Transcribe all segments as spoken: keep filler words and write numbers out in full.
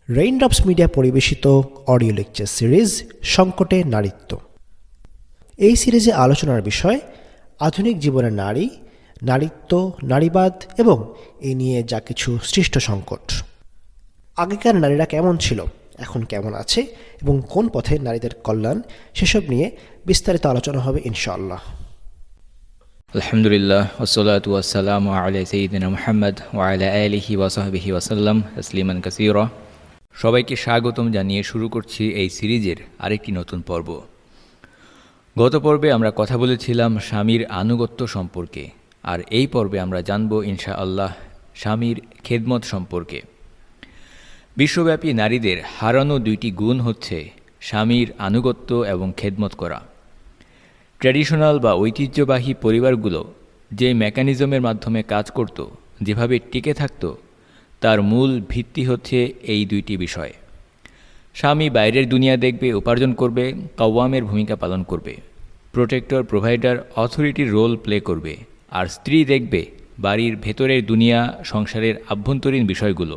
Raindrops Media পরিবেশিত audio lecture series সংকটে নারীত্ব। এই সিরিজে আলোচনার বিষয় আধুনিক জীবনের নারী, নারীত্ব, নারীবাদ এবং এ নিয়ে যা কিছু সৃষ্ট সংকট। আগেকার নারীরা কেমন ছিল, এখন কেমন আছে এবং কোন পথে নারীদের কল্যাণ, সেসব নিয়ে বিস্তারিত আলোচনা হবে ইনশাআল্লাহ। আলহামদুলিল্লাহ ওয়াসসালাতু ওয়াসসালামু আলা সাইয়্যিদিনা মুহাম্মদ ওয়া আলা আলিহি ওয়া সাহবিহি ওয়া সাল্লাম তাসলিমান কাসীরা। সবাইকে স্বাগতম জানিয়ে শুরু করছি এই সিরিজের আরেকটি নতুন পর্ব। গত পর্বে আমরা কথা বলেছিলাম স্বামীর আনুগত্য সম্পর্কে, আর এই পর্বে আমরা জানব ইনশাআল্লাহ স্বামীর খেদমত সম্পর্কে। বিশ্বব্যাপী নারীদের হারানো দুইটি গুণ হচ্ছে স্বামীর আনুগত্য এবং খেদমত করা। ট্র্যাডিশনাল বা ঐতিহ্যবাহী পরিবারগুলো যে মেকানিজমের মাধ্যমে কাজ করত, যেভাবে টিকে থাকত, তার মূল ভিত্তি হচ্ছে এই দুইটি বিষয়। স্বামী বাইরের দুনিয়া দেখবে, উপার্জন করবে, কাওয়ামের ভূমিকা পালন করবে, প্রোটেক্টর, প্রোভাইডার, অথরিটির রোল প্লে করবে, আর স্ত্রী দেখবে বাড়ির ভেতরের দুনিয়া, সংসারের আভ্যন্তরীণ বিষয়গুলো।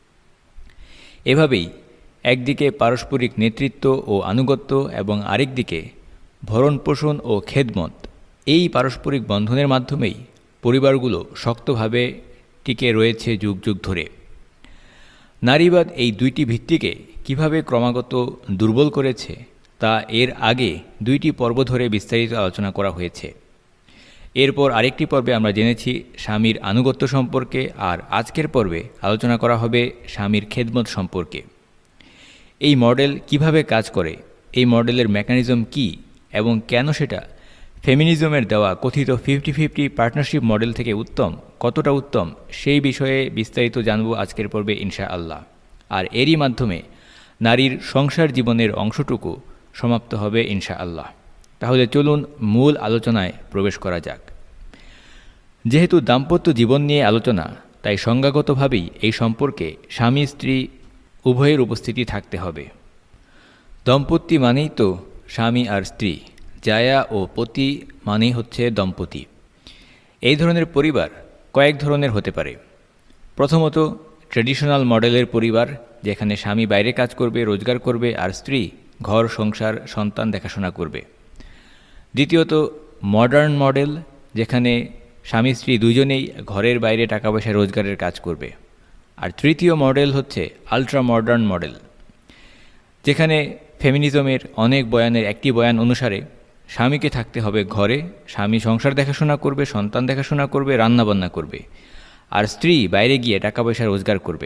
এভাবেই একদিকে পারস্পরিক নেতৃত্ব ও আনুগত্য এবং আরেকদিকে ভরণপোষণ ও খেদমত, এই পারস্পরিক বন্ধনের মাধ্যমেই পরিবারগুলো শক্তভাবে টিকে রয়েছে যুগ যুগ ধরে। নারীবাদ এই দুইটি ভিত্তিকে কিভাবে ক্রমাগত দুর্বল করেছে তা এর আগে দুইটি পর্ব ধরে বিস্তারিত আলোচনা করা হয়েছে। এরপর আরেকটি পর্বে আমরা জেনেছি স্বামীর আনুগত্য সম্পর্কে, আর আজকের পর্বে আলোচনা করা হবে স্বামীর খেদমত সম্পর্কে। এই মডেল কিভাবে কাজ করে, এই মডেলের মেকানিজম কি এবং কেন সেটা ফেমিনিজমের দেওয়া কথিত ফিফটি ফিফটি পার্টনারশিপ মডেল থেকে উত্তম, কতটা উত্তম, সেই বিষয়ে বিস্তারিত জানব আজকের পর্বে ইনশাআল্লাহ। আর এরই মাধ্যমে নারীর সংসার জীবনের অংশটুকু সমাপ্ত হবে ইনশাআল্লাহ। তাহলে চলুন মূল আলোচনায় প্রবেশ করা যাক। যেহেতু দাম্পত্য জীবন নিয়ে আলোচনা, তাই সংজ্ঞাগতভাবেই এই সম্পর্কে স্বামী স্ত্রী উভয়ের উপস্থিতি থাকতে হবে। দম্পতি মানেই তো স্বামী আর স্ত্রী, জায়া ও পতি মানেই হচ্ছে দম্পতি। এই ধরনের পরিবার কয়েক ধরনের হতে পারে। প্রথমত ট্র্যাডিশনাল মডেলের পরিবার, যেখানে স্বামী বাইরে কাজ করবে, রোজগার করবে, আর স্ত্রী ঘর, সংসার, সন্তান দেখাশোনা করবে। দ্বিতীয়ত মডার্ন মডেল, যেখানে স্বামী স্ত্রী দুজনেই ঘরের বাইরে টাকা পয়সা রোজগারের কাজ করবে। আর তৃতীয় মডেল হচ্ছে আলট্রা মডার্ন মডেল, যেখানে ফেমিনিজমের অনেক বয়ানের একটি বয়ান অনুসারে স্বামীকে থাকতে হবে ঘরে, স্বামী সংসার দেখাশোনা করবে, সন্তান দেখাশোনা করবে, রান্নাবান্না করবে, আর স্ত্রী বাইরে গিয়ে টাকা পয়সা রোজগার করবে।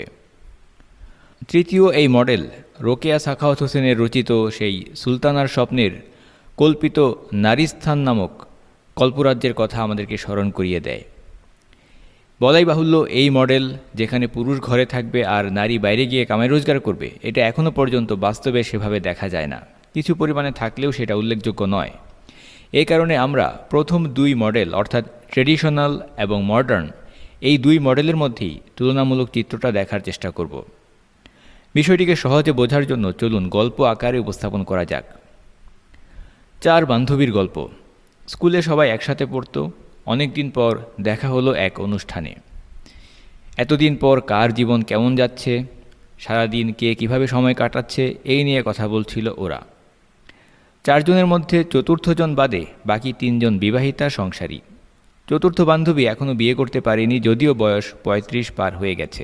তৃতীয় এই মডেল রোকেয়া সাখাওয়াত হোসেনের রচিত সেই সুলতানার স্বপ্নের কল্পিত নারীস্থান নামক কল্পরাজ্যের কথা আমাদেরকে স্মরণ করিয়ে দেয়। বলাই বাহুল্য, এই মডেল যেখানে পুরুষ ঘরে থাকবে আর নারী বাইরে গিয়ে কামাই রোজগার করবে, এটা এখনও পর্যন্ত বাস্তবে সেভাবে দেখা যায় না। কিছু পরিমাণে থাকলেও সেটা উল্লেখযোগ্য নয়। এই কারণে আমরা প্রথম দুই মডেল অর্থাৎ ট্রেডিশনাল এবং মডার্ন, এই দুই মডেলের মধ্যেই তুলনামূলক চিত্রটা দেখার চেষ্টা করব। বিষয়টিকে সহজে বোঝার জন্য চলুন গল্প আকারে উপস্থাপন করা যাক। চার বান্ধবীর গল্প। স্কুলে সবাই একসাথে পড়তো। অনেক দিন পর দেখা হলো এক অনুষ্ঠানে। এতদিন পর কার জীবন কেমন যাচ্ছে, সারাদিন কে কিভাবে সময় কাটাচ্ছে, এই নিয়ে কথা বলছিল ওরা। চারজনের মধ্যে চতুর্থজন বাদে বাকি তিনজন বিবাহিতা সংসারী। চতুর্থ বান্ধবী এখনও বিয়ে করতে পারেনি, যদিও বয়স পঁয়ত্রিশ পার হয়ে গেছে।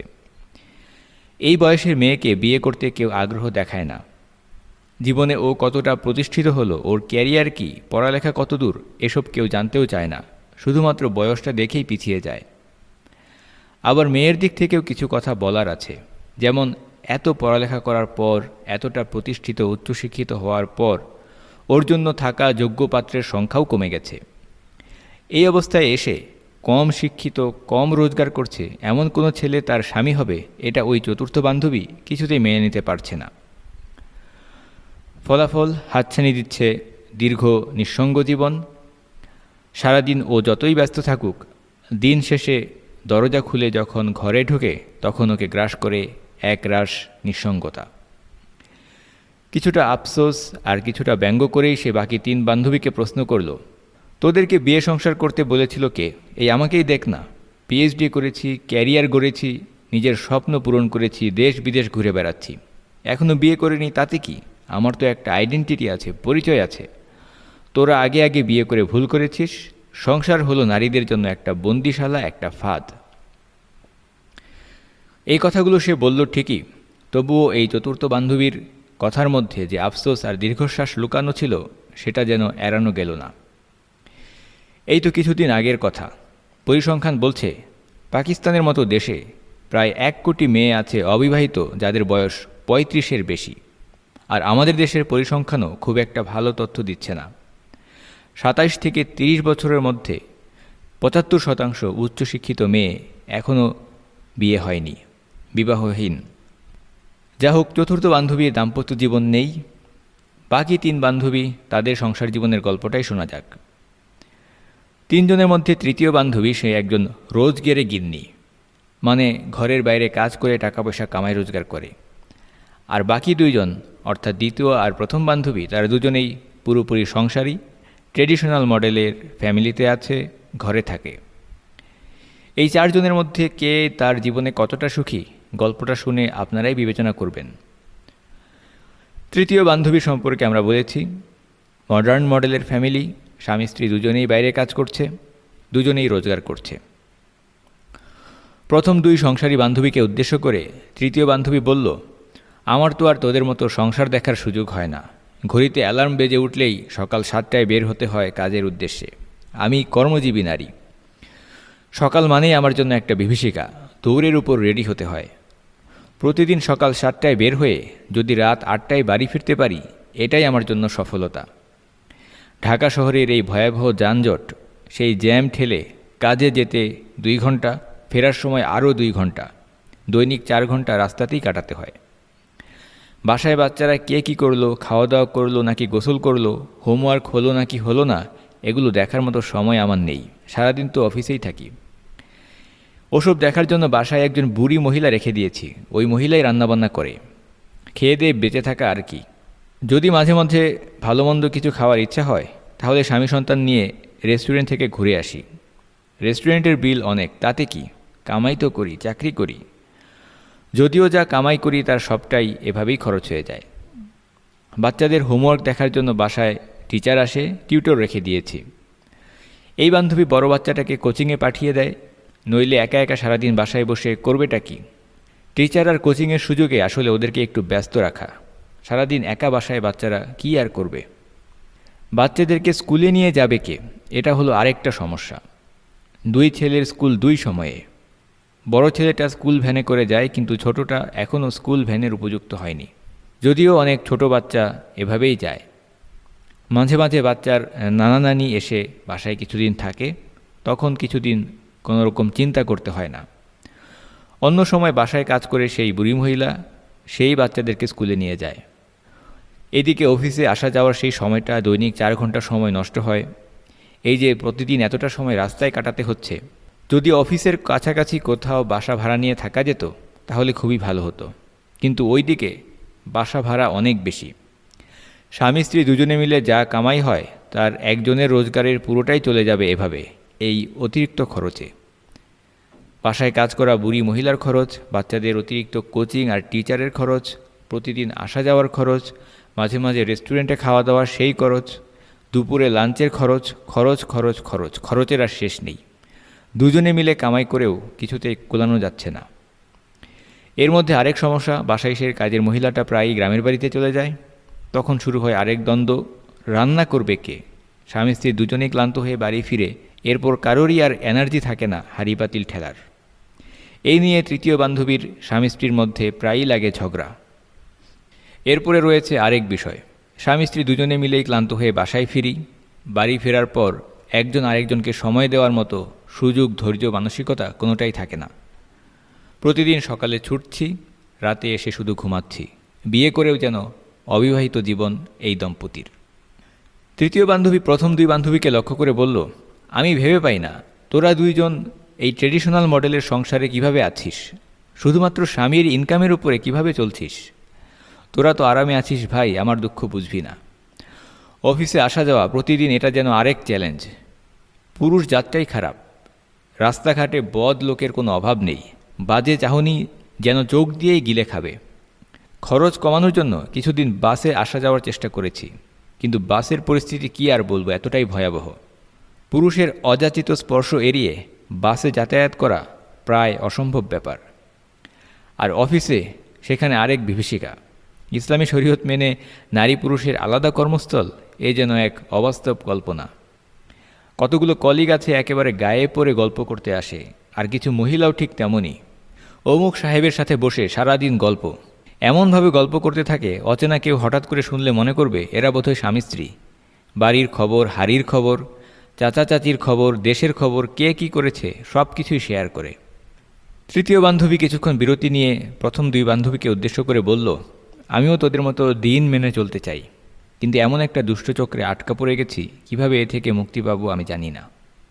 এই বয়সের মেয়েকে বিয়ে করতে কেউ আগ্রহ দেখায় না। জীবনে ও কতটা প্রতিষ্ঠিত হলো, ওর ক্যারিয়ার কি, পড়ালেখা কতদূর, এসব কেউ জানতেও চায় না, শুধুমাত্র বয়সটা দেখেই পিছিয়ে যায়। আবার মেয়ের দিক থেকেও কিছু কথা বলার আছে, যেমন এত পড়ালেখা করার পর, এতটা প্রতিষ্ঠিত উচ্চশিক্ষিত হওয়ার পর ওর জন্য থাকা যোগ্য পাত্রের সংখ্যাও কমে গেছে। এই অবস্থায় এসে কম শিক্ষিত, কম রোজগার করছে এমন কোনো ছেলে তার স্বামী হবে, এটা ওই চতুর্থ বান্ধবী কিছুতেই মেনে নিতে পারছে না। ফলাফল হাতছানি দিচ্ছে দীর্ঘ নিঃসঙ্গ জীবন। সারাদিন ও যতই ব্যস্ত থাকুক, দিন শেষে দরজা খুলে যখন ঘরে ঢোকে, তখন ওকে গ্রাস করে এক রাশ নিঃসঙ্গতা। কিছুটা আফসোস আর কিছুটা ব্যঙ্গ করেই সে বাকি তিন বান্ধবীকে প্রশ্ন করল, তোদেরকে বিয়ে সংসার করতে বলেছিল কে? এই আমাকেই দেখ না, পিএইচডি করেছি, ক্যারিয়ার গড়েছি, নিজের স্বপ্ন পূরণ করেছি, দেশ বিদেশ ঘুরে বেড়াচ্ছি, এখনও বিয়ে করিনি তাতে কি, আমার তো একটা আইডেন্টিটি আছে, পরিচয় আছে। তোরা আগে আগে বিয়ে করে ভুল করেছিস। সংসার হলো নারীদের জন্য একটা বন্দিশালা, একটা ফাঁদ। এই কথাগুলো সে বলল ঠিকই, তবুও এই চতুর্থ বান্ধবীর কথার মধ্যে যে আফসোস আর দীর্ঘশ্বাস লুকানো ছিল সেটা যেন এড়ানো গেল না। এই তো কিছুদিন আগের কথা, পরিসংখ্যান বলছে পাকিস্তানের মতো দেশে প্রায় এক কোটি মেয়ে আছে অবিবাহিত যাদের বয়স পঁয়ত্রিশের বেশি। আর আমাদের দেশের পরিসংখ্যানও খুব একটা ভালো তথ্য দিচ্ছে না। সাতাইশ থেকে তিরিশ বছরের মধ্যে পঁচাত্তর শতাংশ উচ্চশিক্ষিত মেয়ে এখনও বিয়ে হয়নি, বিবাহহীন। যা হোক, চতুর্থ বান্ধবীর দাম্পত্য জীবন নেই। বাকি তিন বান্ধবী, তাদের সংসার জীবনের গল্পটাই শোনা যাক। তিনজনের মধ্যে তৃতীয় বান্ধবী সে একজন রোজগেরে গিন্নি, মানে ঘরের বাইরে কাজ করে টাকা পয়সা কামাই রোজগার করে। আর বাকি দুইজন অর্থাৎ দ্বিতীয় আর প্রথম বান্ধবী, তারা দুজনেই পুরোপুরি সংসারী, ট্রেডিশনাল মডেলের ফ্যামিলিতে আছে, ঘরে থাকে। এই চারজনের মধ্যে কে তার জীবনে কতটা সুখী, গল্পটা শুনে আপনারাই বিবেচনা করবেন। তৃতীয় বান্ধবী সম্পর্কে আমরা বলেছি, মডার্ন মডেলের ফ্যামিলি, স্বামী স্ত্রী দুজনেই বাইরে কাজ করছে, দুজনেই রোজগার করছে। প্রথম দুই সংসারী বান্ধবীকে উদ্দেশ্য করে তৃতীয় বান্ধবী বলল, আমার তো আর তোদের মতো সংসার দেখার সুযোগ হয় না। ঘড়িতে অ্যালার্ম বেজে উঠলেই সকাল সাতটায় বের হতে হয় কাজের উদ্দেশ্যে। আমি কর্মজীবী নারী। সকাল মানেই আমার জন্য একটা বিভীষিকা, দৌড়ের উপর রেডি হতে হয়। প্রতিদিন সকাল সাতটায় বের হয়ে যদি রাত আটটায় বাড়ি ফিরতে পারি, এটাই আমার জন্য সফলতা। ঢাকা শহরের এই ভয়াবহ যানজট, সেই জ্যাম ঠেলে কাজে যেতে দুই ঘন্টা, ফেরার সময় আরও দুই ঘন্টা, দৈনিক চার ঘন্টা রাস্তাতেই কাটাতে হয়। বাসায় বাচ্চারা কে কী করলো, খাওয়া দাওয়া করলো নাকি গোসল করলো, হোমওয়ার্ক হলো নাকি হলো না, এগুলো দেখার মতো সময় আমার নেই। সারাদিন তো অফিসেই থাকি। ওসব দেখার জন্য বাসায় একজন বুড়ি মহিলা রেখে দিয়েছি, ওই মহিলাই রান্নাবান্না করে। খেয়ে দিয়ে বেঁচে থাকা আর কি। যদি মাঝে মাঝে ভালো মন্দ কিছু খাওয়ার ইচ্ছা হয়, তাহলে স্বামী সন্তান নিয়ে রেস্টুরেন্ট থেকে ঘুরে আসি। রেস্টুরেন্টের বিল অনেক, তাতে কি, কামাই তো করি, চাকরি করি। যদিও যা কামাই করি তার সবটাই এভাবেই খরচ হয়ে যায়। বাচ্চাদের হোমওয়ার্ক দেখার জন্য বাসায় টিচার আসে, টিউটর রেখে দিয়েছি। এই বান্ধবী বড় বাচ্চাটাকে কোচিংয়ে পাঠিয়ে দেয়, নইলে একা একা সারাদিন বাসায় বসে করবেটা কি। টিচার আর কোচিংয়ের সুযোগে আসলে ওদেরকে একটু ব্যস্ত রাখা। সারাদিন একা বাসায় বাচ্চারা কি আর করবে। বাচ্চাদেরকে স্কুলে নিয়ে যাবে কে, এটা হলো আরেকটা সমস্যা। দুই ছেলের স্কুল দুই সময়ে। বড় ছেলেটা স্কুল ভ্যানে করে যায়, কিন্তু ছোটটা এখনও স্কুল ভ্যানের উপযুক্ত হয়নি, যদিও অনেক ছোট বাচ্চা এভাবেই যায়। মাঝে মাঝে বাচ্চার নানা নানি এসে বাসায় কিছুদিন থাকে, তখন কিছুদিন কোনো রকম চিন্তা করতে হয় না। অন্য সময় বাসায় কাজ করে সেই বুড়ি মহিলা সেই বাচ্চাদেরকে স্কুলে নিয়ে যায়। এদিকে অফিসে আসা যাওয়ার সেই সময়টা, দৈনিক চার ঘন্টা সময় নষ্ট হয়। এই যে প্রতিদিন এতটা সময় রাস্তায় কাটাতে হচ্ছে, যদি অফিসের কাছাকাছি কোথাও বাসা ভাড়া নিয়ে থাকা যেত তাহলে খুবই ভালো হতো, কিন্তু ওই দিকে বাসা ভাড়া অনেক বেশি। স্বামী স্ত্রী দুজনে মিলে যা কামাই হয় তার একজনের রোজগারের পুরোটাই চলে যাবে এভাবে, এই অতিরিক্ত খরচে। বাসায় কাজ করা বুড়ি মহিলার খরচ, বাচ্চাদের অতিরিক্ত কোচিং আর টিচারের খরচ, প্রতিদিন আসা যাওয়ার খরচ, মাঝে মাঝে রেস্টুরেন্টে খাওয়া দাওয়ার সেই খরচ, দুপুরে লাঞ্চের খরচ, খরচ খরচ খরচ, খরচের আর শেষ নেই। দুজনে মিলে কামাই করেও কিছুতেই কুলানো যাচ্ছে না। এর মধ্যে আরেক সমস্যা, বাসায় সেই কাজের মহিলাটা প্রায়ই গ্রামের বাড়িতে চলে যায়। তখন শুরু হয় আরেক দ্বন্দ্ব, রান্না করবে কে। স্বামী স্ত্রী দুজনেই ক্লান্ত হয়ে বাড়ি ফিরে এরপর কারোরই আর এনার্জি থাকে না হাঁড়ি পাতিল ঠেলার। এই নিয়ে তৃতীয় বান্ধবীর স্বামী স্ত্রীর মধ্যে প্রায়ই লাগে ঝগড়া। এরপরে রয়েছে আরেক বিষয়, স্বামী স্ত্রী দুজনে মিলেই ক্লান্ত হয়ে বাসায় ফিরি। বাড়ি ফেরার পর একজন আরেকজনকে সময় দেওয়ার মতো সুযোগ, ধৈর্য, মানসিকতা কোনোটাই থাকে না। প্রতিদিন সকালে ছুটছি, রাতে এসে শুধু ঘুমাচ্ছি। বিয়ে করেও যেন অবিবাহিত জীবন এই দম্পতির। তৃতীয় বান্ধবী প্রথম দুই বান্ধবীকে লক্ষ্য করে বলল, আমি ভেবে পাই না তোরা দুইজন এই ট্রেডিশনাল মডেলের সংসারে কিভাবে আছিস, শুধুমাত্র স্বামীর ইনকামের উপরে কিভাবে চলছিস। তোরা তো আরামে আছিস ভাই, আমার দুঃখ বুঝবি না। অফিসে আসা যাওয়া প্রতিদিন, এটা যেন আরেক চ্যালেঞ্জ। পুরুষ জাতটাই খারাপ। রাস্তাঘাটে বদ লোকের কোনো অভাব নেই, বাজে চাহনি যেন চোখ দিয়েই গিলে খাবে। খরচ কমানোর জন্য কিছুদিন বাসে আসা যাওয়ার চেষ্টা করেছি, কিন্তু বাসের পরিস্থিতি কি আর বলবো, এতটাই ভয়াবহ। পুরুষের অযাচিত স্পর্শ এড়িয়ে বাসে যাতায়াত করা প্রায় অসম্ভব ব্যাপার। আর অফিসে সেখানে আরেক বিভীষিকা। ইসলামী শরীয়ত মেনে নারী পুরুষের আলাদা কর্মস্থল, এ যেন এক অবাস্তব কল্পনা। কতগুলো কলিগ আছে একেবারে গায়ে পড়ে গল্প করতে আসে, আর কিছু মহিলাও ঠিক তেমনই। অমুক সাহেবের সাথে বসে সারাদিন গল্প, এমনভাবে গল্প করতে থাকে অচেনা কেউ হঠাৎ করে শুনলে মনে করবে এরা বোধহয় স্বামী স্ত্রী। বাড়ির খবর, হাড়ির খবর, চাচা চাচির খবর, দেশের খবর, কে কি করেছে সব কিছুই শেয়ার করে। তৃতীয় বান্ধবী কিছুক্ষণ বিরতি নিয়ে প্রথম দুই বান্ধবীকে উদ্দেশ্য করে বলল, আমিও তোদের মতো দিন মেনে চলতে চাই, কিন্তু এমন একটা দুষ্টচক্রে আটকা পড়ে গেছি, কিভাবে এ থেকে মুক্তি পাবো আমি জানি না।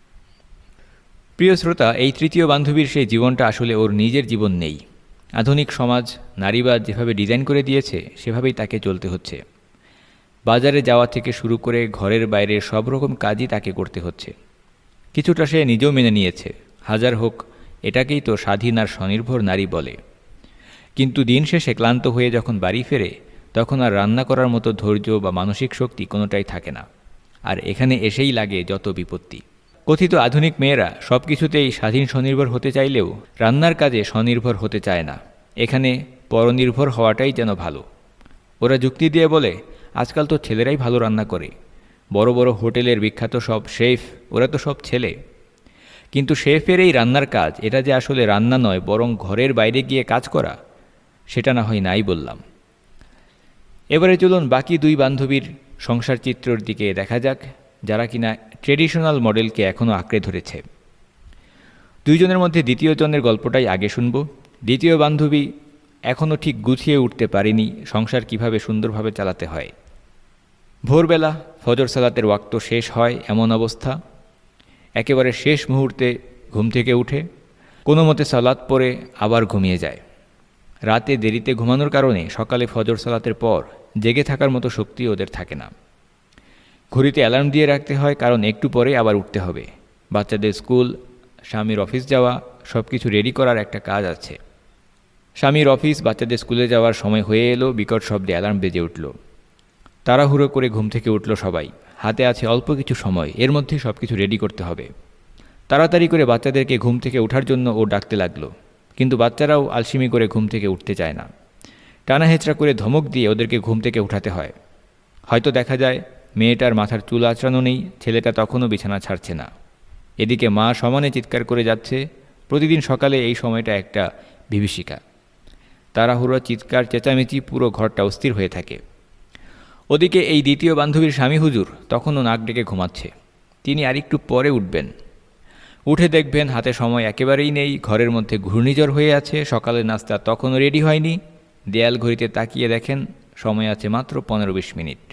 প্রিয় শ্রোতা, এই তৃতীয় বান্ধবীর সেই জীবনটা আসলে ওর নিজের জীবন নেই। আধুনিক সমাজ নারীবাদ যেভাবে ডিজাইন করে দিয়েছে সেভাবেই তাকে চলতে হচ্ছে। বাজারে যাওয়া থেকে শুরু করে ঘরের বাইরে সব রকম কাজই তাকে করতে হচ্ছে। কিছুটা সে নিজেও মেনে নিয়েছে, হাজার হোক এটাকেই তো স্বাধীন আর স্বনির্ভর নারী বলে। কিন্তু দিন শেষে ক্লান্ত হয়ে যখন বাড়ি ফেরে, তখন আর রান্না করার মতো ধৈর্য বা মানসিক শক্তি কোনোটাই থাকে না। আর এখানে এসেই লাগে যত বিপত্তি। কথিত আধুনিক মেয়েরা সব কিছুতেই স্বাধীন স্বনির্ভর হতে চাইলেও রান্নার কাজে স্বনির্ভর হতে চায় না। এখানে পরনির্ভর হওয়াটাই যেন ভালো। ওরা যুক্তি দিয়ে বলে, আজকাল তো ছেলেরাই ভালো রান্না করে, বড় বড় হোটেলের বিখ্যাত সব শেফ, ওরা তো সব ছেলে। কিন্তু শেফের এই রান্নার কাজ, এটা যে আসলে রান্না নয়, বরং ঘরের বাইরে গিয়ে কাজ করা, সেটা না হয় নাই বললাম। এবারে চলুন বাকি দুই বান্ধবীর সংসার চিত্রের দিকে দেখা যাক, যারা কিনা ট্রেডিশনাল মডেলকে এখনও আঁকড়ে ধরেছে। দুইজনের মধ্যে দ্বিতীয় জনের গল্পটাই আগে শুনব। দ্বিতীয় বান্ধবী এখনও ঠিক গুছিয়ে উঠতে পারেনি সংসার কিভাবে সুন্দরভাবে চালাতে হয়। ভোরবেলা ফজর সালাতের ওয়াক্ত শেষ হয়, এমন অবস্থা একেবারে শেষ মুহূর্তে ঘুম থেকে উঠে কোনো মতে সালাত পড়ে আবার ঘুমিয়ে যায়। রাতে দেরিতে ঘুমানোর কারণে সকালে ফজর সালাতের পর জেগে থাকার মতো শক্তি ওদের থাকে না। ঘড়িতে অ্যালার্ম দিয়ে রাখতে হয়, কারণ একটু পরে আবার উঠতে হবে। বাচ্চাদের স্কুল, স্বামীর অফিস যাওয়া, সব কিছু রেডি করার একটা কাজ আছে। স্বামীর অফিস, বাচ্চাদের স্কুলে যাওয়ার সময় হয়ে এলো, বিকট শব্দে অ্যালার্ম বেজে উঠল। তাড়াহুড়ো করে ঘুম থেকে উঠল সবাই। হাতে আছে অল্প কিছু সময়, এর মধ্যে সব কিছু রেডি করতে হবে। তাড়াতাড়ি করে বাচ্চাদেরকে ঘুম থেকে ওঠার জন্য ও ডাকতে লাগলো, কিন্তু বাচ্চারাও আলসিমি করে ঘুম থেকে উঠতে চায় না। টানা হেঁচড়া করে ধমক দিয়ে ওদেরকে ঘুম থেকে উঠাতে হয়। হয়তো দেখা যায় মেয়েটার মাথার চুল আঁচড়ানো নেই, ছেলেটা তখনও বিছানা ছাড়ছে না। এদিকে মা সমানে চিৎকার করে যাচ্ছে। প্রতিদিন সকালে এই সময়টা একটা বিভীষিকা। তাড়াহুড়ো, চিৎকার, চেঁচামেচি, পুরো ঘরটা অস্থির হয়ে থাকে। ওদিকে এই দ্বিতীয় বান্ধবীর স্বামী হুজুর তখনও নাক ডেকে ঘুমাচ্ছে। তিনি আরেকটু পরে উঠবেন। উঠে দেখবেন হাতে সময় একেবারেই নেই, ঘরের মধ্যে ঘূর্ণিঝড় হয়ে আছে, সকালের নাস্তা তখনও রেডি হয়নি। দেয়াল ঘড়িতে তাকিয়ে দেখেন সময় আছে মাত্র পনেরো বিশ মিনিট।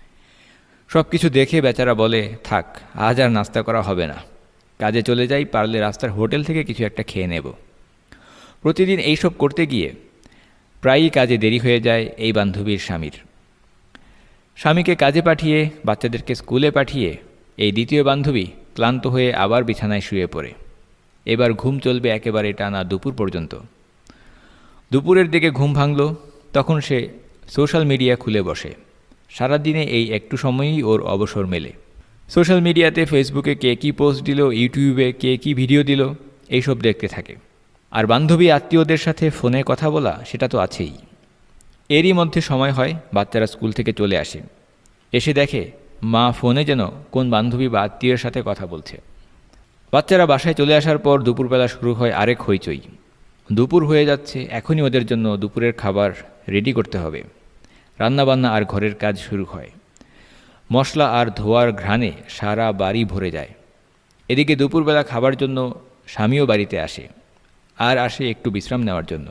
সব কিছু দেখে বেচারা বলে, থাক, আজ আর নাস্তা করা হবে না, কাজে চলে যাই, পারলে রাস্তার হোটেল থেকে কিছু একটা খেয়ে নেব। প্রতিদিন এইসব করতে গিয়ে প্রায়ই কাজে দেরি হয়ে যায় এই বান্ধবীর স্বামীর। স্বামীকে কাজে পাঠিয়ে, বাচ্চাদেরকে স্কুলে পাঠিয়ে এই দ্বিতীয় বান্ধবী ক্লান্ত হয়ে আবার বিছানায় শুয়ে পড়ে। এবার ঘুম চলবে একেবারে টানা দুপুর পর্যন্ত। দুপুরের দিকে ঘুম ভাঙল, তখন সে সোশ্যাল মিডিয়া খুলে বসে। সারাদিনে এই একটু সময়ই ওর অবসর মেলে। সোশ্যাল মিডিয়াতে ফেসবুকে কে কী পোস্ট দিল, ইউটিউবে কে কী ভিডিও দিল, এইসব দেখতে থাকে। আর বান্ধবী আত্মীয়দের সাথে ফোনে কথা বলা, সেটা তো আছেই। এরই মধ্যে সময় হয় বাচ্চারা স্কুল থেকে চলে আসে। এসে দেখে মা ফোনে যেন কোন বান্ধবী বা আত্মীয়ের সাথে কথা বলছে। বাচ্চারা বাসায় চলে আসার পর দুপুরবেলা শুরু হয় আরেক হইচই। দুপুর হয়ে যাচ্ছে, এখনই ওদের জন্য দুপুরের খাবার রেডি করতে হবে। রান্নাবান্না আর ঘরের কাজ শুরু হয়। মশলা আর ধোয়ার ঘ্রাণে সারা বাড়ি ভরে যায়। এদিকে দুপুরবেলা খাবার জন্য স্বামীও বাড়িতে আসে, আর আসে একটু বিশ্রাম নেওয়ার জন্য।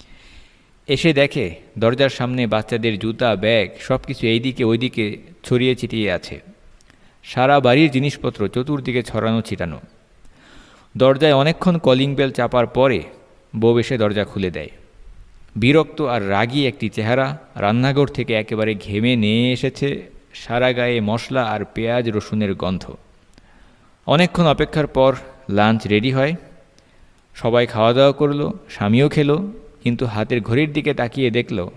এসে দেখে দরজার সামনে বাচ্চাদের জুতা, ব্যাগ সব কিছু এইদিকে ওইদিকে ছড়িয়ে ছিটিয়ে আছে। সারা বাড়ির জিনিসপত্র চতুর্দিকে ছড়ানো ছিটানো। দরজায় অনেকক্ষণ কলিং বেল চাপার পরে বউ এসে দরজা খুলে দেয়। বিরক্ত আর রাগী একটি চেহারা, রান্নাঘর থেকে একেবারে ঘেমে নিয়ে এসেছে, সারা গায়ে মশলা আর পেঁয়াজ রসুনের গন্ধ। অনেকক্ষণ অপেক্ষার পর লাঞ্চ রেডি হয়। সবাই খাওয়া দাওয়া করলো, স্বামীও খেলো, কিন্তু হাতের ঘড়ির দিকে তাকিয়ে দেখল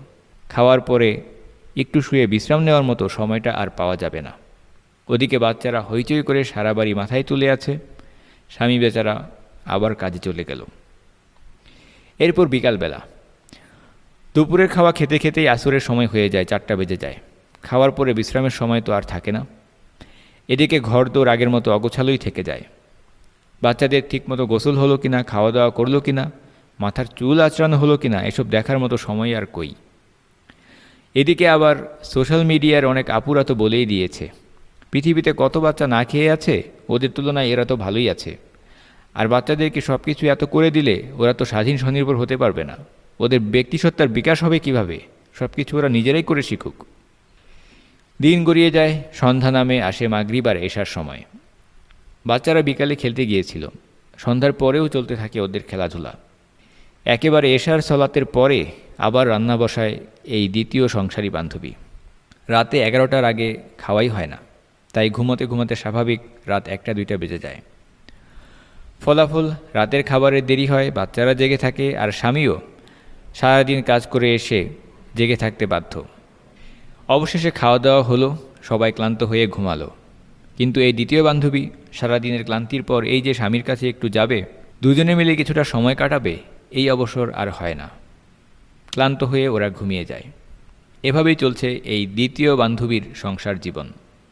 খাওয়ার পরে একটু শুয়ে বিশ্রাম নেওয়ার মতো সময়টা আর পাওয়া যাবে না। ওদিকে বাচ্চারা হইচই করে সারা বাড়ি মাথায় তুলে আছে, স্বামী বেচারা আবার কাজে চলে গেল। এরপর বিকালবেলা, দুপুরের খাওয়া খেতে খেতেই আসরের সময় হয়ে যায়, চারটা বেজে যায়। খাওয়ার পরে বিশ্রামের সময় তো আর থাকে না। এদিকে ঘর দৌড় আগের মতো অগোছালোই থেকে যায়। বাচ্চাদের ঠিকমতো গোসল হলো কিনা, খাওয়া দাওয়া করলো কিনা, মাথার চুল আঁচড়ানো হলো কিনা, এসব দেখার মতো সময় আর কই। এদিকে আবার সোশ্যাল মিডিয়ার অনেক আপুরা তো বলেই দিয়েছে, পৃথিবীতে কত বাচ্চা না খেয়ে আছে, ওদের তুলনায় এরা তো ভালোই আছে। আর বাচ্চাদেরকে সব কিছু এত করে দিলে ওরা তো স্বাধীন স্বনির্ভর হতে পারবে না। ওদের ব্যক্তিসত্তার বিকাশ হবে কিভাবে? সব কিছু ওরা নিজেরাই করে শিখুক। দিন গড়িয়ে যায়, সন্ধ্যা নামে, আসে মাগরিব আর এশার সময়। বাচ্চারা বিকালে খেলতে গিয়েছিল, সন্ধ্যার পরেও চলতে থাকে ওদের খেলাধুলা। একেবারে এশার সলাতের পরে আবার রান্না বসায় এই দ্বিতীয় সংসারী বান্ধবী। রাতে এগারোটার আগে খাওয়াই হয় না, তাই ঘুমোতে ঘুমোতে স্বাভাবিক রাত একটা দুইটা বেজে যায়। ফলাফল, রাতের খাবারের দেরি হয়, বাচ্চারা জেগে থাকে, আর স্বামীও সারাদিন কাজ করে এসে জেগে থাকতে বাধ্য। অবশেষে খাওয়া দাওয়া হলো, সবাই ক্লান্ত হয়ে ঘুমালো। কিন্তু এই দ্বিতীয় বান্ধবী সারাদিনের ক্লান্তির পর এই যে স্বামীর কাছে একটু যাবে, দুজনে মিলে কিছুটা সময় কাটাবে, এই অবসর আর হয় না। ক্লান্ত হয়ে ওরা ঘুমিয়ে যায়। এভাবেই চলছে এই দ্বিতীয় বান্ধবীর সংসার জীবন।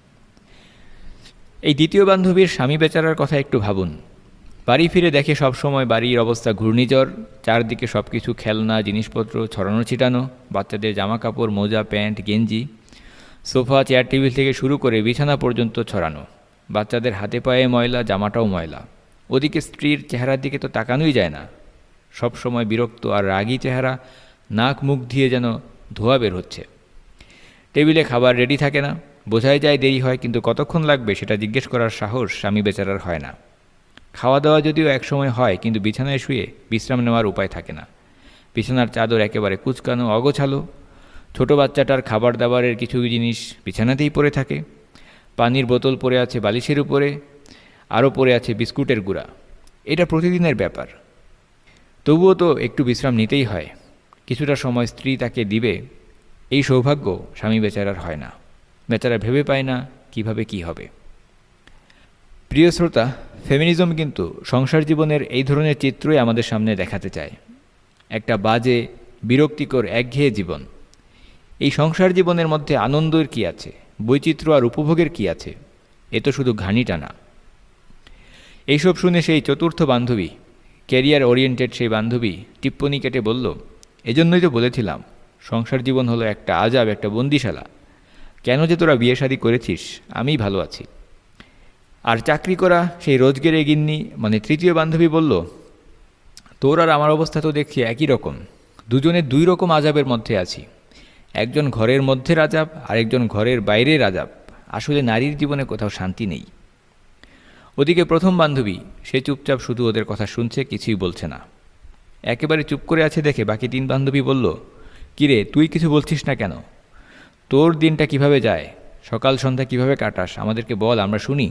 এই দ্বিতীয় বান্ধবীর স্বামী বেচারার কথা একটু ভাবুন। বাড়ি ফিরে দেখে সবসময় বাড়ির অবস্থা ঘূর্ণিঝড়, চারদিকে সব কিছু খেলনা জিনিসপত্র ছড়ানো ছিটানো, বাচ্চাদের জামা কাপড়, মোজা, প্যান্ট, গেঞ্জি, সোফা, চেয়ার, টেবিল থেকে শুরু করে বিছানা পর্যন্ত ছড়ানো। বাচ্চাদের হাতে পায়ে ময়লা, জামাটাও ময়লা। ওদিকে স্ত্রীর চেহারার দিকে তো তাকানোই যায় না, সব সময় বিরক্ত আর রাগী চেহারা, নাক মুখ দিয়ে যেন ধোয়া বের হচ্ছে। টেবিলে খাবার রেডি থাকে না, বোঝাই যায় দেরি হয়, কিন্তু কতক্ষণ লাগবে সেটা জিজ্ঞেস করার সাহস স্বামী বেচারার হয় না। খাওয়া দাওয়া যদিও একসময় হয়, কিন্তু বিছানায় শুয়ে বিশ্রাম নেওয়ার উপায় থাকে না। বিছানার চাদর একেবারে কুচকানো, অগোছালো। ছোট বাচ্চাটার খাবার দাবারের কিছু জিনিস বিছানাতেই পড়ে থাকে। পানির বোতল পড়ে আছে বালিশের উপরে, আরও পড়ে আছে বিস্কুটের গুঁড়া। এটা প্রতিদিনের ব্যাপার। তবুও তো একটু বিশ্রাম নিতেই হয়। কিছুটা সময় স্ত্রী তাকে দিবে, এই সৌভাগ্য স্বামী বেচারার হয় না। বেচারা ভেবে পায় না কিভাবে কি হবে। প্রিয় শ্রোতা, ফেমিনিজম কিন্তু সংসার জীবনের এই ধরনের চিত্রই আমাদের সামনে দেখাতে চায়। একটা বাজে, বিরক্তিকর, একঘেয়ে জীবন। এই সংসার জীবনের মধ্যে আনন্দের কি আছে, বৈচিত্র্য আর উপভোগের কি আছে? এ তো শুধু ঘানি টানা। এইসব শুনে সেই চতুর্থ বান্ধবী, ক্যারিয়ার ওরিয়েন্টেড সেই বান্ধবী টিপ্পনি কেটে বলল, এজন্যই তো বলেছিলাম সংসার জীবন হলো একটা আজাব, একটা বন্দিশালা। কেন যে তোরা বিয়ে শাদী করেছিস, আমিই ভালো আছি। আর চাকরি করা সেই রোজগেরে গিন্নি মানে তৃতীয় বান্ধবী বলল, তোর আর আমার অবস্থা তো দেখছি একই রকম। দুজনে দুই রকম আজাবের মধ্যে আছি। একজন ঘরের মধ্যের আজাব, আরেকজন ঘরের বাইরের আজাব। আসলে নারীর জীবনে কোথাও শান্তি নেই। ওদিকে প্রথম বান্ধবী, সে চুপচাপ শুধু ওদের কথা শুনছে, কিছুই বলছে না। একেবারে চুপ করে আছে দেখে বাকি তিন বান্ধবী বলল, কিরে তুই কিছু বলছিস না কেন? তোর দিনটা কিভাবে যায়, সকাল সন্ধ্যা কিভাবে কাটাস, আমাদেরকে বল, আমরা শুনি।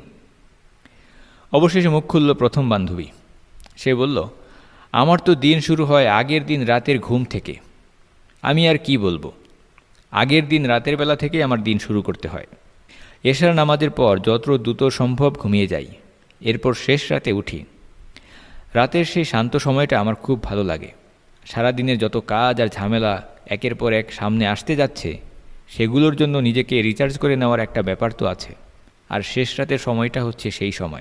অবশেষে মুখ খুলল প্রথম বান্ধবী। সে বলল, আমার তো দিন শুরু হয় আগের দিন রাতের ঘুম থেকে। আমি আর কি বলবো, আগের দিন রাতের বেলা থেকে আমার দিন শুরু করতে হয়। এশার নামাজের পর যত দ্রুত সম্ভব ঘুমিয়ে যাই, এরপর শেষ রাতে উঠি। রাতের সেই শান্ত সময়টা আমার খুব ভালো লাগে। সারাদিনের যত কাজ আর ঝামেলা একের পর এক সামনে আসতে যাচ্ছে, সেগুলোর জন্য নিজেকে রিচার্জ করে নেওয়ার একটা ব্যাপার তো আছে। আর শেষ রাতের সময়টা হচ্ছে সেই সময়।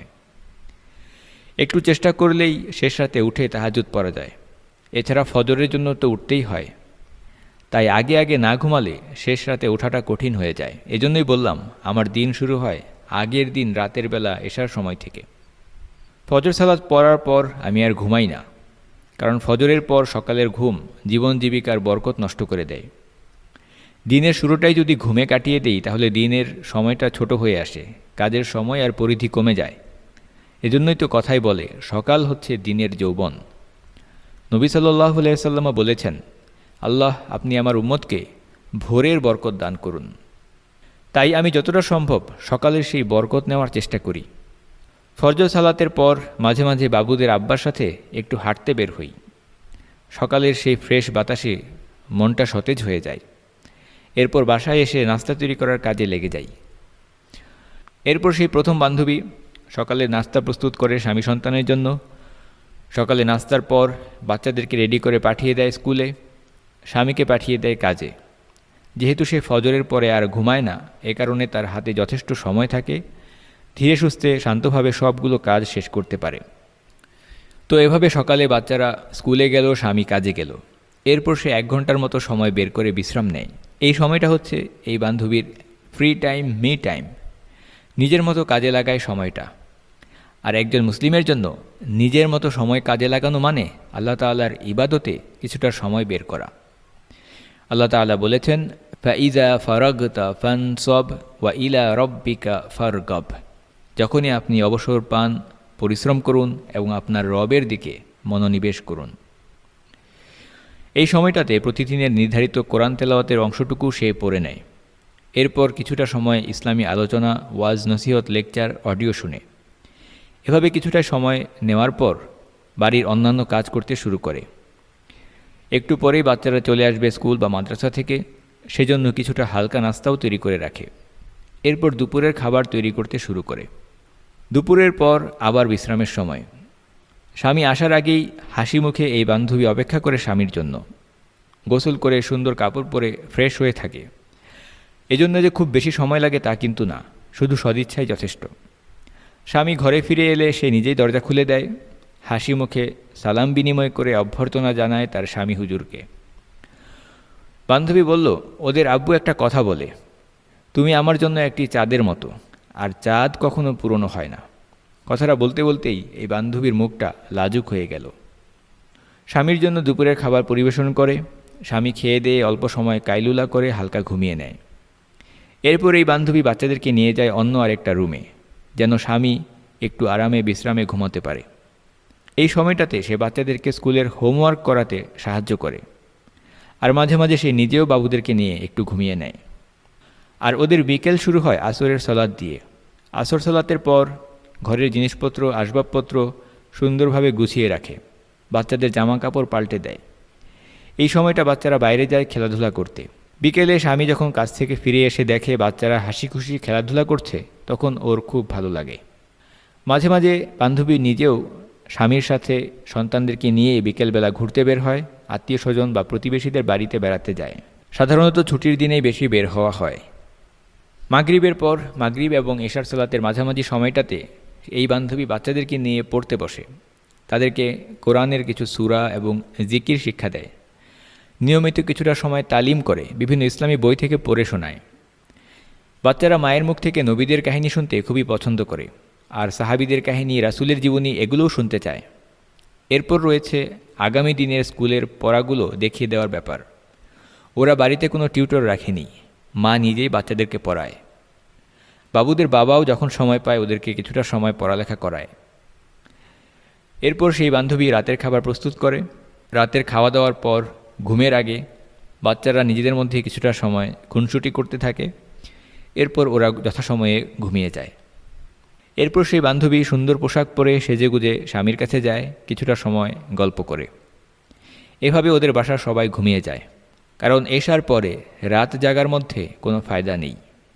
একটু চেষ্টা করলেই শেষ রাতে উঠে তাহাজ্জুদ পড়া যায়। এছাড়া ফজরের জন্য তো উঠতেই হয়। তাই আগে আগে না ঘুমালে শেষ রাতে ওঠাটা কঠিন হয়ে যায়। এজন্যই বললাম, আমার দিন শুরু হয় আগের দিন রাতের বেলা এশার সময় থেকে। ফজর সালাত পড়ার পর আমি আর ঘুমাই না, কারণ ফজরের পর সকালের ঘুম জীবন জীবিকার বরকত নষ্ট করে দেয়। দিনের শুরুটাই যদি ঘুমে কাটিয়ে দেই, তাহলে দিনের সময়টা ছোট হয়ে আসে, কাজের সময় আর পরিধি কমে যায়। এজন্যই তো কথাই বলে, সকাল হচ্ছে দিনের যৌবন। নবী সাল্লাল্লাহু আলাইহি সাল্লাম বলেছেন, আল্লাহ আপনি আমার উম্মতকে ভোরের বরকত দান করুন। তাই আমি যতটা সম্ভব সকালের সেই বরকত নেওয়ার চেষ্টা করি। ফজর সালাতের পর মাঝে মাঝে বাবুদের আব্বার সাথে একটু হাঁটতে বের হই। সকালের সেই ফ্রেশ বাতাসে মনটা সতেজ হয়ে যায়। এরপর বাসায় এসে নাস্তা তৈরি করার কাজে লেগে যাই। এরপর সেই প্রথম বান্ধবী সকালে নাস্তা প্রস্তুত করে স্বামী সন্তানের জন্য। সকালে নাস্তার পর বাচ্চাদেরকে রেডি করে পাঠিয়ে দেয় স্কুলে, স্বামীকে পাঠিয়ে দেয় কাজে। যেহেতু সে ফজরের পরে আর ঘুমায় না, এ কারণে তার হাতে যথেষ্ট সময় থাকে, ধীরে সুস্থে শান্তভাবে সবগুলো কাজ শেষ করতে পারে। তো এভাবে সকালে বাচ্চারা স্কুলে গেল, স্বামী কাজে গেল। এরপর সে এক ঘন্টার মতো সময় বের করে বিশ্রাম নেয়। এই সময়টা হচ্ছে এই বান্ধবীর ফ্রি টাইম, মি টাইম। নিজের মতো কাজে লাগায় সময়টা। আর একজন মুসলিমের জন্য নিজের মতো সময় কাজে লাগানো মানে আল্লাহ তাআলার ইবাদতে কিছুটা সময় বের করা। আল্লাহ তাআলা বলেছেন, ফাইজা ফারাগতা ফানসব ওয়া ইলা রব্বিকা ফারগব। যখনই আপনি অবসর পান, পরিশ্রম করুন এবং আপনার রবের দিকে মনোনিবেশ করুন। এই সময়টাতে প্রতিদিনের নির্ধারিত কোরআন তেলাওয়াতের অংশটুকু সে পড়ে নেয়। এরপর কিছুটা সময় ইসলামী আলোচনা, ওয়াজ, নসিহত, লেকচার, অডিও শুনে। এভাবে কিছুটা সময় নেওয়ার পর বাড়ির অন্যান্য কাজ করতে শুরু করে। একটু পরেই বাচ্চারা চলে আসবে স্কুল বা মাদ্রাসা থেকে, সেজন্য কিছুটা হালকা নাস্তাও তৈরি করে রাখে। এরপর দুপুরের খাবার তৈরি করতে শুরু করে। দুপুরের পর আবার বিশ্রামের সময়। স্বামী আসার আগেই হাসি মুখে এই বান্ধবী অপেক্ষা করে স্বামীর জন্য। গোসল করে সুন্দর কাপড় পরে ফ্রেশ হয়ে থাকে। এজন্য যে খুব বেশি সময় লাগে তা কিন্তু না, শুধু সদিচ্ছাই যথেষ্ট। স্বামী ঘরে ফিরে এলে সে নিজেই দরজা খুলে দেয়, হাসি মুখে সালাম বিনিময় করে অভ্যর্থনা জানায় তার স্বামী হুজুরকে। বান্ধবী বলল, ওদের আব্বু একটা কথা বলে, তুমি আমার জন্য একটি চাঁদের মতো, আর চাঁদ কখনো পুরনো হয় না। কথাটা বলতে বলতেই এই বান্ধবীর মুখটা লাজুক হয়ে গেল। স্বামীর জন্য দুপুরের খাবার পরিবেশন করে স্বামী খেয়ে দিয়ে অল্প সময় কাইলুলা করে হালকা ঘুমিয়ে নেয়। এরপর এই বান্ধবী বাচ্চাদেরকে নিয়ে যায় অন্য আরেকটা রুমে, যেন স্বামী একটু আরামে বিশ্রামে ঘুমাতে পারে। এই সময়টাতে সে বাচ্চাদেরকে স্কুলের হোমওয়ার্ক করাতে সাহায্য করে, আর মাঝে মাঝে সে নিজেও বাবুদেরকে নিয়ে একটু ঘুমিয়ে নেয়। আর ওদের বিকেল শুরু হয় আসরের সালাত দিয়ে। আসর সালাতের পর ঘরের জিনিসপত্র, আসবাবপত্র সুন্দরভাবে গুছিয়ে রাখে, বাচ্চাদের জামা কাপড় পাল্টে দেয়। এই সময়টা বাচ্চারা বাইরে যায় খেলাধুলা করতে। বিকেলে স্বামী যখন কাজ থেকে ফিরে এসে দেখে বাচ্চারা হাসি খুশি খেলাধুলা করছে, তখন ওর খুব ভালো লাগে। মাঝে মাঝে বান্ধবী নিজেও স্বামীর সাথে সন্তানদেরকে নিয়ে বিকেলবেলা ঘুরতে বের হয়, আত্মীয় স্বজন বা প্রতিবেশীদের বাড়িতে বেড়াতে যায়। সাধারণত ছুটির দিনেই বেশি বের হওয়া হয়। মাগরিবের পর মাগরিব এবং এশার সালাতের মাঝামাঝি সময়টাতে এই বান্ধবী বাচ্চাদেরকে নিয়ে পড়তে বসে। তাদেরকে কোরআনের কিছু সূরা এবং জিকির শিক্ষা দেয়। নিয়মিত কিছুটা সময় তালিম করে, বিভিন্ন ইসলামী বই থেকে পড়ে শোনায়। বাচ্চারা মায়ের মুখ থেকে নবীদের কাহিনী শুনতে খুবই পছন্দ করে, আর সাহাবীদের কাহিনী, রাসূলের জীবনী এগুলোও শুনতে চায়। এরপর রয়েছে আগামী দিনের স্কুলের পড়াগুলো দেখিয়ে দেওয়ার ব্যাপার। ওরা বাড়িতে কোনো টিউটর রাখেনি, মা নিজেই বাচ্চাদেরকে পড়ায়। বাবুদের বাবাও যখন সময় পায় ওদেরকে কিছুটা সময় পড়ালেখা করায়। এরপর সেই বান্ধবী রাতের খাবার প্রস্তুত করে। রাতের খাওয়া দাওয়ার পর ঘুমের আগে বাচ্চারা নিজেদের মধ্যে কিছুটা সময় খুনসুটি করতে থাকে। এরপর ওরা যথাসময়ে ঘুমিয়ে যায়। এরপর সেই বান্ধবী সুন্দর পোশাক পরে সেজেগুজে স্বামীর কাছে যায়, কিছুটা সময় গল্প করে। এভাবে ওদের বাসার সবাই ঘুমিয়ে যায়, কারণ এশার পরে রাত জাগার মধ্যে কোনো ফায়দা নেই।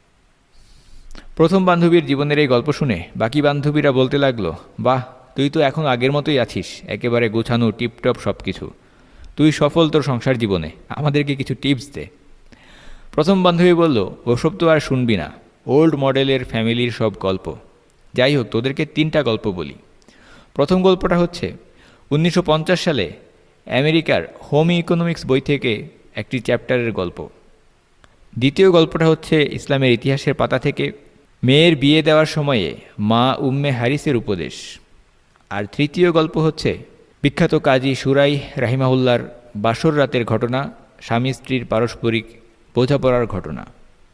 প্রথম বান্ধবীর জীবনের এই গল্প শুনে বাকি বান্ধবীরা বলতে লাগলো, বাহ, তুই তো এখন আগের মতোই আছিস, একেবারে গোছানো, টিপটপ সব কিছু। তুই সফল তোর সংসার জীবনে, আমাদেরকে কিছু টিপস দে। প্রথম বান্ধবী বলল, ওসব তো আর শুনবি না, ওল্ড মডেলের ফ্যামিলির সব গল্প। যাই হোক, তোদেরকে তিনটা গল্প বলি। প্রথম গল্পটা হচ্ছে উনিশশো পঞ্চাশ সালে আমেরিকার হোম ইকোনমিক্স বই থেকে একটি চ্যাপ্টারের গল্প। দ্বিতীয় গল্পটা হচ্ছে ইসলামের ইতিহাসের পাতা থেকে মেয়ের বিয়ে দেওয়ার সময়ে মা উম্মে হারিসের উপদেশ। আর তৃতীয় গল্প হচ্ছে বিখ্যাত কাজী সুরাই রাহিমাহুল্লার বাসর রাতের ঘটনা, স্বামী স্ত্রীর পারস্পরিক বোঝাপড়ার ঘটনা।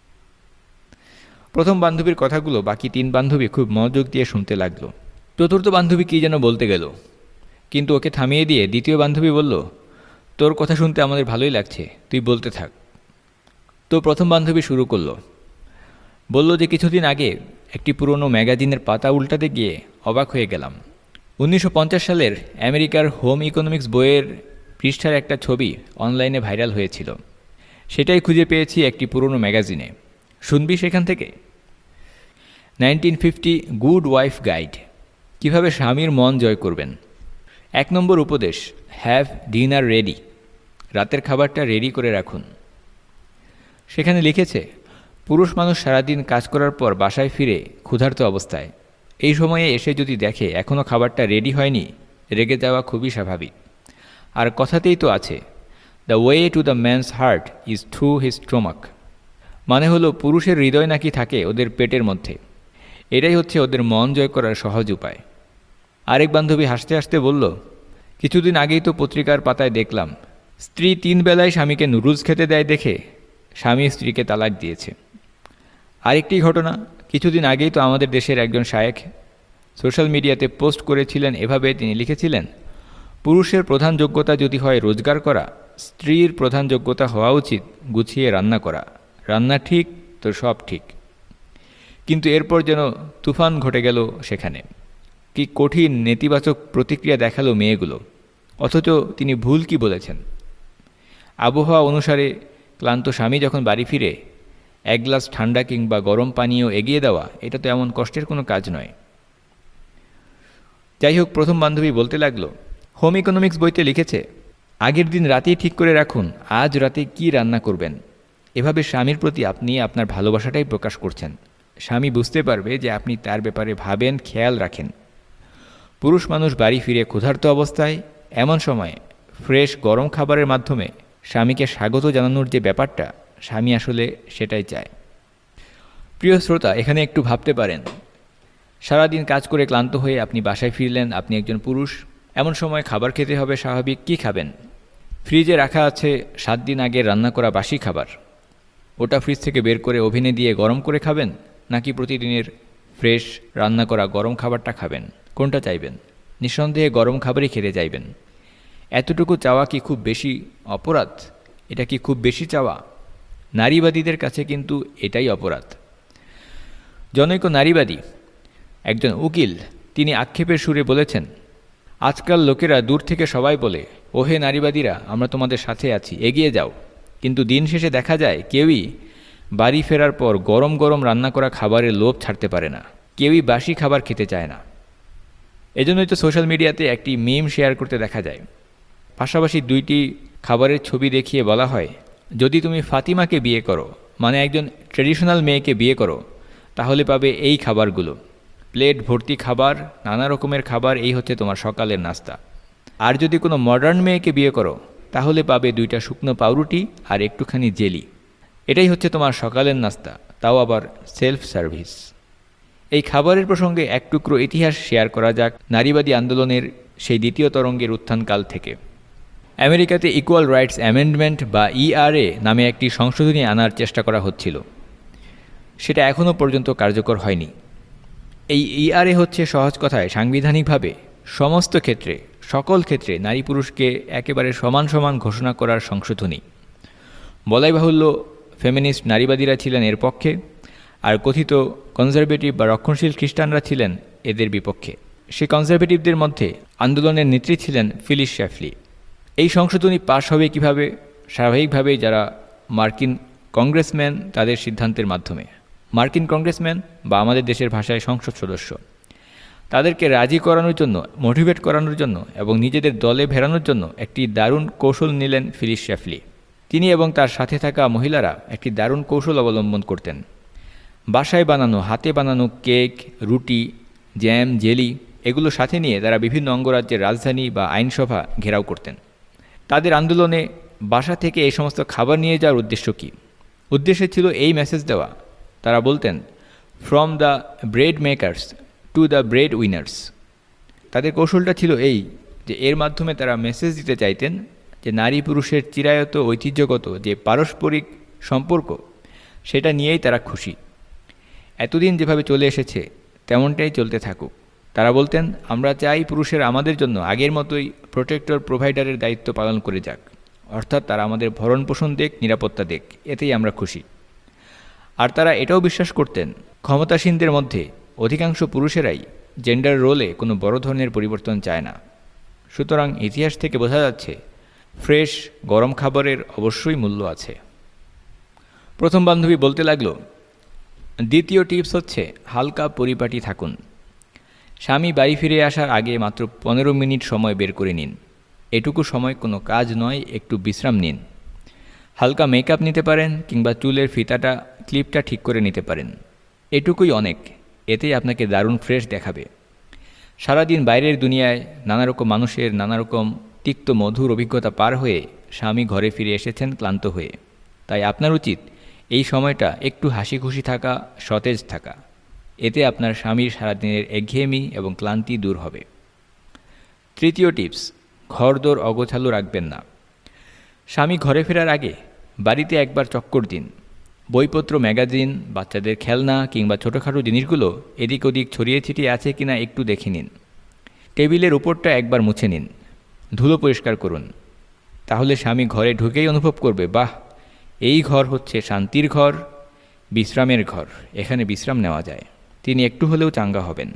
প্রথম বান্ধবীর কথাগুলো বাকি তিন বান্ধবী খুব মনোযোগ দিয়ে শুনতে লাগলো। চতুর্থ বান্ধবী কী যেন বলতে গেল, কিন্তু ওকে থামিয়ে দিয়ে দ্বিতীয় বান্ধবী বলল, তোর কথা শুনতে আমাদের ভালোই লাগছে, তুই বলতে থাক। তো প্রথম বান্ধবী শুরু করলো, বলল যে কিছুদিন আগে একটি পুরনো ম্যাগাজিনের পাতা উল্টাতে গিয়ে অবাক হয়ে গেলাম। উনিশশো পঞ্চাশ সালের আমেরিকার হোম ইকোনমিক্স বইয়ের পৃষ্ঠার একটা ছবি অনলাইনে ভাইরাল হয়েছিল, সেটাই খুঁজে পেয়েছি একটি পুরনো ম্যাগাজিনে। শুনবি সেখান থেকে? Nineteen fifty good wife guide, কীভাবে স্বামীর মন জয় করবেন। এক নম্বর উপদেশ, হ্যাভ ডিনার রেডি, রাতের খাবারটা রেডি করে রাখুন। সেখানে লিখেছে, পুরুষ মানুষ সারাদিন কাজ করার পর বাসায় ফিরে ক্ষুধার্ত অবস্থায় এই সময়ে এসে যদি দেখে এখনও খাবারটা রেডি হয়নি, রেগে যাওয়া খুবই স্বাভাবিক। আর কথাতেই তো আছে, the way to the man's heart is through his stomach, মানে হলো পুরুষের হৃদয় নাকি থাকে ওদের পেটের মধ্যে, এটাই হচ্ছে ওদের মন জয় করার সহজ উপায়। আরেক বান্ধবী হাসতে হাসতে বলল, কিছুদিন আগেই তো পত্রিকার পাতায় দেখলাম, স্ত্রী তিন বেলায় স্বামীকে নুডলস খেতে দেয় দেখে স্বামী স্ত্রীকে তালাক দিয়েছে। আরেকটি ঘটনা, কিছুদিন আগেই তো আমাদের দেশের একজন শায়েখ সোশ্যাল মিডিয়াতে পোস্ট করেছিলেন, এভাবে তিনি লিখেছিলেন, পুরুষের প্রধান যোগ্যতা যদি হয় রোজগার করা, স্ত্রীর প্রধান যোগ্যতা হওয়া উচিত গুছিয়ে রান্না করা। রান্না ঠিক তো সব ঠিক। কিন্তু এরপর যেন তুফান ঘটে গেল সেখানে। কি কঠিন নেতিবাচক প্রতিক্রিয়া দেখালো মেয়েগুলো, অথচ তিনি ভুল কি বলেছেন। আবহাওয়া অনুসারে ক্লান্ত স্বামী যখন বাড়ি ফিরে এক গ্লাস ঠান্ডা কিংবা গরম পানীয় এগিয়ে দেওয়া, এটা তো এমন কষ্টের কোনো কাজ নয়। যাই হোক, প্রথম বান্ধবী বলতে লাগলো, হোম ইকোনমিক্স বইতে লিখেছে, আগের দিন রাতেই ঠিক করে রাখুন আজ রাতে কি রান্না করবেন। এভাবে স্বামীর প্রতি আপনি আপনার ভালোবাসাটাই প্রকাশ করছেন। স্বামী বুঝতে পারবে যে আপনি তার ব্যাপারে ভাবেন, খেয়াল রাখেন। পুরুষ মানুষ বাড়ি ফিরে ক্ষুধার্ত অবস্থায় এমন সময়ে ফ্রেশ গরম খাবারের মাধ্যমে স্বামীকে স্বাগত জানানোর যে ব্যাপারটা, স্বামী আসলে সেটাই চায়। প্রিয় শ্রোতা, এখানে একটু ভাবতে পারেন, সারাদিন কাজ করে ক্লান্ত হয়ে আপনি বাসায় ফিরলেন, আপনি একজন পুরুষ, এমন সময় খাবার খেতে হবে স্বাভাবিক। কি খাবেন? ফ্রিজে রাখা আছে সাত দিন আগে রান্না করা বাসি খাবার, ওটা ফ্রিজ থেকে বের করে ওভেনে দিয়ে গরম করে খাবেন, নাকি প্রতিদিনের ফ্রেশ রান্না করা গরম খাবারটা খাবেন? কোনটা চাইবেন? নিঃসন্দেহে গরম খাবারই খেতে চাইবেন। এতটুকু চাওয়া কি খুব বেশি অপরাধ? এটা কি খুব বেশি চাওয়া? নারীবাদীদের কাছে কিন্তু এটাই অপরাধ। জনৈক নারীবাদী একজন উকিল, তিনি আক্ষেপের সুরে বলেছেন, আজকাল লোকেরা দূর থেকে সবাই বলে, ওহে নারীবাদীরা, আমরা তোমাদের সাথে আছি, এগিয়ে যাও। কিন্তু দিন শেষে দেখা যায় কেউই বাড়ি ফেরার পর গরম গরম রান্না করা খাবারের লোভ ছাড়তে পারে না, কেউই বাসি খাবার খেতে চায় না। এজন্যই তো সোশ্যাল মিডিয়াতে একটি মিম শেয়ার করতে দেখা যায়। পাশাপাশি দুইটি খাবারের ছবি দেখিয়ে বলা হয়, যদি তুমি ফাতিমাকে বিয়ে করো, মানে একজন ট্রেডিশনাল মেয়েকে বিয়ে করো, তাহলে পাবে এই খাবারগুলো, প্লেট ভর্তি খাবার, নানা রকমের খাবার, এই হচ্ছে তোমার সকালের নাস্তা। আর যদি কোনো মডার্ন মেয়েকে বিয়ে করো, তাহলে পাবে দুইটা শুকনো পাউরুটি আর একটুখানি জেলি, এটাই হচ্ছে তোমার সকালের নাস্তা, তাও আবার সেলফ সার্ভিস। এই খাবারের প্রসঙ্গে এক টুকরো ইতিহাস শেয়ার করা যাক নারীবাদী আন্দোলনের সেই দ্বিতীয় তরঙ্গের উত্থানকাল থেকে। আমেরিকাতে ইকুয়াল রাইটস অ্যামেন্ডমেন্ট বা ইআরএ নামে একটি সংশোধনী আনার চেষ্টা করা হচ্ছিল, সেটা এখনও পর্যন্ত কার্যকর হয়নি। এই ইআরএ হচ্ছে সহজ কথায় সাংবিধানিকভাবে সমস্ত ক্ষেত্রে, সকল ক্ষেত্রে নারী পুরুষকে একেবারে সমান সমান ঘোষণা করার সংশোধনী। বলাই বাহুল্য, ফেমিনিস্ট নারীবাদীরা ছিলেন এর পক্ষে, আর কথিত কনজারভেটিভ বা রক্ষণশীল খ্রিস্টানরা ছিলেন এদের বিপক্ষে। সেই কনজারভেটিভদের মধ্যে আন্দোলনের নেত্রী ছিলেন ফিলিস শ্যাফলি। এই সংশোধনী পাশ হবে কিভাবে? স্বাভাবিকভাবেই যারা মার্কিন কংগ্রেসম্যান তাদের সিদ্ধান্তের মাধ্যমে। মার্কিন কংগ্রেসম্যান বা আমাদের দেশের ভাষায় সংসদ সদস্য, তাদেরকে রাজি করানোর জন্য, মোটিভেট করানোর জন্য এবং নিজেদের দলে ভেড়ানোর জন্য একটি দারুণ কৌশল নিলেন ফিলিস শ্যাফলি। তিনি এবং তার সাথে থাকা মহিলারা একটি দারুণ কৌশল অবলম্বন করতেন। বাসায় বানানো, হাতে বানানো কেক, রুটি, জ্যাম, জেলি এগুলো সাথে নিয়ে তারা বিভিন্ন অঙ্গরাজ্যের রাজধানী বা আইনসভা ঘেরাও করতেন। তাদের আন্দোলনে বাসা থেকে এই সমস্ত খাবার নিয়ে যাওয়ার উদ্দেশ্য কী? উদ্দেশ্য ছিল এই মেসেজ দেওয়া। তারা বলতেন, from the bread makers to the breadwinners. তাদের কৌশলটা ছিল এই যে এর মাধ্যমে তারা মেসেজ দিতে চাইতেন যে নারী পুরুষের চিরায়ত ঐতিহ্যগত যে পারস্পরিক সম্পর্ক, সেটা নিয়েই তারা খুশি। এতদিন যেভাবে চলে এসেছে তেমনটাই চলতে থাকুক। তারা বলতেন, আমরা চাই পুরুষের আমাদের জন্য আগের মতোই প্রোটেক্টর প্রোভাইডারের দায়িত্ব পালন করে যাক, অর্থাৎ তারা আমাদের ভরণ পোষণ দেখ, নিরাপত্তা দেখ, এতেই আমরা খুশি। আর তারা এটাও বিশ্বাস করতেন, ক্ষমতাসীনদের মধ্যে অধিকাংশ পুরুষেরাই জেন্ডার রোলে কোনো বড় ধরনের পরিবর্তন চায় না। সুতরাং ইতিহাস থেকে বোঝা যাচ্ছে ফ্রেশ গরম খাবারের অবশ্যই মূল্য আছে। প্রথম বান্ধবী বলতে লাগলো, দ্বিতীয় টিপস হচ্ছে হালকা পরিপাটি থাকুন। স্বামী বাড়ি ফিরে আসার আগে মাত্র পনেরো মিনিট সময় বের করে নিন। এটুকু সময় কোনো কাজ নয়, একটু বিশ্রাম নিন। হালকা মেকআপ নিতে পারেন কিংবা চুলের ফিতাটা ক্লিপটা ঠিক করে নিতে পারেন। এটুকুই অনেক, এতেই আপনাকে দারুণ ফ্রেশ দেখাবে। সারাদিন বাইরের দুনিয়ায় নানা রকম মানুষের নানা রকম তিক্ত মধুর অভিজ্ঞতা পার হয়ে স্বামী ঘরে ফিরে এসেছেন ক্লান্ত হয়ে। তাই আপনার উচিত এই সময়টা একটু হাসি খুশি থাকা, সতেজ থাকা। এতে আপনার স্বামীর সারাদিনের একঘেয়েমি এবং ক্লান্তি দূর হবে। তৃতীয় টিপস, ঘরদোর অগোছালো রাখবেন না। স্বামী ঘরে ফেরার আগে বাড়িতে একবার চক্কর দিন। বইপত্র, ম্যাগাজিন, বাচ্চাদের খেলনা কিংবা ছোটোখাটো জিনিসগুলো এদিক ওদিক ছড়িয়ে ছিটিয়ে আছে কিনা একটু দেখে নিন। টেবিলের উপরটা একবার মুছে নিন, ধুলো পরিষ্কার করুন। তাহলে স্বামী ঘরে ঢুকেই অনুভব করবে, বাহ, এই ঘর হচ্ছে শান্তির ঘর, বিশ্রামের ঘর, এখানে বিশ্রাম নেওয়া যায়। তিনি একটু হলেও চাঙ্গা হবেন।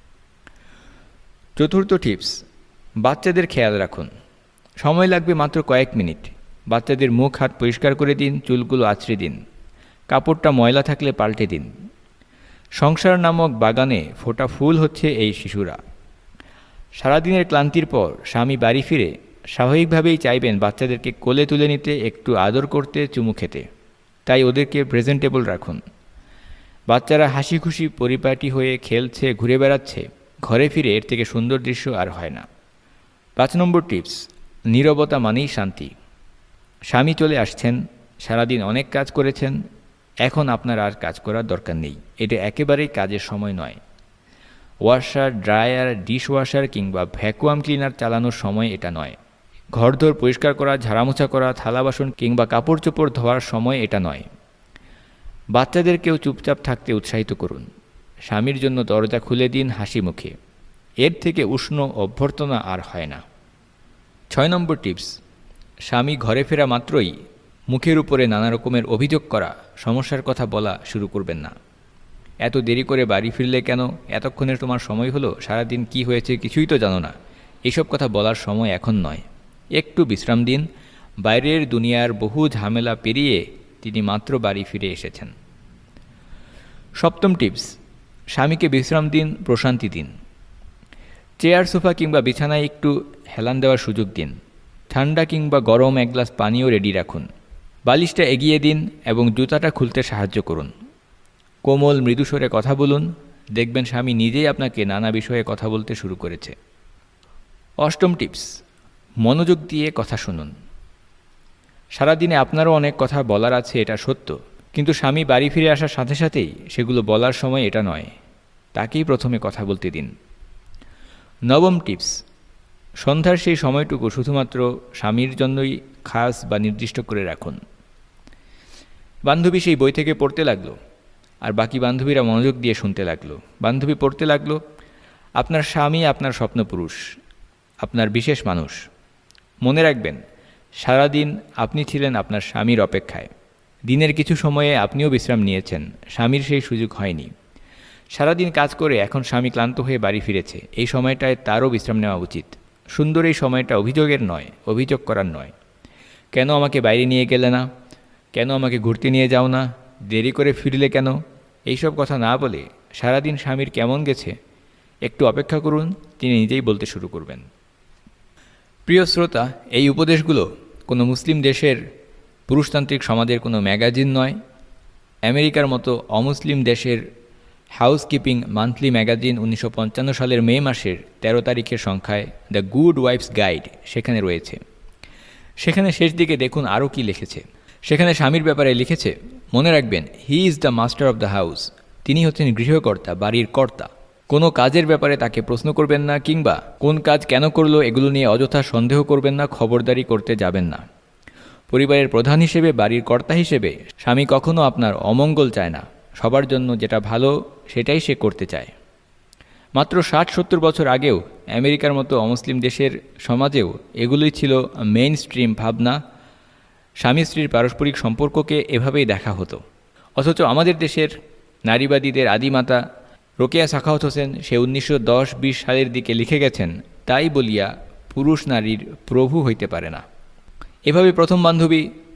চতুর্থ টিপস, বাচ্চাদের খেয়াল রাখুন। সময় লাগবে মাত্র কয়েক মিনিট। বাচ্চাদের মুখ হাত পরিষ্কার করে দিন, চুলগুলো আঁচড়ে দিন, কাপড়টা ময়লা থাকলে পাল্টে দিন। সংসার নামক বাগানে ফোটা ফুল হচ্ছে এই শিশুরা। সারাদিনের ক্লান্তির পর স্বামী বাড়ি ফিরে স্বাভাবিকভাবেই চাইবেন বাচ্চাদেরকে কোলে তুলে নিতে, একটু আদর করতে, চুমু খেতে। তাই ওদেরকে প্রেজেন্টেবল রাখুন। বাচ্চারা হাসি খুশি পরিপাটি হয়ে খেলছে, ঘুরে বেড়াচ্ছে, ঘরে ফিরে এর থেকে সুন্দর দৃশ্য আর হয় না। পাঁচ নম্বর টিপস, নীরবতা মানেই শান্তি। স্বামী চলে আসছেন, সারাদিন অনেক কাজ করেছেন, এখন আপনার আর কাজ করার দরকার নেই। এটা একেবারেই কাজের সময় নয়। ওয়াশার, ড্রায়ার, ডিশ ওয়াশার কিংবা ভ্যাকুয়াম ক্লিনার চালানোর সময় এটা নয়। ঘরদোর পরিষ্কার করা, ঝাড়ামোছা করা, থালা বাসন কিংবা কাপড় চোপড় ধোয়ার সময় এটা নয়। বাচ্চাদেরকেও চুপচাপ থাকতে উৎসাহিত করুন। স্বামীর জন্য দরজা খুলে দিন হাসি মুখে। এর থেকে উষ্ণ অভ্যর্থনা আর হয় না। ছয় নম্বর টিপস, স্বামী ঘরে ফেরা মাত্রই মুখের উপরে নানা রকমের অভিযোগ করা, সমস্যার কথা বলা শুরু করবেন না। এত দেরি করে বাড়ি ফিরলে কেন, এতক্ষণে তোমার সময় হলো, সারাদিন কি হয়েছে কিছুই তো জানো না। এসব কথা বলার সময় এখন নয়। একটু বিশ্রাম দিন। বাইরের দুনিয়ার বহু ঝামেলা পেরিয়ে তিনি মাত্র বাড়ি ফিরে এসেছেন। সপ্তম টিপস, স্বামীকে বিশ্রাম দিন, প্রশান্তি দিন। চেয়ার, সোফা কিংবা বিছানায় একটু হেলান দেওয়ার সুযোগ দিন। ঠান্ডা কিংবা গরম এক গ্লাস পানিও রেডি রাখুন। বালিশটা এগিয়ে দিন এবং জুতাটা খুলতে সাহায্য করুন। কোমল মৃদুস্বরে কথা বলুন, দেখবেন স্বামী নিজেই আপনাকে নানা বিষয়ে কথা বলতে শুরু করেছে। অষ্টম টিপস, মনোযোগ দিয়ে কথা শুনুন। সারাদিনে আপনারও অনেক কথা বলার আছে, এটা সত্য, কিন্তু স্বামী বাড়ি ফিরে আসার সাথে সাথেই সেগুলো বলার সময় এটা নয়। তাকেই প্রথমে কথা বলতে দিন। নবম টিপস, সন্ধ্যার সেই সময়টুকু শুধুমাত্র স্বামীর জন্যই খাস বা নির্দিষ্ট করে রাখুন। বান্ধবী সেই বই থেকে পড়তে লাগলো, আর বাকি বান্ধবীরা মনোযোগ দিয়ে শুনতে লাগলো। বান্ধবী পড়তে লাগলো, আপনার স্বামী আপনার স্বপ্নপুরুষ, আপনার বিশেষ মানুষ। মনে রাখবেন, সারাদিন আপনি ছিলেন আপনার স্বামীর অপেক্ষায়। দিনের কিছু সময়ে আপনিও বিশ্রাম নিয়েছেন, স্বামীর সেই সুযোগ হয়নি। সারাদিন কাজ করে এখন স্বামী ক্লান্ত হয়ে বাড়ি ফিরেছে, এই সময়টায় তারও বিশ্রাম নেওয়া উচিত। সুন্দর এই সময়টা অভিযোগের নয়, অভিযোগ করার নয়। কেন আমাকে বাইরে নিয়ে গেলে না, কেন আমাকে ঘুরতে নিয়ে যাও না, দেরি করে ফিরলে কেন, এইসব কথা না বলে সারাদিন স্বামীর কেমন গেছে একটু অপেক্ষা করুন, তিনি নিজেই বলতে শুরু করবেন। প্রিয় শ্রোতা, এই উপদেশগুলো কোনো মুসলিম দেশের পুরুষতান্ত্রিক সমাজের কোনো ম্যাগাজিন নয়। আমেরিকার মতো অমুসলিম দেশের হাউসকিপিং মান্থলি ম্যাগাজিন উনিশশো পঞ্চান্ন সালের মে মাসের তেরো তারিখের সংখ্যায় দ্য গুড ওয়াইফস গাইড সেখানে রয়েছে। সেখানে শেষ দিকে দেখুন আরও কি লিখেছে। সেখানে স্বামীর ব্যাপারে লিখেছে, মনে রাখবেন, he is the master of the house. তিনি হচ্ছেন গৃহকর্তা, বাড়ির কর্তা। কোনো কাজের ব্যাপারে তাকে প্রশ্ন করবেন না, কিংবা কোন কাজ কেন করলো এগুলো নিয়ে অযথা সন্দেহ করবেন না, খবরদারি করতে যাবেন না। পরিবারের প্রধান হিসেবে, বাড়ির কর্তা হিসেবে স্বামী কখনো আপনার অমঙ্গল চায় না। সবার জন্য যেটা ভালো সেটাই সে করতে চায়। মাত্র ষাট সত্তর বছর আগেও আমেরিকার মতো অমুসলিম দেশের সমাজেও এগুলোই ছিল মেইন স্ট্রিম ভাবনা। স্বামী স্ত্রীর পারস্পরিক সম্পর্ককে এভাবেই দেখা হতো। অথচ আমাদের দেশের নারীবাদীদের আদিমাতা রোকেয়া সাখাওয়াত হোসেন সে উনিশশো দশ বিশ সালের দিকে লিখে গেছেন, তাই বলিয়া পুরুষ নারীর প্রভু হইতে পারে না। এভাবে প্রথম বান্ধবী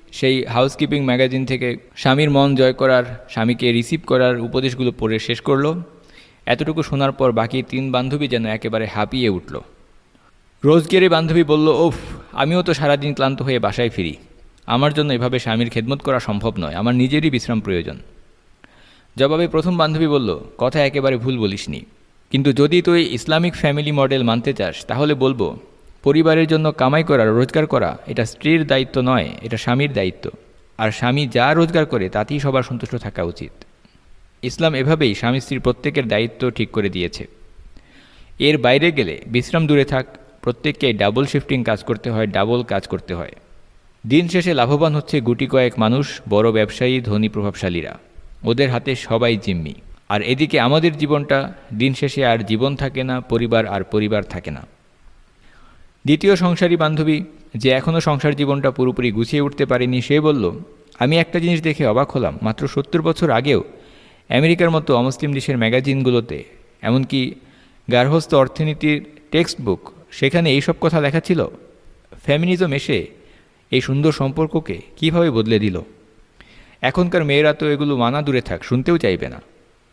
সেই হাউসকিপিং ম্যাগাজিন থেকে স্বামীর মন জয় করার, স্বামীকে রিসিভ করার উপদেশগুলো পড়ে শেষ করলো। এতটুকু শোনার পর বাকি তিন বান্ধবী যেন একেবারে হাঁপিয়ে উঠল। রোজগেরি বান্ধবী বলল, ওফ, আমিও তো সারাদিন ক্লান্ত হয়ে বাসায় ফিরি, আমার জন্য এভাবে স্বামীর খেদমত করা সম্ভব নয়, আমার নিজেরই বিশ্রাম প্রয়োজন। জবাবে প্রথম বান্ধবী বলল, কথা একেবারে ভুল বলিসনি, কিন্তু যদি তুই ইসলামিক ফ্যামিলি মডেল মানতে চাস তাহলে বলবো, পরিবারের জন্য কামাই করা, রোজগার করা এটা স্ত্রীর দায়িত্ব নয়, এটা স্বামীর দায়িত্ব। আর স্বামী যা রোজগার করে তাতেই সবার সন্তুষ্ট থাকা উচিত। ইসলাম এভাবেই স্বামী স্ত্রীর প্রত্যেকের দায়িত্ব ঠিক করে দিয়েছে। এর বাইরে গেলে বিশ্রাম দূরে থাক, প্রত্যেককেই ডাবল শিফটিং কাজ করতে হয়, ডাবল কাজ করতে হয়। দিন শেষে লাভবান হচ্ছে গুটি কয়েক মানুষ, বড় ব্যবসায়ী, ধনী, প্রভাবশালীরা। ওদের হাতে সবাই জিম্মি। আর এদিকে আমাদের জীবনটা দিন শেষে আর জীবন থাকে না, পরিবার আর পরিবার থাকে না। দ্বিতীয় সংসারী বান্ধবী, যে এখনও সংসার জীবনটা পুরোপুরি গুছিয়ে উঠতে পারেনি, সে বলল, আমি একটা জিনিস দেখে অবাক হলাম, মাত্র সত্তর বছর আগেও আমেরিকার মতো অমুসলিম দেশের ম্যাগাজিনগুলোতে, এমনকি গার্হস্থ্য অর্থনীতির টেক্সট বুক, সেখানে এইসব কথা লেখা ছিল। ফেমিনিজম এসে এই সুন্দর সম্পর্ককে কিভাবে বদলে দিল। এখনকার মেয়েরা তো এগুলো মানা দূরে থাক, শুনতেও চাইবে না।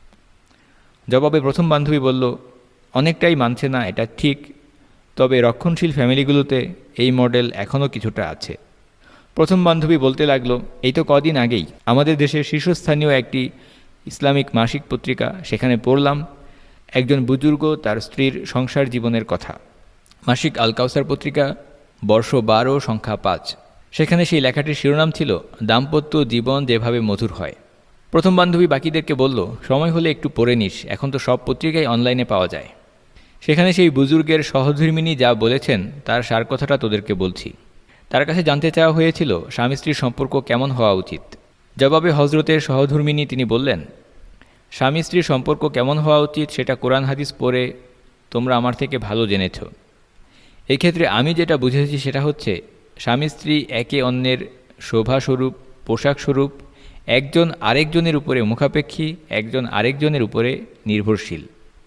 জবাবে প্রথম বান্ধবী বলল, অনেকটাই মানছে না, এটা ঠিক, তবে রক্ষণশীল ফ্যামিলিগুলোতে এই মডেল এখনও কিছুটা আছে। প্রথম বান্ধবী বলতে লাগলো, এই তো কদিন আগেই আমাদের দেশের শীর্ষস্থানীয় একটি ইসলামিক মাসিক পত্রিকা, সেখানে পড়লাম একজন বুজুর্গ তার স্ত্রীর সংসার জীবনের কথা। মাসিক আল কাউসার পত্রিকা, বর্ষ বারো, সংখ্যা পাঁচ। সেখানে সেই লেখাটির শিরোনাম ছিল, দাম্পত্য জীবন যেভাবে মধুর হয়। প্রথম বান্ধবী বাকিদেরকে বলল, সময় হলে একটু পড়ে নিস, এখন তো সব পত্রিকাই অনলাইনে পাওয়া যায়। সেখানে সেই বুজুর্গের সহধর্মিণী যা বলেছেন তার সার কথাটা তোদেরকে বলছি। তার কাছে জানতে চাওয়া হয়েছিল স্বামী স্ত্রীর সম্পর্ক কেমন হওয়া উচিত। জবাবে হজরতের সহধর্মিণী তিনি বললেন, স্বামী স্ত্রীর সম্পর্ক কেমন হওয়া উচিত সেটা কোরআন হাদিস পড়ে তোমরা আমার থেকে ভালো জেনেছ। এই ক্ষেত্রে আমি যেটা বুঝেছি সেটা হচ্ছে, স্বামী স্ত্রী একে অন্যের শোভাস্বরূপ, পোশাকস্বরূপ, একজন আরেকজনের উপরে মুখাপেক্ষী, একজন আরেকজনের উপরে নির্ভরশীল।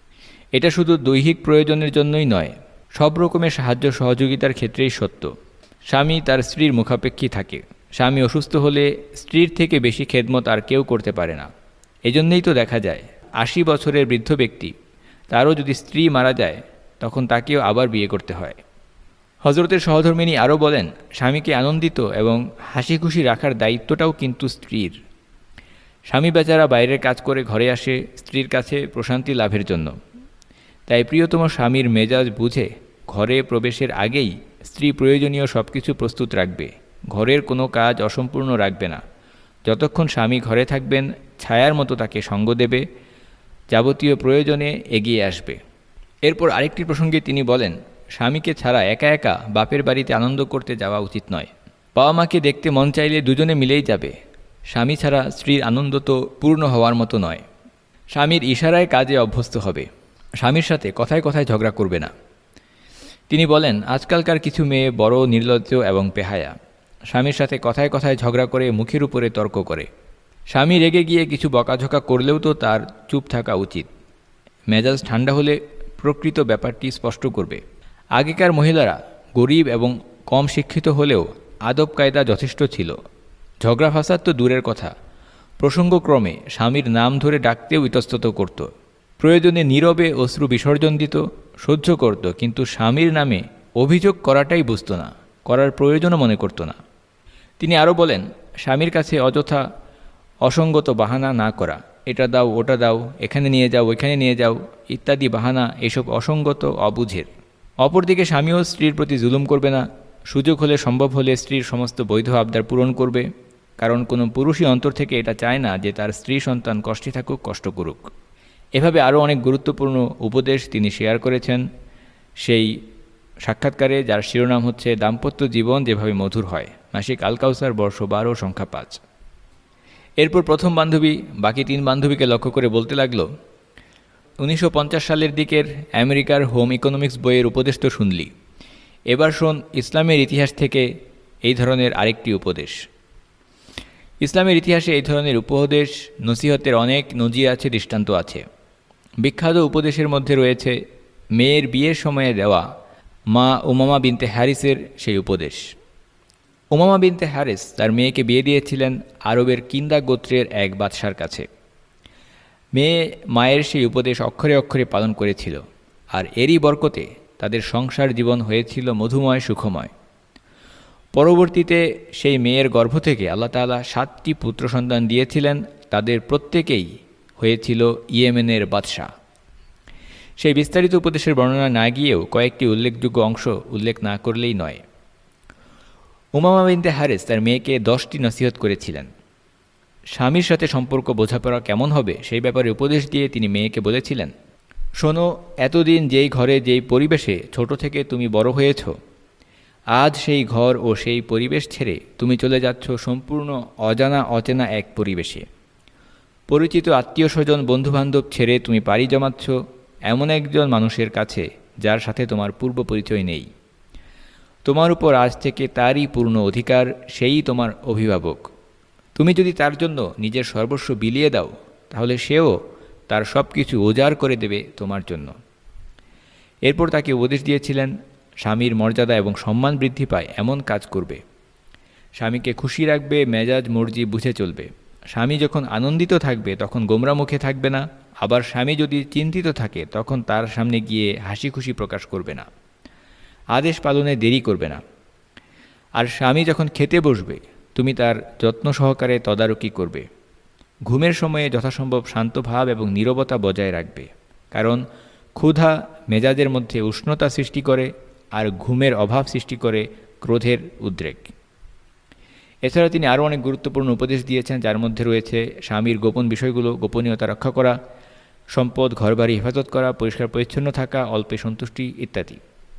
এটা শুধু দৈহিক প্রয়োজনের জন্যই নয়, সব রকমের সাহায্য সহযোগিতার ক্ষেত্রেই সত্য। স্বামী তার স্ত্রীর মুখাপেক্ষী থাকে। স্বামী অসুস্থ হলে স্ত্রীর থেকে বেশি খেদমত আর কেউ করতে পারে না। এজন্যই তো দেখা যায় আশি বছরের বৃদ্ধ ব্যক্তি, তারও যদি স্ত্রী মারা যায় তখন তাকেও আবার বিয়ে করতে হয়। হজরতের সহধর্মিণী আরও বলেন, স্বামীকে আনন্দিত এবং হাসি খুশি রাখার দায়িত্বটাও কিন্তু স্ত্রীর। স্বামী বেচারা বাইরের কাজ করে ঘরে আসে স্ত্রীর কাছে প্রশান্তি লাভের জন্য। তাই প্রিয়তম স্বামীর মেজাজ বুঝে ঘরে প্রবেশের আগেই স্ত্রী প্রয়োজনীয় সব কিছু প্রস্তুত রাখবে, ঘরের কোনো কাজ অসম্পূর্ণ রাখবে না। যতক্ষণ স্বামী ঘরে থাকবেন ছায়ার মতো তাকে সঙ্গ দেবে, যাবতীয় প্রয়োজনে এগিয়ে আসবে। এরপর আরেকটি প্রসঙ্গে তিনি বলেন, স্বামীকে ছাড়া একা একা বাপের বাড়িতে আনন্দ করতে যাওয়া উচিত নয়। বাবা মাকে দেখতে মন চাইলে দুজনে মিলেই যাবে। স্বামী ছাড়া স্ত্রীর আনন্দ তো পূর্ণ হওয়ার মতো নয়। স্বামীর ইশারায় কাজে অভ্যস্ত হবে, স্বামীর সাথে কথায় কথায় ঝগড়া করবে না। তিনি বলেন, আজকালকার কিছু মেয়ে বড় নির্লজ্জ এবং বেহায়া, স্বামীর সাথে কথায় কথায় ঝগড়া করে মুখের উপরে তর্ক করে। স্বামী রেগে গিয়ে কিছু বকাঝকা করলেও তো তার চুপ থাকা উচিত। মেজাজ ঠান্ডা হলে প্রকৃত ব্যাপারটি স্পষ্ট করবে। আগেকার মহিলারা গরিব এবং কম শিক্ষিত হলেও আদব কায়দা যথেষ্ট ছিল। ঝগড়া ফাসাদ তো দূরের কথা, প্রসঙ্গক্রমে স্বামীর নাম ধরে ডাকতেও ইতস্তত করত। প্রয়োজনে নীরবে অশ্রু বিসর্জন দিত, সহ্য করত, কিন্তু স্বামীর নামে অভিযোগ করাটাই বুঝত না, করার প্রয়োজনও মনে করত না। তিনি আরও বলেন, স্বামীর কাছে অযথা অসঙ্গত বাহানা না করা, এটা দাও, ওটা দাও, এখানে নিয়ে যাও, ওইখানে নিয়ে যাও ইত্যাদি বাহানা, এসব অসঙ্গত, অবুঝের। অপরদিকে স্বামীও স্ত্রীর প্রতি জুলুম করবে না, সুযোগ হলে, সম্ভব হলে স্ত্রীর সমস্ত বৈধ আবদার পূরণ করবে, কারণ কোনো পুরুষই অন্তর থেকে এটা চায় না যে তার স্ত্রী সন্তান কষ্টে থাকুক, কষ্ট করুক। এভাবে আরও অনেক গুরুত্বপূর্ণ উপদেশ তিনি শেয়ার করেছেন সেই সাক্ষাৎকারে, যার শিরোনাম হচ্ছে দাম্পত্য জীবন যেভাবে মধুর হয়, মাসিক আল কাউসার, বর্ষ বারো, সংখ্যা পাঁচ। এরপর প্রথম বান্ধবী বাকি তিন বান্ধবীকে লক্ষ্য করে বলতে লাগলো, উনিশশো পঞ্চাশ সালের দিকের আমেরিকার হোম ইকোনমিক্স বইয়ের উপদেশ তো শুনলি, এবার শোন ইসলামের ইতিহাস থেকে এই ধরনের আরেকটি উপদেশ। ইসলামের ইতিহাসে এই ধরনের উপদেশ নসিহতের অনেক নজির আছে, দৃষ্টান্ত আছে। বিখ্যাত উপদেশের মধ্যে রয়েছে মেয়ের বিয়ের সময়ে দেওয়া মা উমামা বিনতে হ্যারিসের সেই উপদেশ। উমামা বিনতে হারিস তার মেয়েকে বিয়ে দিয়েছিলেন আরবের কিন্দা গোত্রের এক বাদশার কাছে। মেয়ে মায়ের সেই উপদেশ অক্ষরে অক্ষরে পালন করেছিল, আর এরই বরকতে তাদের সংসার জীবন হয়েছিল মধুময় সুখময়। পরবর্তীতে সেই মেয়ের গর্ভ থেকে আল্লাহ তাআলা সাতটি পুত্র সন্তান দিয়েছিলেন, তাদের প্রত্যেকেই হয়েছিল ইয়েমেনের বাদশাহ। সেই বিস্তারিত উপদেশের বর্ণনা না গিয়েও কয়েকটি উল্লেখযোগ্য অংশ উল্লেখ না করলেই নয়। উমামা বিনতে হারিস তার মেয়েকে দশটি নসিহত করেছিলেন। স্বামীর সাথে সম্পর্ক বোঝাপড়া কেমন হবে সেই ব্যাপারে উপদেশ দিয়ে তিনি মেয়েকে বলেছিলেন, শোনো, এতদিন যেই ঘরে যেই পরিবেশে ছোট থেকে তুমি বড় হয়েছ, আজ সেই ঘর ও সেই পরিবেশ ছেড়ে তুমি চলে যাচ্ছ সম্পূর্ণ অজানা অচেনা এক পরিবেশে। পরিচিত আত্মীয় স্বজন বন্ধুবান্ধব ছেড়ে তুমি পাড়ি জমাচ্ছ এমন একজন মানুষের কাছে যার সাথে তোমার পূর্ব পরিচয় নেই। তোমার উপর আজ থেকে তারই পূর্ণ অধিকার, সেই তোমার অভিভাবক। তুমি যদি তার জন্য নিজের সর্বস্ব বিলিয়ে দাও, তাহলে সেও তার সব কিছু উজাড় করে দেবে তোমার জন্য। এরপর তাকে উপদেশ দিয়েছিলেন, স্বামীর মর্যাদা এবং সম্মান বৃদ্ধি পায় এমন কাজ করবে। স্বামীকে খুশি রাখবে, মেজাজ মর্জি বুঝে চলবে। স্বামী যখন আনন্দিত থাকবে তখন গোমরা মুখে থাকবে না, আবার স্বামী যদি চিন্তিত থাকে তখন তার সামনে গিয়ে হাসি খুশি প্রকাশ করবে না, আদেশ পালনে দেরি করবে না। আর স্বামী যখন খেতে বসবে তুমি তার যত্ন সহকারে তদারকি করবে। ঘুমের সময়ে যথাসম্ভব শান্ত ভাব এবং নীরবতা বজায় রাখবে, কারণ ক্ষুধা মেজাজের মধ্যে উষ্ণতা সৃষ্টি করে আর ঘুমের অভাব সৃষ্টি করে ক্রোধের উদ্রেক। এছাড়া তিনি আরও অনেক গুরুত্বপূর্ণ উপদেশ দিয়েছেন, যার মধ্যে রয়েছে স্বামীর গোপন বিষয়গুলো গোপনীয়তা রক্ষা করা, সম্পদ ঘরবাড়ি হেফাজত করা, পরিষ্কার পরিচ্ছন্ন থাকা, অল্পে সন্তুষ্টি ইত্যাদি।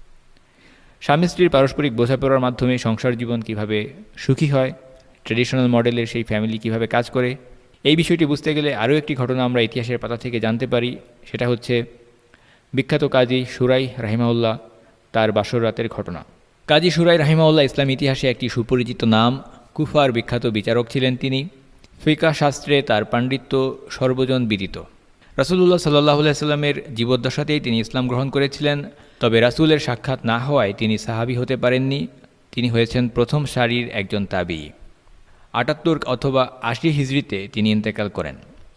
স্বামী স্ত্রীর পারস্পরিক বোঝাপড়ার মাধ্যমে সংসার জীবন কিভাবে সুখী হয়, ট্র্যাডিশনাল মডেলের সেই ফ্যামিলি কিভাবে কাজ করে, এই বিষয়টি বুঝতে গেলে আরও একটি ঘটনা আমরা ইতিহাসের পাতা থেকে জানতে পারি। সেটা হচ্ছে বিখ্যাত কাজী শুরাই রাহিমাহুল্লাহ তার বাসর রাতের ঘটনা। কাজী শুরাই রাহিমাহুল্লাহ ইসলাম ইতিহাসে একটি সুপরিচিত নাম। কুফার বিখ্যাত বিচারক ছিলেন তিনি। ফিকাহ শাস্ত্রে তার পাণ্ডিত্য সর্বজন বিদিত। রাসূলুল্লাহ সাল্লাল্লাহু আলাইহি সাল্লামের জীবদ্দশাতেই তিনি ইসলাম গ্রহণ করেছিলেন, তবে রাসূলের সাক্ষাৎ না হওয়ায় তিনি সাহাবী হতে পারেননি। তিনি হয়েছেন প্রথম সারির একজন তাবী। আটাত্তর অথবা আশি হিজরিতে তিনি ইন্তেকাল করেন।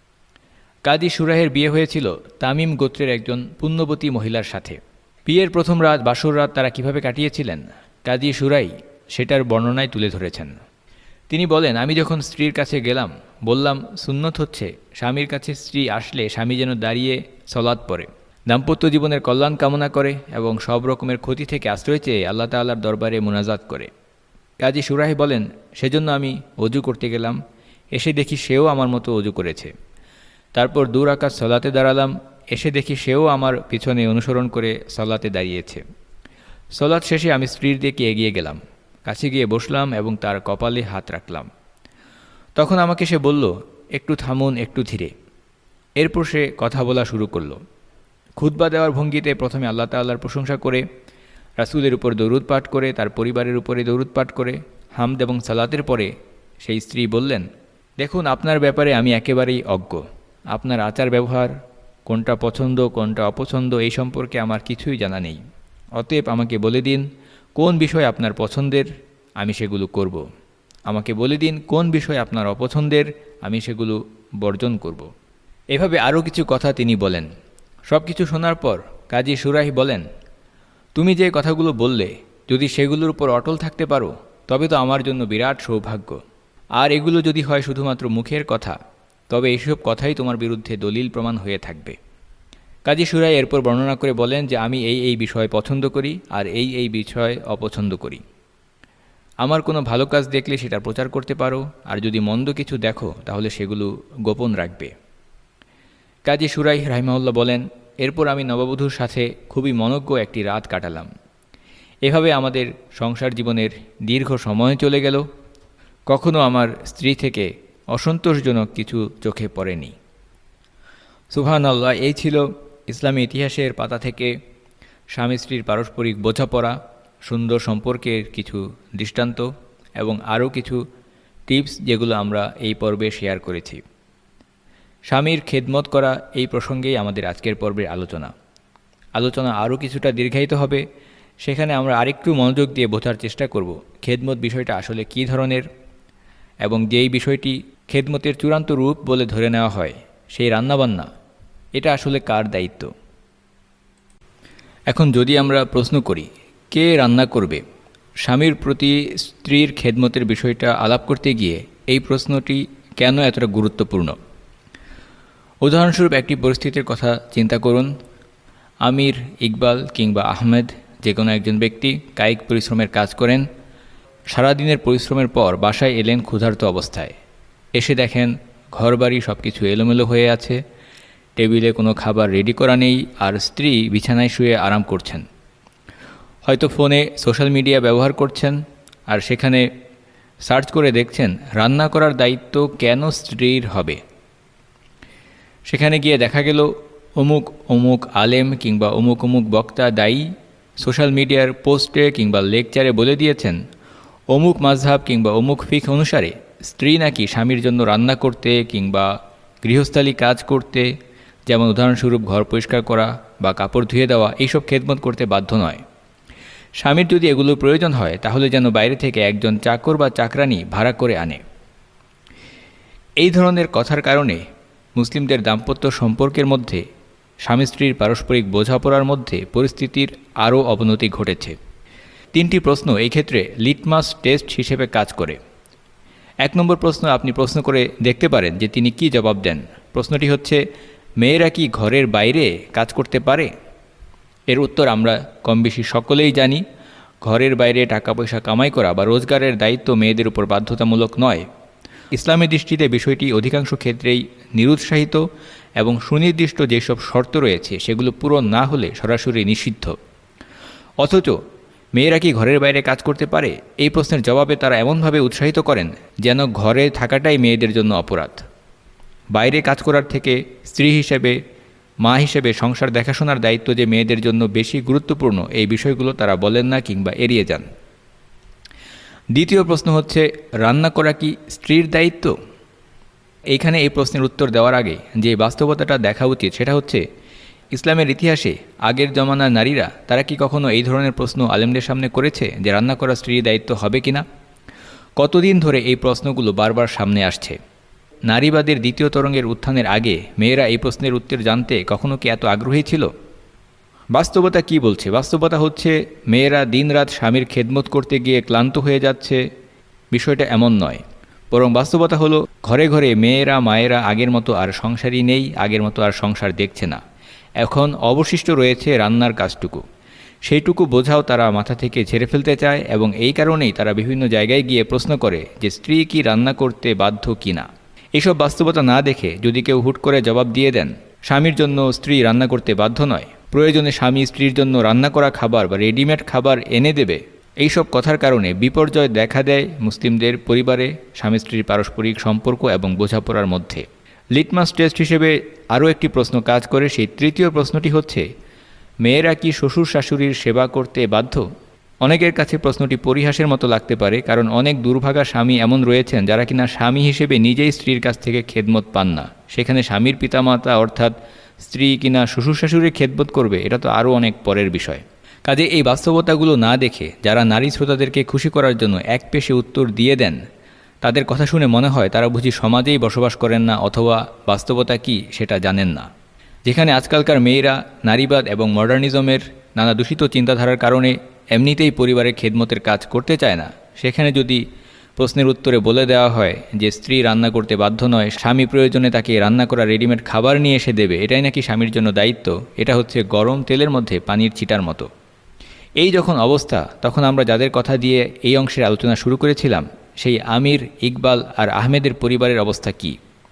কাজী শুরাইয়ের বিয়ে হয়েছিল তামিম গোত্রের একজন পুণ্যবতী মহিলার সাথে। বিয়ের প্রথম রাত, বাসর রাত তারা কিভাবে কাটিয়েছিলেন কাজী শুরাই সেটার বর্ণনায় তুলে ধরেছেন। তিনি বলেন, আমি যখন স্ত্রীর কাছে গেলাম বললাম, সুন্নত হচ্ছে স্বামীর কাছে স্ত্রী আসলে স্বামী যেন দাঁড়িয়ে সলাত পড়ে, দাম্পত্য জীবনের কল্যাণ কামনা করে এবং সব রকমের ক্ষতি থেকে আশ্রয় চেয়ে আল্লাহ তাআলার দরবারে মুনাজাত করে। কাজী শুরাই বলেন, সেজন্য আমি অজু করতে গেলাম, এসে দেখি সেও আমার মতো অজু করেছে। তারপর দু রাকাত সলাতে দাঁড়ালাম, এসে দেখি সেও আমার পিছনে অনুসরণ করে সলাতে দাঁড়িয়েছে। সলাত শেষে আমি স্ত্রীর দিকে এগিয়ে গেলাম, কাছে গিয়ে বসলাম এবং তার কপালে হাত রাখলাম। তখন আমাকে সে বলল, একটু থামুন, একটু ধীরে। এরপর সে কথা বলা শুরু করলো। খুতবা দেওয়ার ভঙ্গিতে প্রথমে আল্লাহ তাআলার প্রশংসা করে, রাসূলের উপর দরুদ পাঠ করে, তার পরিবারের উপরে দরুদ পাঠ করে, হামদ এবং সালাতের পরে সেই স্ত্রী বললেন, দেখুন, আপনার ব্যাপারে আমি একেবারেই অজ্ঞ। আপনার আচার ব্যবহার, কোনটা পছন্দ কোনটা অপছন্দ, এই সম্পর্কে আমার কিছুই জানা নেই। অতএব আমাকে বলে দিন কোন বিষয় আপনার পছন্দের, আমি সেগুলো করব। আমাকে বলে দিন কোন বিষয় আপনার অপছন্দের, আমি সেগুলো বর্জন করব। এভাবে আরও কিছু কথা তিনি বলেন। সব কিছু শোনার পর কাজী শুরাই বলেন, তুমি যে কথাগুলো বললে যদি সেগুলোর উপর অটল থাকতে পারো তবে তো আমার জন্য বিরাট সৌভাগ্য। আর এগুলো যদি হয় শুধুমাত্র মুখের কথা, তবে এইসব কথাই তোমার বিরুদ্ধে দলিল প্রমাণ হয়ে থাকবে। কাজী শুরাই এরপর বর্ণনা করে বলেন যে আমি এই এই বিষয় পছন্দ করি আর এই এই বিষয় অপছন্দ করি। আমার কোনো ভালো কাজ দেখলে সেটা প্রচার করতে পারো, আর যদি মন্দ কিছু দেখো তাহলে সেগুলো গোপন রাখবে। কাজী শুরাই রাহিমাহুল্লাহ বলেন, এরপর আমি নববধূর সাথে খুবই মনোজ্ঞ একটি রাত কাটালাম। এভাবে আমাদের সংসার জীবনের দীর্ঘ সময় চলে গেল। কখনো আমার স্ত্রী থেকে অসন্তোষজনক কিছু চোখে পড়েনি। সুবহানাল্লাহ, এই ছিল ইসলামী ইতিহাসের পাতা থেকে স্বামী স্ত্রীর পারস্পরিক বোঝাপড়া, সুন্দর সম্পর্কের কিছু দৃষ্টান্ত এবং আরও কিছু টিপস যেগুলো আমরা এই পর্বে শেয়ার করেছি। স্বামীর খেদমত করা এই প্রসঙ্গেই আমাদের আজকের পর্বের আলোচনা। আলোচনা আরও কিছুটা দীর্ঘায়িত হবে, সেখানে আমরা আরেকটু মনোযোগ দিয়ে বোঝার চেষ্টা করব খেদমত বিষয়টা আসলে কী ধরনের, এবং যেই বিষয়টি খেদমতের চূড়ান্ত রূপ বলে ধরে নেওয়া হয়, সেই রান্নাবান্না, এটা আসলে কার দায়িত্ব। এখন যদি আমরা প্রশ্ন করি কে রান্না করবে, স্বামীর প্রতি স্ত্রীর খেদমতের বিষয়টা আলাপ করতে গিয়ে এই প্রশ্নটি কেন এতটা গুরুত্বপূর্ণ। উদাহরণস্বরূপ একটি পরিস্থিতির কথা চিন্তা করুন। আমির, ইকবাল কিংবা আহমেদ যে কোনো একজন ব্যক্তি কায়িক পরিশ্রমের কাজ করেন। সারাদিনের পরিশ্রমের পর বাসায় এলেন ক্ষুধার্ত অবস্থায়। এসে দেখেন ঘরবাড়ি সব কিছু এলোমেলো হয়ে আছে, টেবিলে কোনো খাবার রেডি করা নেই, আর স্ত্রী বিছানায় শুয়ে আরাম করছেন। হয়তো ফোনে সোশ্যাল মিডিয়া ব্যবহার করছেন, আর সেখানে সার্চ করে দেখছেন রান্না করার দায়িত্ব কেন স্ত্রীর হবে। সেখানে গিয়ে দেখা গেল অমুক অমুক আলেম কিংবা অমুক অমুক বক্তা দায়ী সোশ্যাল মিডিয়ার পোস্টে কিংবা লেকচারে বলে দিয়েছেন অমুক মাযহাব কিংবা অমুক ফিকহ অনুসারে স্ত্রী নাকি স্বামীর জন্য রান্না করতে কিংবা গৃহস্থালী কাজ করতে, যেমন উদাহরণস্বরূপ ঘর পরিষ্কার করা বা কাপড় ধুয়ে দেওয়া, এইসব খেদমত করতে বাধ্য নয়। স্বামীর যদি এগুলোর প্রয়োজন হয় তাহলে যেন বাইরে থেকে একজন চাকর বা চাকরানি ভাড়া করে আনে। এই ধরনের কথার কারণে মুসলিমদের দাম্পত্য সম্পর্কের মধ্যে স্বামী স্ত্রীর পারস্পরিক বোঝাপড়ার মধ্যে পরিস্থিতির আরও অবনতি ঘটেছে। তিনটি প্রশ্ন এই ক্ষেত্রে লিটমাস টেস্ট হিসেবে কাজ করে। এক নম্বর প্রশ্ন আপনি প্রশ্ন করে দেখতে পারেন যে তিনি কি জবাব দেন। প্রশ্নটি হচ্ছে, মেয়েরা কি ঘরের বাইরে কাজ করতে পারে? এর উত্তর আমরা কম বেশি সকলেই জানি, ঘরের বাইরে টাকা পয়সা কামাই করা বা রোজগারের দায়িত্ব মেয়েদের উপর বাধ্যতামূলক নয়। ইসলামী দৃষ্টিতে বিষয়টি অধিকাংশ ক্ষেত্রেই নিরুৎসাহিত এবং সুনির্দিষ্ট যেসব শর্ত রয়েছে সেগুলো পূরণ না হলে সরাসরি নিষিদ্ধ। অথচ মেয়েরা কি ঘরের বাইরে কাজ করতে পারে, এই প্রশ্নের জবাবে তারা এমনভাবে উৎসাহিত করেন যেন ঘরে থাকাটাই মেয়েদের জন্য অপরাধ। বাইরে কাজ করার থেকে স্ত্রী হিসেবে, মা হিসেবে সংসার দেখাশোনার দায়িত্ব যে মেয়েদের জন্য বেশি গুরুত্বপূর্ণ, এই বিষয়গুলো তারা বলেন না কিংবা এড়িয়ে যান। দ্বিতীয় প্রশ্ন হচ্ছে, রান্না করা কি স্ত্রীর দায়িত্ব? এইখানে এই প্রশ্নের উত্তর দেওয়ার আগে যে বাস্তবতাটা দেখা উচিত সেটা হচ্ছে, ইসলামের ইতিহাসে আগের জমানার নারীরা তারা কি কখনো এই ধরনের প্রশ্ন আলেমদের সামনে করেছে যে রান্না করা স্ত্রীর দায়িত্ব হবে কিনা? কতদিন ধরে এই প্রশ্নগুলো বারবার সামনে আসছে। নারীবাদের দ্বিতীয় তরঙ্গের উত্থানের আগে মেয়েরা এই প্রশ্নের উত্তর জানতে কখনো কি এত আগ্রহী ছিল? বাস্তবতা কি বলছে? বাস্তবতা হচ্ছে মেয়েরা দিনরাত স্বামীর খেদমত করতে গিয়ে ক্লান্ত হয়ে যাচ্ছে, বিষয়টা এমন নয়। বরং বাস্তবতা হলো ঘরে ঘরে মেয়েরা মায়েরা আগের মতো আর সংসারই নেই, আগের মতো আর সংসার দেখছে না। এখন অবশিষ্ট রয়েছে রান্নার কাজটুকু। সেইটুকু বোঝাও তারা মাথা থেকে ঝেড়ে ফেলতে চায়, এবং এই কারণেই তারা বিভিন্ন জায়গায় গিয়ে প্রশ্ন করে যে স্ত্রী কি রান্না করতে বাধ্য কি না। এইসব বাস্তবতা না দেখে যদি কেউ হুট করে জবাব দিয়ে দেন স্বামীর জন্য স্ত্রী রান্না করতে বাধ্য নয়, প্রয়োজনে স্বামী স্ত্রীর জন্য রান্না করা খাবার বা রেডিমেড খাবার এনে দেবে, এইসব কথার কারণে বিপর্যয় দেখা দেয় মুসলিমদের পরিবারে স্বামী স্ত্রীর পারস্পরিক সম্পর্ক এবং বোঝাপড়ার মধ্যে। লিটমাস টেস্ট হিসেবে আরও একটি প্রশ্ন কাজ করে। সেই তৃতীয় প্রশ্নটি হচ্ছে, মেয়েরা কি শ্বশুর শাশুড়ির সেবা করতে বাধ্য? অনেকের কাছে প্রশ্নটি পরিহাসের মতো লাগতে পারে, কারণ অনেক দুর্ভাগা স্বামী এমন রয়েছেন যারা কিনা স্বামী হিসেবে নিজেই স্ত্রীর কাছ থেকে খেদমত পান না। সেখানে স্বামীর পিতামাতা অর্থাৎ স্ত্রী কিনা শ্বশুর শাশুড়ির খেদমত করবে, এটা তো আরও অনেক পরের বিষয়। কাজে এই বাস্তবতাগুলো না দেখে যারা নারী শ্রোতাদেরকে খুশি করার জন্য এক পেশে উত্তর দিয়ে দেন, তাদের কথা শুনে মনে হয় তারা বুঝি সমাজেই বসবাস করেন না, অথবা বাস্তবতা কি সেটা জানেন না। যেখানে আজকালকার মেয়েরা নারীবাদ এবং মডার্নিজমের নানা দূষিত চিন্তাধারার কারণে এমনিতেই পরিবারের খেদমতের কাজ করতে চায় না, সেখানে যদি প্রশ্নের উত্তরে বলে দেওয়া হয় যে স্ত্রী রান্না করতে বাধ্য নয়, স্বামী প্রয়োজনে তাকে রান্না করা রেডিমেড খাবার নিয়ে এসে দেবে, এটাই নাকি স্বামীর জন্য দায়িত্ব, এটা হচ্ছে গরম তেলের মধ্যে পানির ছিটার মতো। এই যখন অবস্থা, তখন আমরা যাদের কথা দিয়ে এই অংশের আলোচনা শুরু করেছিলাম, সেই আমির, ইকবাল আর আহমেদের পরিবারের অবস্থা কি?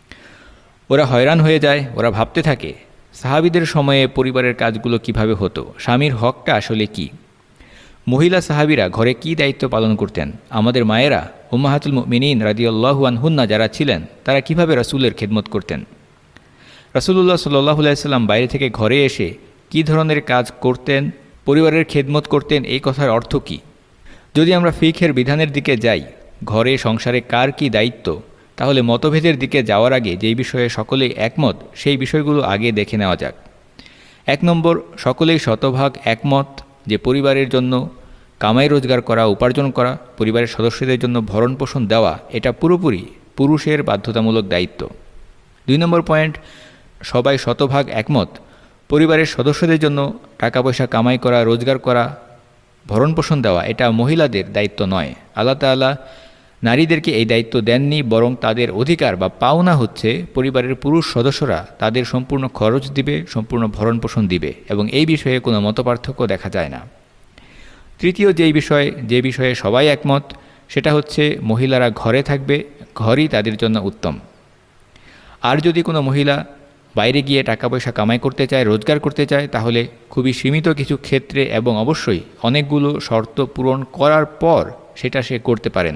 ওরা হয়রান হয়ে যায়। ওরা ভাবতে থাকে সাহাবীদের সময়ে পরিবারের কাজগুলো কিভাবে হতো, স্বামীর হকটা আসলে কি, মহিলা সাহাবীরা ঘরে কি দায়িত্ব পালন করতেন, আমাদের মায়েরা উম্মাহাতুল মুমিনিন রাদিয়াল্লাহু আনহুন্না যারা ছিলেন তারা কিভাবে রাসূলের খেদমত করতেন, রাসূলুল্লাহ সাল্লাল্লাহু আলাইহি সাল্লাম বাইরে থেকে ঘরে এসে কি ধরনের কাজ করতেন, পরিবারের খেদমত করতেন, এই কথার অর্থ কি? যদি আমরা ফিকহের বিধানের দিকে যাই, ঘরে সংসারে কার কি দায়িত্ব, তাহলে মতভেদের দিকে যাওয়ার আগে যেই বিষয়ে সকলেই একমত সেই বিষয়গুলো আগে দেখে নেওয়া যাক। এক নম্বর, সকলেই শতভাগ একমত যে পরিবারের জন্য কামাই রোজগার করা, উপার্জন করা, পরিবারের সদস্যদের জন্য ভরণ পোষণ দেওয়া, এটা পুরোপুরি পুরুষের বাধ্যতামূলক দায়িত্ব। দুই নম্বর পয়েন্ট, সবাই শতভাগ একমত পরিবারের সদস্যদের জন্য টাকা পয়সা কামাই করা, রোজগার করা, ভরণ পোষণ দেওয়া এটা মহিলাদের দায়িত্ব নয়। আল্লাহ তাআলা নারীদেরকে এই দায়িত্ব দেননি, বরং তাদের অধিকার বা পাওনা হচ্ছে পরিবারের পুরুষ সদস্যরা তাদের সম্পূর্ণ খরচ দিবে, সম্পূর্ণ ভরণ পোষণ দিবে, এবং এই বিষয়ে কোনো মতপার্থক্য দেখা যায় না। তৃতীয় যেই বিষয় যে বিষয়ে সবাই একমত সেটা হচ্ছে মহিলারা ঘরে থাকবে, ঘরই তাদের জন্য উত্তম। আর যদি কোনো মহিলা বাইরে গিয়ে টাকা পয়সা কামাই করতে চায়, রোজগার করতে চায়, তাহলে খুবই সীমিত কিছু ক্ষেত্রে এবং অবশ্যই অনেকগুলো শর্ত পূরণ করার পর সেটা সে করতে পারেন।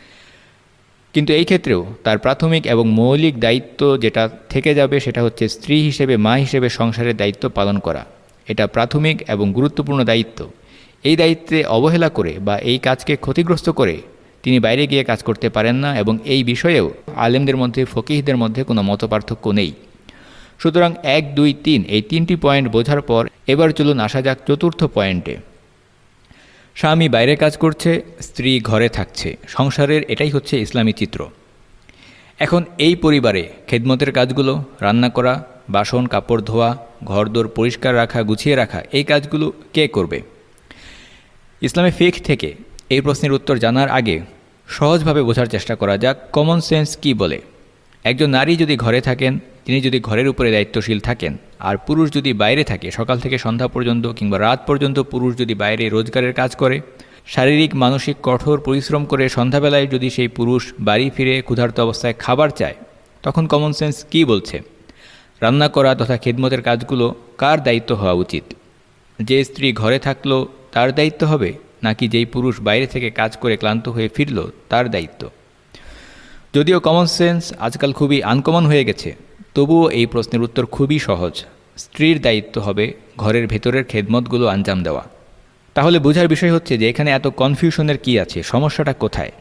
কিন্তু এই ক্ষেত্রেও তার প্রাথমিক এবং মৌলিক দায়িত্ব যেটা থেকে যাবে সেটা হচ্ছে স্ত্রী হিসেবে, মা হিসেবে সংসারের দায়িত্ব পালন করা। এটা প্রাথমিক এবং গুরুত্বপূর্ণ দায়িত্ব। এই দায়িত্বে অবহেলা করে বা এই কাজকে ক্ষতিগ্রস্ত করে তিনি বাইরে গিয়ে কাজ করতে পারেন না, এবং এই বিষয়েও আলেমদের মধ্যে, ফকিহদের মধ্যে কোনো মতপার্থক্য নেই। সুতরাং এক, দুই, তিন এই তিনটি পয়েন্ট বোঝার পর এবার চলুন আসা যাক চতুর্থ পয়েন্টে। স্বামী বাইরে কাজ করছে, স্ত্রী ঘরে থাকছে, সংসারের এটাই হচ্ছে ইসলামী চিত্র। এখন এই পরিবারে খেদমতের কাজগুলো, রান্না করা, বাসন কাপড় ধোয়া, ঘরদোর পরিষ্কার রাখা, গুছিয়ে রাখা, এই কাজগুলো কে করবে? ইসলামী ফিকহ থেকে এই প্রশ্নের উত্তর জানার আগে সহজভাবে বোঝার চেষ্টা করা যাক কমন সেন্স কি বলে। একজন নারী যদি ঘরে থাকেন, তিনি যদি ঘরের উপরে দায়িত্বশীল থাকেন, আর পুরুষ যদি বাইরে থাকে, সকাল থেকে সন্ধ্যা পর্যন্ত কিংবা রাত পর্যন্ত পুরুষ যদি বাইরে রোজগারের কাজ করে, শারীরিক মানসিক কঠোর পরিশ্রম করে সন্ধ্যাবেলায় যদি সেই পুরুষ বাড়ি ফিরে ক্ষুধার্ত অবস্থায় খাবার চায়, তখন কমন সেন্স কী বলছে? রান্না করা তথা খেদমতের কাজগুলো কার দায়িত্ব হওয়া উচিত? যে স্ত্রী ঘরে থাকলো তার দায়িত্ব হবে, নাকি যেই পুরুষ বাইরে থেকে কাজ করে ক্লান্ত হয়ে ফিরল তার দায়িত্ব? যদিও কমন সেন্স আজকাল খুবই আনকমন হয়ে গেছে, তবুও এই প্রশ্নের উত্তর খুবই সহজ। স্ত্রীর দায়িত্ব হবে ঘরের ভেতরের খেদমতগুলো আঞ্জাম দেওয়া। তাহলে বোঝার বিষয় হচ্ছে যে এখানে এত কনফিউশনের কি আছে, সমস্যাটা কোথায়?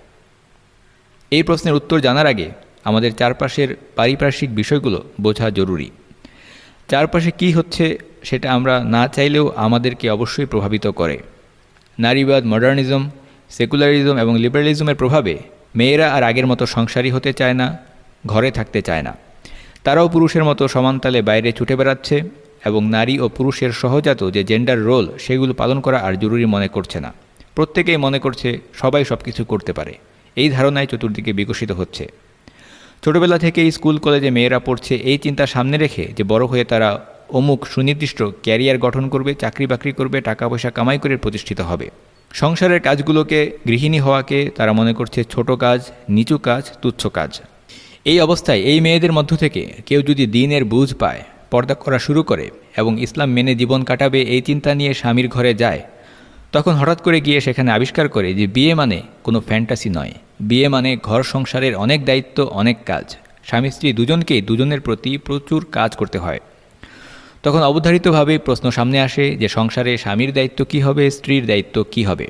এই প্রশ্নের উত্তর জানার আগে আমাদের চারপাশের পারিপার্শ্বিক বিষয়গুলো বোঝা জরুরি। চারপাশে কি হচ্ছে সেটা আমরা না চাইলেও আমাদেরকে অবশ্যই প্রভাবিত করে। নারীবাদ, মডার্নিজম, সেকুলারিজম এবং লিবারালিজমের প্রভাবে মেয়েরা আর আগের মতো সংসারী হতে চায় না, ঘরে থাকতে চায় না। তারাও পুরুষের মতো সমানতালে বাইরে ছুটে বেড়াচ্ছে এবং নারী ও পুরুষের সহজাত যে জেন্ডার রোল সেগুলো পালন করা আর জরুরি মনে করছে না। প্রত্যেকেই মনে করছে সবাই সব কিছু করতে পারে। এই ধারণায় চতুর্দিকে বিকশিত হচ্ছে। ছোটবেলা থেকেই স্কুল কলেজে মেয়েরা পড়ছে এই চিন্তা সামনে রেখে যে বড় হয়ে তারা অমুক সুনির্দিষ্ট ক্যারিয়ার গঠন করবে, চাকরি বাকরি করবে, টাকা পয়সা কামাই করে প্রতিষ্ঠিত হবে। সংসারের কাজগুলোকে, গৃহিণী হওয়াকে তারা মনে করছে ছোট কাজ, নিচু কাজ, তুচ্ছ কাজ। এই অবস্থায় এই মেয়েদের মধ্য থেকে কেউ যদি দ্বীনের বুঝ পায়, পর্দা করা শুরু করে এবং ইসলাম মেনে জীবন কাটাবে এই চিন্তা নিয়ে স্বামীর ঘরে যায়, তখন হঠাৎ করে গিয়ে সেখানে আবিষ্কার করে যে বিয়ে মানে কোনো ফ্যান্টাসি নয়। বিয়ে মানে ঘর সংসারের অনেক দায়িত্ব, অনেক কাজ। স্বামী স্ত্রী দুজনকেই দুজনের প্রতি প্রচুর কাজ করতে হয়। তখন অবধারিতভাবেই প্রশ্ন সামনে আসে যে সংসারে স্বামীর দায়িত্ব কী হবে, স্ত্রীর দায়িত্ব কী হবে?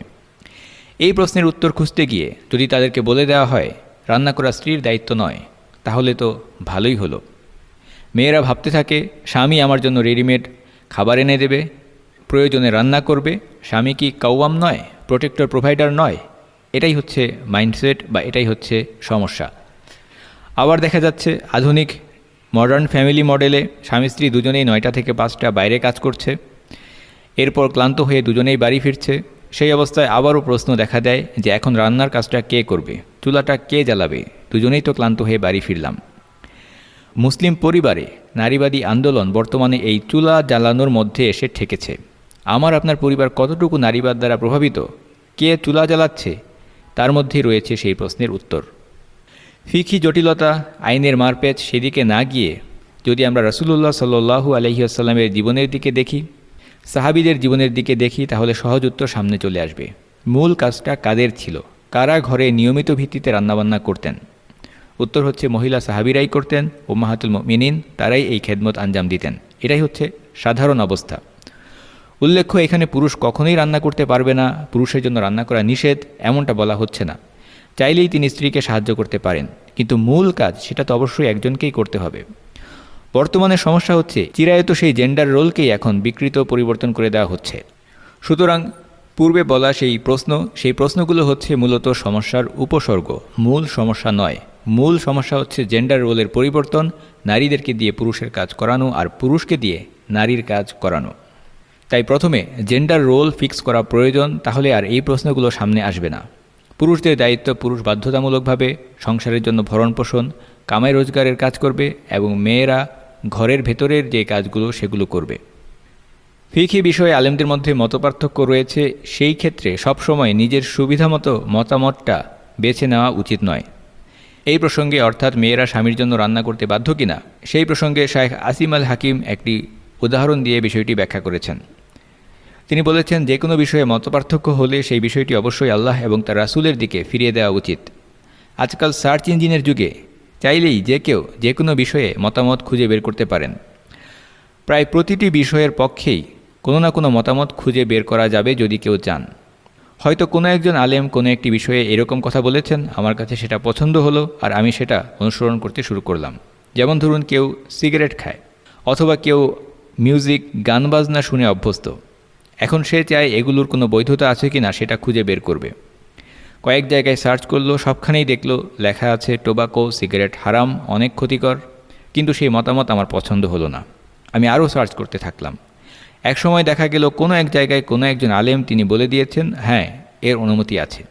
এই প্রশ্নের উত্তর খুঁজতে গিয়ে যদি তাদেরকে বলে দেওয়া হয় রান্না করা স্ত্রীর দায়িত্ব নয়, তাহলে তো ভালোই হলো। মেয়েরা ভাবতে থাকে স্বামী আমার জন্য রেডিমেড খাবার এনে দেবে, প্রয়োজনে রান্না করবে। স্বামী কি কাওয়াম নয়, প্রোটেক্টর, প্রোভাইডার নয়? এটাই হচ্ছে মাইন্ডসেট বা এটাই হচ্ছে সমস্যা। আবার দেখা যাচ্ছে আধুনিক মডার্ন ফ্যামিলি মডেলে স্বামী স্ত্রী দুজনেই নয়টা থেকে পাঁচটা বাইরে কাজ করছে, এরপর ক্লান্ত হয়ে দুজনেই বাড়ি ফিরছে। সেই অবস্থায় আবারও প্রশ্ন দেখা দেয় যে এখন রান্নার কাজটা কে করবে, চুলাটা কে জ্বালাবে? দুজনেই তো ক্লান্ত হয়ে বাড়ি ফিরলাম। মুসলিম পরিবারে নারীবাদী আন্দোলন বর্তমানে এই চুলা জ্বালানোর মধ্যে এসে ঠেকেছে। আমার আপনার পরিবার কতটুকু নারীবাদ দ্বারা প্রভাবিত, কে চুলা জ্বালাচ্ছে, তার মধ্যেই রয়েছে সেই প্রশ্নের উত্তর। ফিকহি জটিলতা, আইনের মারপ্যাচ সেদিকে না গিয়ে যদি আমরা রাসূলুল্লাহ সাল্লাল্লাহু আলাইহি ওয়াসাল্লামের জীবনের দিকে দেখি, সাহাবীদের জীবনের দিকে দেখি, তাহলে সহজ উত্তর সামনে চলে আসবে। মূল কাজটা কাদের ছিল? কারা ঘরে নিয়মিত ভিত্তিতে রান্নাবান্না করতেন? উত্তর হচ্ছে মহিলা সাহাবীরাই করতেন। উম্মাহাতুল মুমিনিন, তারাই এই খেদমত আঞ্জাম দিতেন। এটাই হচ্ছে সাধারণ অবস্থা। উল্লেখ্য, এখানে পুরুষ কখনোই রান্না করতে পারবে না, পুরুষের জন্য রান্না করা নিষেধ, এমনটা বলা হচ্ছে না। চাইলেই তিনি স্ত্রীকে সাহায্য করতে পারেন, কিন্তু মূল কাজ সেটা তো অবশ্যই একজনকেই করতে হবে। বর্তমানে সমস্যা হচ্ছে চিরায়ত সেই জেন্ডার রোলকেই এখন বিকৃত, পরিবর্তন করে দেওয়া হচ্ছে। সুতরাং পূর্বে বলা সেই প্রশ্ন সেই প্রশ্নগুলো হচ্ছে মূলত সমস্যার উপসর্গ, মূল সমস্যা নয়। মূল সমস্যা হচ্ছে জেন্ডার রোলের পরিবর্তন, নারীদেরকে দিয়ে পুরুষের কাজ করানো আর পুরুষকে দিয়ে নারীর কাজ করানো। তাই প্রথমে জেন্ডার রোল ফিক্স করা প্রয়োজন, তাহলে আর এই প্রশ্নগুলো সামনে আসবে না। পুরুষদের দায়িত্ব পুরুষ বাধ্যতামূলকভাবে সংসারের জন্য ভরণ পোষণ, কামাই রোজগারের কাজ করবে এবং মেয়েরা ঘরের ভেতরের যে কাজগুলো সেগুলো করবে। ফিকহি বিষয়ে আলেমদের মধ্যে মতপার্থক্য রয়েছে, সেই ক্ষেত্রে সবসময় নিজের সুবিধামতো মতামতটা বেছে নেওয়া উচিত নয়। এই প্রসঙ্গে অর্থাৎ মেয়েরা স্বামীর জন্য রান্না করতে বাধ্য কিনা, সেই প্রসঙ্গে শায়েখ আসিম আল হাকিম একটি উদাহরণ দিয়ে বিষয়টি ব্যাখ্যা করেছেন। তিনি বলেছেন, যে কোনো বিষয়ে মতপার্থক্য হলে সেই বিষয়টি অবশ্যই আল্লাহ এবং তার রাসূলের দিকে ফিরিয়ে দেওয়া উচিত। আজকাল সার্চ ইঞ্জিনের যুগে চাইলেই যে কেউ যে কোনো বিষয়ে মতামত খুঁজে বের করতে পারেন। প্রায় প্রতিটি বিষয়ের পক্ষেই কোনো না কোনো মতামত খুঁজে বের করা যাবে যদি কেউ চান। হয়তো কোনো একজন আলেম কোনো একটি বিষয়ে এরকম কথা বলেছেন, আমার কাছে সেটা পছন্দ হলো আর আমি সেটা অনুসরণ করতে শুরু করলাম। যেমন ধরুন, কেউ সিগারেট খায় অথবা কেউ মিউজিক গান বাজনা শুনে অভ্যস্ত। এখন সে চায় এগুলোর কোনো বৈধতা আছে কি না সেটা খুঁজে বের করবে। কয়েক জায়গায় সার্চ করলো, সবখানেই দেখলো লেখা আছে টোবাকো, সিগারেট হারাম, অনেক ক্ষতিকর। কিন্তু সেই মতামত আমার পছন্দ হলো না। আমি আরও সার্চ করতে থাকলাম। এক সময় দেখা গেল কোনো এক জায়গায় কোনো একজন আলেম তিনি বলে দিয়েছেন, হ্যাঁ, এর অনুমতি আছে।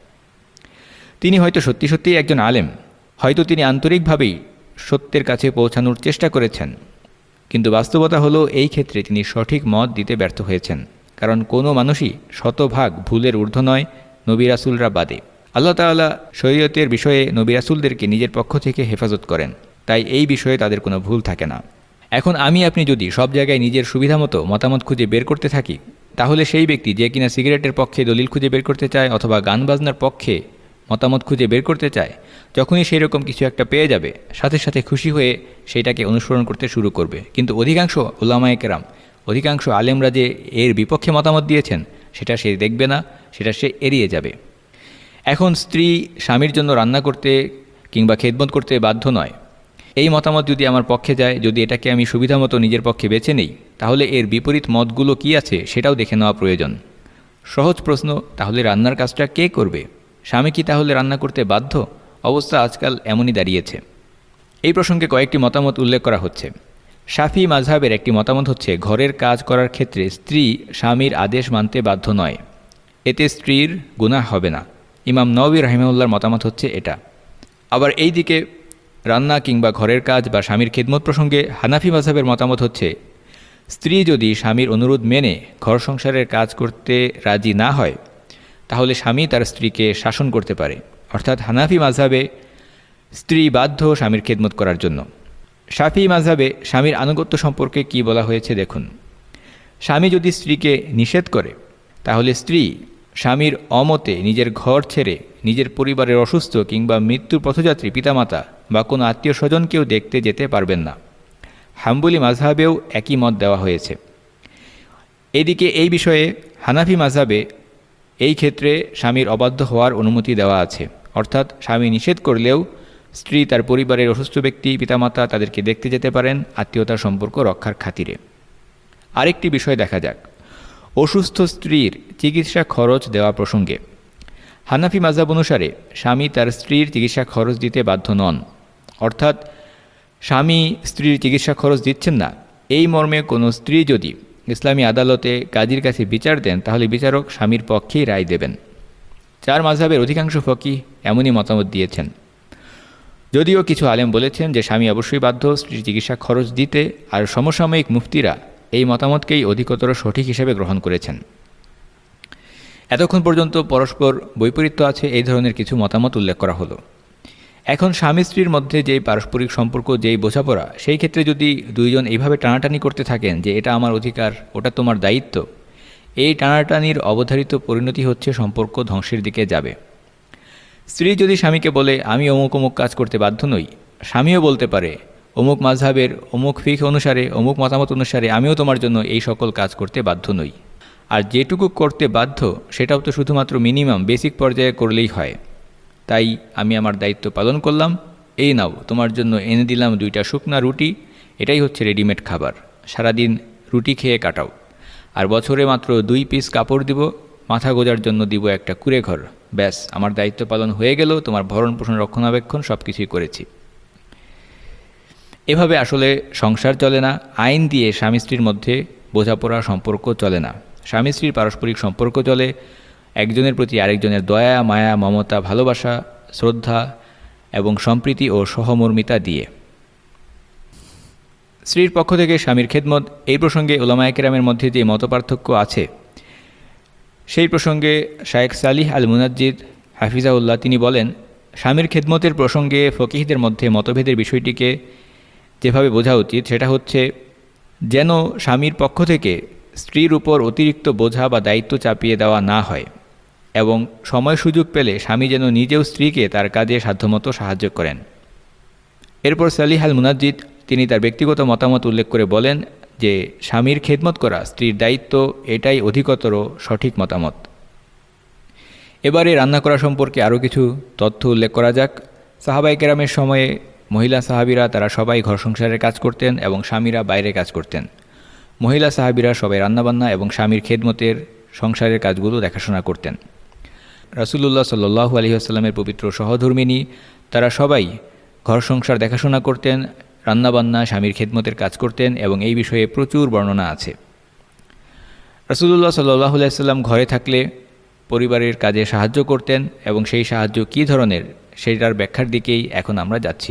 তিনি হয়তো সত্যি সত্যিই একজন আলেম, হয়তো তিনি আন্তরিকভাবেই সত্যের কাছে পৌঁছানোর চেষ্টা করেছেন, কিন্তু বাস্তবতা হলো এই ক্ষেত্রে তিনি সঠিক মত দিতে ব্যর্থ হয়েছেন। কারণ কোনো মানুষই শতভাগ ভুলের ঊর্ধ্ব নয়, নবী রাসূলরা বাদে। আল্লাহ তাআলা শরীয়তের বিষয়ে নবী রাসূলদেরকে নিজের পক্ষ থেকে হেফাজত করেন, তাই এই বিষয়ে তাদের কোনো ভুল থাকে না। এখন আমি আপনি যদি সব জায়গায় নিজের সুবিধামতো মতামত খুঁজে বের করতে থাকি, তাহলে সেই ব্যক্তি যে কিনা সিগারেটের পক্ষে দলিল খুঁজে বের করতে চায় অথবা গান বাজনার পক্ষে মতামত খুঁজে বের করতে চায়, যখনই সেই রকম কিছু একটা পেয়ে যাবে সাথে সাথে খুশি হয়ে সেইটাকে অনুসরণ করতে শুরু করবে। কিন্তু অধিকাংশ উলামায়ে কেরাম, অধিকাংশ আলেমরা যে এর বিপক্ষে মতামত দিয়েছেন সেটা সে দেখবে না, সেটা সে এড়িয়ে যাবে। এখন স্ত্রী স্বামীর জন্য রান্না করতে কিংবা খেদমত করতে বাধ্য নয়, এই মতামত যদি আমার পক্ষে যায়, যদি এটাকে আমি সুবিধামতো নিজের পক্ষে বেছে নেই, তাহলে এর বিপরীত মতগুলো কি আছে সেটাও দেখে নেওয়া প্রয়োজন। সহজ প্রশ্ন, তাহলে রান্নার কাজটা কে করবে? স্বামী কি তাহলে রান্না করতে বাধ্য? অবস্থা আজকাল এমনই দাঁড়িয়েছে। এই প্রসঙ্গে কয়েকটি মতামত উল্লেখ করা হচ্ছে। শাফি মাযহাবের একটি মতামত হচ্ছে, ঘরের কাজ করার ক্ষেত্রে স্ত্রী স্বামীর আদেশ মানতে বাধ্য নয়, এতে স্ত্রীর গুনাহ হবে না। ইমাম নওয়াবী রাহিমাহুল্লাহর মতামত হচ্ছে এটা। আবার এই দিকে রান্না কিংবা ঘরের কাজ বা স্বামীর খেদমত প্রসঙ্গে হানাফি মাযহাবের মতামত হচ্ছে, স্ত্রী যদি স্বামীর অনুরোধ মেনে ঘর সংসারের কাজ করতে রাজি না হয়, তাহলে স্বামী তার স্ত্রীকে শাসন করতে পারে। অর্থাৎ হানাফি মাযহাবে স্ত্রী বাধ্য স্বামীর খেদমত করার জন্য। শাফি মাযহাবে স্বামীর আনুগত্য সম্পর্কে কি বলা হয়েছে দেখুন। স্বামী যদি স্ত্রীকে নিষেধ করে, তাহলে স্ত্রী স্বামীর অমতে নিজের ঘর ছেড়ে নিজের পরিবারের অসুস্থ কিংবা মৃত্যুর পথযাত্রী পিতামাতা বা কোনো আত্মীয় স্বজনকেও দেখতে যেতে পারবেন না। হাম্বলি মাযহাবেও একই মত দেওয়া হয়েছে। এদিকে এই বিষয়ে হানাফি মাযহাবে এই ক্ষেত্রে স্বামীর অবাধ্য হওয়ার অনুমতি দেওয়া আছে। অর্থাৎ স্বামী নিষেধ করলেও স্ত্রী তার পরিবারের অসুস্থ ব্যক্তি পিতামাতা তাদেরকে দেখতে যেতে পারেন আত্মীয়তার সম্পর্ক রক্ষার খাতিরে। আরেকটি বিষয় দেখা যাক, অসুস্থ স্ত্রীর চিকিৎসা খরচ দেওয়া প্রসঙ্গে। হানাফি মাযহাব অনুসারে স্বামী তার স্ত্রীর চিকিৎসা খরচ দিতে বাধ্য নন। অর্থাৎ স্বামী স্ত্রীর চিকিৎসা খরচ দিচ্ছেন না, এই মর্মে কোনো স্ত্রী যদি ইসলামী আদালতে কাজীর কাছে বিচার দেন, তাহলে বিচারক স্বামীর পক্ষেই রায় দেবেন। চার মাযহাবের অধিকাংশ ফকিহ এমনই মতামত দিয়েছেন। যদিও কিছু আলেম বলেছেন যে স্বামী অবশ্যই বাধ্য স্ত্রীর চিকিৎসা খরচ দিতে, আর সমসাময়িক মুফতিরা এই মতামতকেই অধিকতর সঠিক হিসেবে গ্রহণ করেছেন। এতক্ষণ পর্যন্ত পরস্পর বৈপরীত্য আছে এই ধরনের কিছু মতামত উল্লেখ করা হলো। এখন স্বামী স্ত্রীর মধ্যে যেই পারস্পরিক সম্পর্ক, যেই বোঝাপড়া, সেই ক্ষেত্রে যদি দুইজন এইভাবে টানাটানি করতে থাকেন যে এটা আমার অধিকার, ওটা তোমার দায়িত্ব, এই টানাটানির অবধারিত পরিণতি হচ্ছে সম্পর্ক ধ্বংসের দিকে যাবে। স্ত্রী যদি স্বামীকে বলে আমি অমুক অমুক কাজ করতে বাধ্য নই, স্বামীও বলতে পারে অমুক মাযহাবের অমুক ফিকহ অনুসারে অমুক মতামত অনুসারে আমিও তোমার জন্য এই সকল কাজ করতে বাধ্য নই। আর যেটুকু করতে বাধ্য সেটাও তো শুধুমাত্র মিনিমাম বেসিক পর্যায়ে করলেই হয়। তাই আমি আমার দায়িত্ব পালন করলাম, এই নাও তোমার জন্য এনে দিলাম দুইটা শুকনা রুটি, এটাই হচ্ছে রেডিমেড খাবার, সারাদিন রুটি খেয়ে কাটাও। আর বছরে মাত্র দুই পিস কাপড় দিব, মাথা গোজার জন্য দিব একটা কুঁড়ে ঘর। ব্যাস, আমার দায়িত্ব পালন হয়ে গেল, তোমার ভরণ পোষণ রক্ষণাবেক্ষণ সব কিছুই করেছি। এভাবে আসলে সংসার চলে না। আইন দিয়ে স্বামী স্ত্রীর মধ্যে বোঝাপড়া সম্পর্ক চলে না। স্বামী স্ত্রীর পারস্পরিক সম্পর্ক চলে একজনের প্রতি আরেকজনের দয়া, মায়া, মমতা, ভালোবাসা, শ্রদ্ধা এবং সম্প্রীতি ও সহমর্মিতা দিয়ে। স্ত্রীর পক্ষ থেকে স্বামীর খেদমত, এই প্রসঙ্গে উলামায়ে কেরামের মধ্যে যে মতপার্থক্য আছে, সেই প্রসঙ্গে শায়েখ সালিহ আল মুনাজ্জিদ হাফিজাউল্লাহ তিনি বলেন, স্বামীর খেদমতের প্রসঙ্গে ফকিহদের মধ্যে মতভেদের বিষয়টিকে যেভাবে বোঝা উচিত সেটা হচ্ছে যেন স্বামীর পক্ষ থেকে স্ত্রীর উপর অতিরিক্ত বোঝা বা দায়িত্ব চাপিয়ে দেওয়া না হয়, এবং সময় সুযোগ পেলে স্বামী যেন নিজেও স্ত্রীকে তার কাজে সাধ্যমতো সাহায্য করেন। এরপর সালিহ আল মুনাজ্জিদ তিনি তার ব্যক্তিগত মতামত উল্লেখ করে বলেন যে স্বামীর খেদমত করা স্ত্রীর দায়িত্ব, এটাই অধিকতর সঠিক মতামত। এবারে রান্না করা সম্পর্কে আরও কিছু তথ্য উল্লেখ করা যাক। সাহাবায়ে কেরামের সময়ে মহিলা সাহাবীরা তারা সবাই ঘর সংসারের কাজ করতেন এবং স্বামীরা বাইরে কাজ করতেন। মহিলা সাহাবীরা সবাই রান্নাবান্না এবং স্বামীর খেদমতের সংসারের কাজগুলো দেখাশোনা করতেন। রাসূলুল্লাহ সাল্লাল্লাহু আলাইহি ওয়াসাল্লামের পবিত্র সহধর্মিণী তারা সবাই ঘর সংসার দেখাশোনা করতেন, রান্নাবান্না, স্বামীর খেদমতের কাজ করতেন এবং এই বিষয়ে প্রচুর বর্ণনা আছে। রাসূলুল্লাহ সাল্লাল্লাহু আলাইহি ওয়াসাল্লাম ঘরে থাকলে পরিবারের কাজে সাহায্য করতেন এবং সেই সাহায্য কী ধরনের সেটার ব্যাখ্যার দিকেই এখন আমরা যাচ্ছি।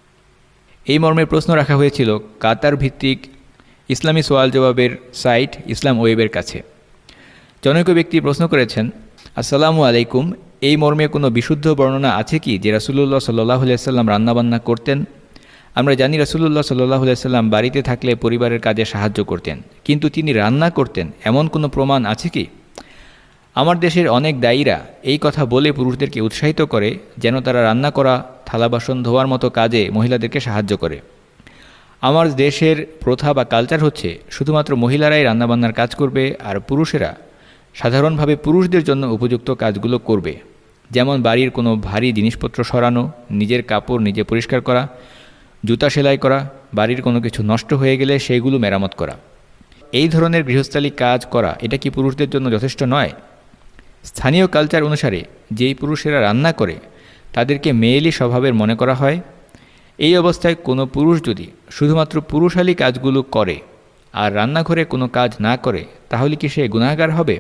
এই মর্মে প্রশ্ন রাখা হয়েছিল কাতার ভিত্তিক ইসলামী সোয়াল জবাবের সাইট ইসলাম ওয়েবের কাছে। জনৈক ব্যক্তি প্রশ্ন করেছেন, আসসালামু আলাইকুম, এই মর্মে কোনো বিশুদ্ধ বর্ণনা আছে কি যে রাসূলুল্লাহ সাল্লাল্লাহু আলাইহি ওয়াসাল্লাম রান্নাবান্না করতেন? আমরা জানি রাসূলুল্লাহ সাল্লাল্লাহু আলাইহি ওয়াসাল্লাম বাড়িতে থাকলে পরিবারের কাজে সাহায্য করতেন, কিন্তু তিনি রান্না করতেন এমন কোনো প্রমাণ আছে কি? আমার দেশের অনেক দায়ীরা এই কথা বলে পুরুষদেরকে উৎসাহিত করে যেন তারা রান্না করা, থালা বাসন ধোয়ার মতো কাজে মহিলাদেরকে সাহায্য করে। আমার দেশের প্রথা বা কালচার হচ্ছে শুধুমাত্র মহিলারাই রান্নাবান্নার কাজ করবে আর পুরুষেরা সাধারণভাবে পুরুষদের জন্য উপযুক্ত কাজগুলো করবে, যেমন বাড়ির কোনো ভারী জিনিসপত্র সরানো, নিজের কাপড় নিজে পরিষ্কার করা, জুতা সেলাই করা, বাড়ির কোনো কিছু নষ্ট হয়ে গেলে সেইগুলো মেরামত করা। এই ধরনের গৃহস্থালী কাজ করা এটা কি পুরুষদের জন্য যথেষ্ট নয়? স্থানীয় কালচার অনুসারে যেই পুরুষেরা রান্না করে তাদেরকে মেয়েলি স্বভাবের মনে করা হয়। এই অবস্থায় কোনো পুরুষ যদি শুধুমাত্র পুরুষালী কাজগুলো করে আর রান্নাঘরে কোনো কাজ না করে তাহলে কি সে গুনাহগার হবে?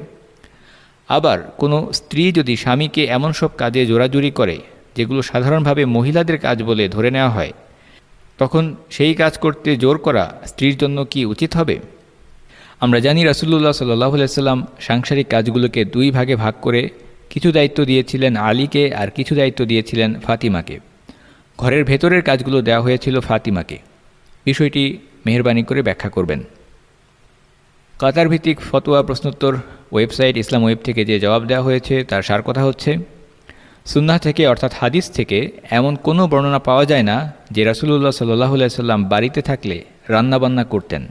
আবার কোনো স্ত্রী যদি স্বামীকে এমন সব কাজে জোরাজুরি করে যেগুলো সাধারণভাবে মহিলাদের কাজ বলে ধরে নেওয়া হয়, তখন সেই কাজ করতে জোর করা স্ত্রীর জন্য কি উচিত হবে? আমরা জানি রাসূলুল্লাহ সাল্লাল্লাহু আলাইহি ওয়াসাল্লাম সাংসারিক কাজগুলোকে দুই ভাগে ভাগ করে কিছু দায়িত্ব দিয়েছিলেন আলীকে আর কিছু দায়িত্ব দিয়েছিলেন ফাতিমাকে। ঘরের ভেতরের কাজগুলো দেওয়া হয়েছিল ফাতিমাকে। বিষয়টি মেহেরবানি করে ব্যাখ্যা করবেন। কাতার ভিত্তিক ফতোয়া প্রশ্নোত্তর ওয়েবসাইট ইসলাম ওয়েব থেকে যে জবাব দেওয়া হয়েছে তার সার কথা হচ্ছে, সুন্নাহ থেকে অর্থাৎ হাদিস থেকে এমন কোনো বর্ণনা পাওয়া যায় না যে রাসূলুল্লাহ সাল্লাল্লাহু আলাইহি ওয়াসাল্লাম বাড়িতে থাকলে রান্নাবান্না করতেন।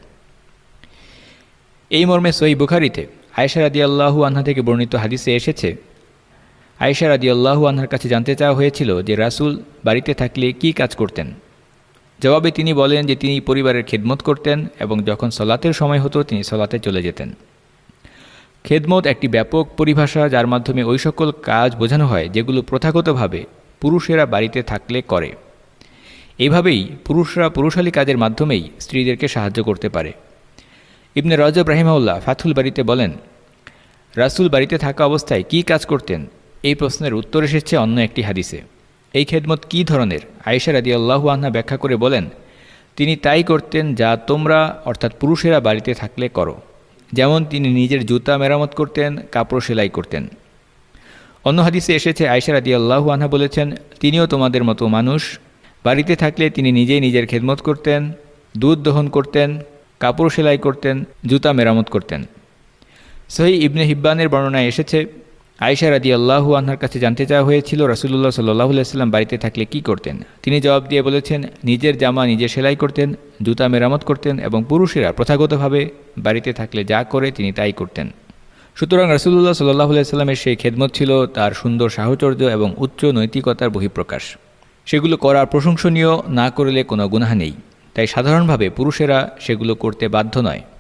এই মর্মে সহিহ বুখারীতে আয়েশা রাদিয়াল্লাহু আনহা থেকে বর্ণিত হাদিসে এসেছে, আয়েশা রাদিয়াল্লাহু আনহার কাছে জানতে চাওয়া হয়েছিল যে রাসূল বাড়িতে থাকলে কি কাজ করতেন। জবাবে তিনি বলেন যে তিনি পরিবারের খেদমত করতেন এবং যখন সলাতের সময় হতো তিনি সলাতে চলে যেতেন। খেদমত একটি ব্যাপক পরিভাষা যার মাধ্যমে ওই সকল কাজ বোঝানো হয় যেগুলো প্রথাগতভাবে পুরুষেরা বাড়িতে থাকলে করে। এইভাবেই পুরুষরা পুরুষালী কাজের মাধ্যমেই স্ত্রীদেরকে সাহায্য করতে পারে। ইবনে রজব রাহিমাহুল্লাহ ফাথুল বারীতে বলেন, রাসূল বাড়িতে থাকা অবস্থায় কি কাজ করতেন এই প্রশ্নের উত্তর এসেছে অন্য একটি হাদিসে। এই খেদমত কী ধরনের আয়েশা রাদিয়াল্লাহু আনহা ব্যাখ্যা করে বলেন, তিনি তাই করতেন যা তোমরা অর্থাৎ পুরুষেরা বাড়িতে থাকলে করো, যেমন তিনি নিজের জুতা মেরামত করতেন, কাপড় সেলাই করতেন। অন্য হাদিসে এসেছে আয়েশা রাদিয়াল্লাহু আনহা বলেছেন, তিনিও তোমাদের মতো মানুষ, বাড়িতে থাকলে তিনি নিজেই নিজের খেদমত করতেন, দুধ দহন করতেন, কাপড় সেলাই করতেন, জুতা মেরামত করতেন। সহিহ ইবনে হিব্বানের বর্ণনায় এসেছে, আয়েশা রাদিয়াল্লাহু আনহার কাছে জানতে চাওয়া হয়েছিল রাসূলুল্লাহ সাল্লাল্লাহু আলাইহি ওয়াসাল্লাম বাড়িতে থাকলে কি করতেন। তিনি জবাব দিয়ে বলেছেন, নিজের জামা নিজে সেলাই করতেন, জুতা মেরামত করতেন এবং পুরুষেরা প্রথাগতভাবে বাড়িতে থাকলে যা করে তিনি তাই করতেন। সুতরাং রাসূলুল্লাহ সাল্লাল্লাহু আলাইহি ওয়াসাল্লামের সেই খেদমত ছিল তার সুন্দর সাহচর্য এবং উচ্চ নৈতিকতার বহিঃপ্রকাশ। সেগুলো করার প্রশংসনীয়, না করলে কোনো গুনাহ নেই। তাই সাধারণভাবে পুরুষেরা সেগুলো করতে বাধ্য নয়।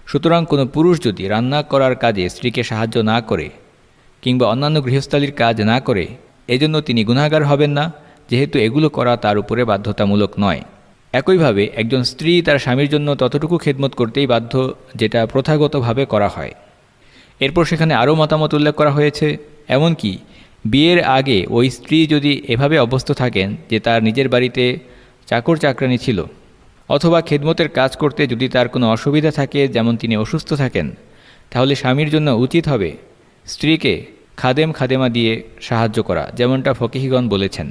সুতরাং কোনো পুরুষ যদি রান্না করার কাজে স্ত্রীকে সাহায্য না করে কিংবা অন্যান্য গৃহস্থালির কাজ না করে এজন্য তিনি গুনাহগার হবেন না, যেহেতু এগুলো করা তার উপরে বাধ্যতামূলক নয়। একইভাবে একজন স্ত্রী তার স্বামীর জন্য ততটুকু খেদমত করতেই বাধ্য যেটা প্রথাগতভাবে করা হয়। এরপর সেখানে আরও মতামত উল্লেখ করা হয়েছে, এমনকি বিয়ের আগে ওই স্ত্রী যদি এভাবে অভ্যস্ত থাকেন যে তার নিজের বাড়িতে চাকর চাকরানি ছিল, অথবা খেদমতের কাজ করতে যদি তার কোনো অসুবিধা থাকে, যেমন তিনি অসুস্থ থাকেন, তাহলে স্বামীর জন্য উচিত হবে স্ত্রীকে খাদেম খাদেমা দিয়ে সাহায্য করা, যেমনটা ফকিহিগণ বলেছেন।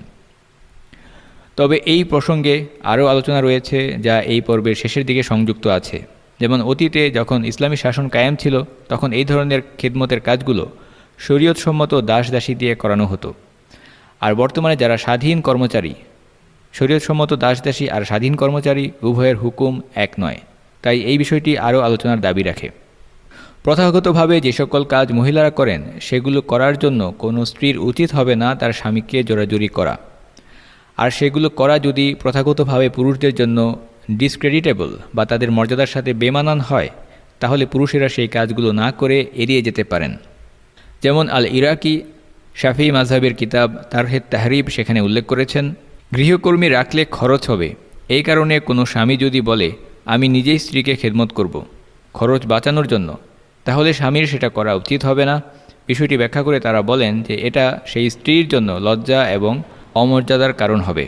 তবে এই প্রসঙ্গে আরও আলোচনা রয়েছে যা এই পর্বের শেষের দিকে সংযুক্ত আছে। যেমন অতীতে যখন ইসলামী শাসন কায়েম ছিল তখন এই ধরনের খেদমতের কাজগুলো শরীয়তসম্মত দাস দাসী দিয়ে করানো হতো। আর বর্তমানে যারা স্বাধীন কর্মচারী, শরীয়তসম্মত দাস দাসী আর স্বাধীন কর্মচারী উভয়ের হুকুম এক নয়, তাই এই বিষয়টি আরও আলোচনার দাবি রাখে। প্রথাগতভাবে যে সকল কাজ মহিলারা করেন সেগুলো করার জন্য কোনো স্ত্রীর উচিত হবে না তার স্বামীকে জোরাজুরি করা। আর সেগুলো করা যদি প্রথাগতভাবে পুরুষদের জন্য ডিসক্রেডিটেবল বা তাদের মর্যাদার সাথে বেমানান হয়, তাহলে পুরুষেরা সেই কাজগুলো না করে এড়িয়ে যেতে পারেন। যেমন আল ইরাকি শাফি মাযহাবের কিতাব তারহে তাহরিব সেখানে উল্লেখ করেছেন, গৃহকর্মী রাখলে খরচ হবে। এই কারণে কোনো স্বামী যদি বলে আমি নিজেই স্ত্রীকে খেদমত করব খরচ বাঁচানোর জন্য, তাহলে স্বামীর সেটা করা উচিত হবে না। বিষয়টি ব্যাখ্যা করে তারা বলেন যে এটা সেই স্ত্রীর জন্য লজ্জা এবং অমর্যাদার কারণ হবে।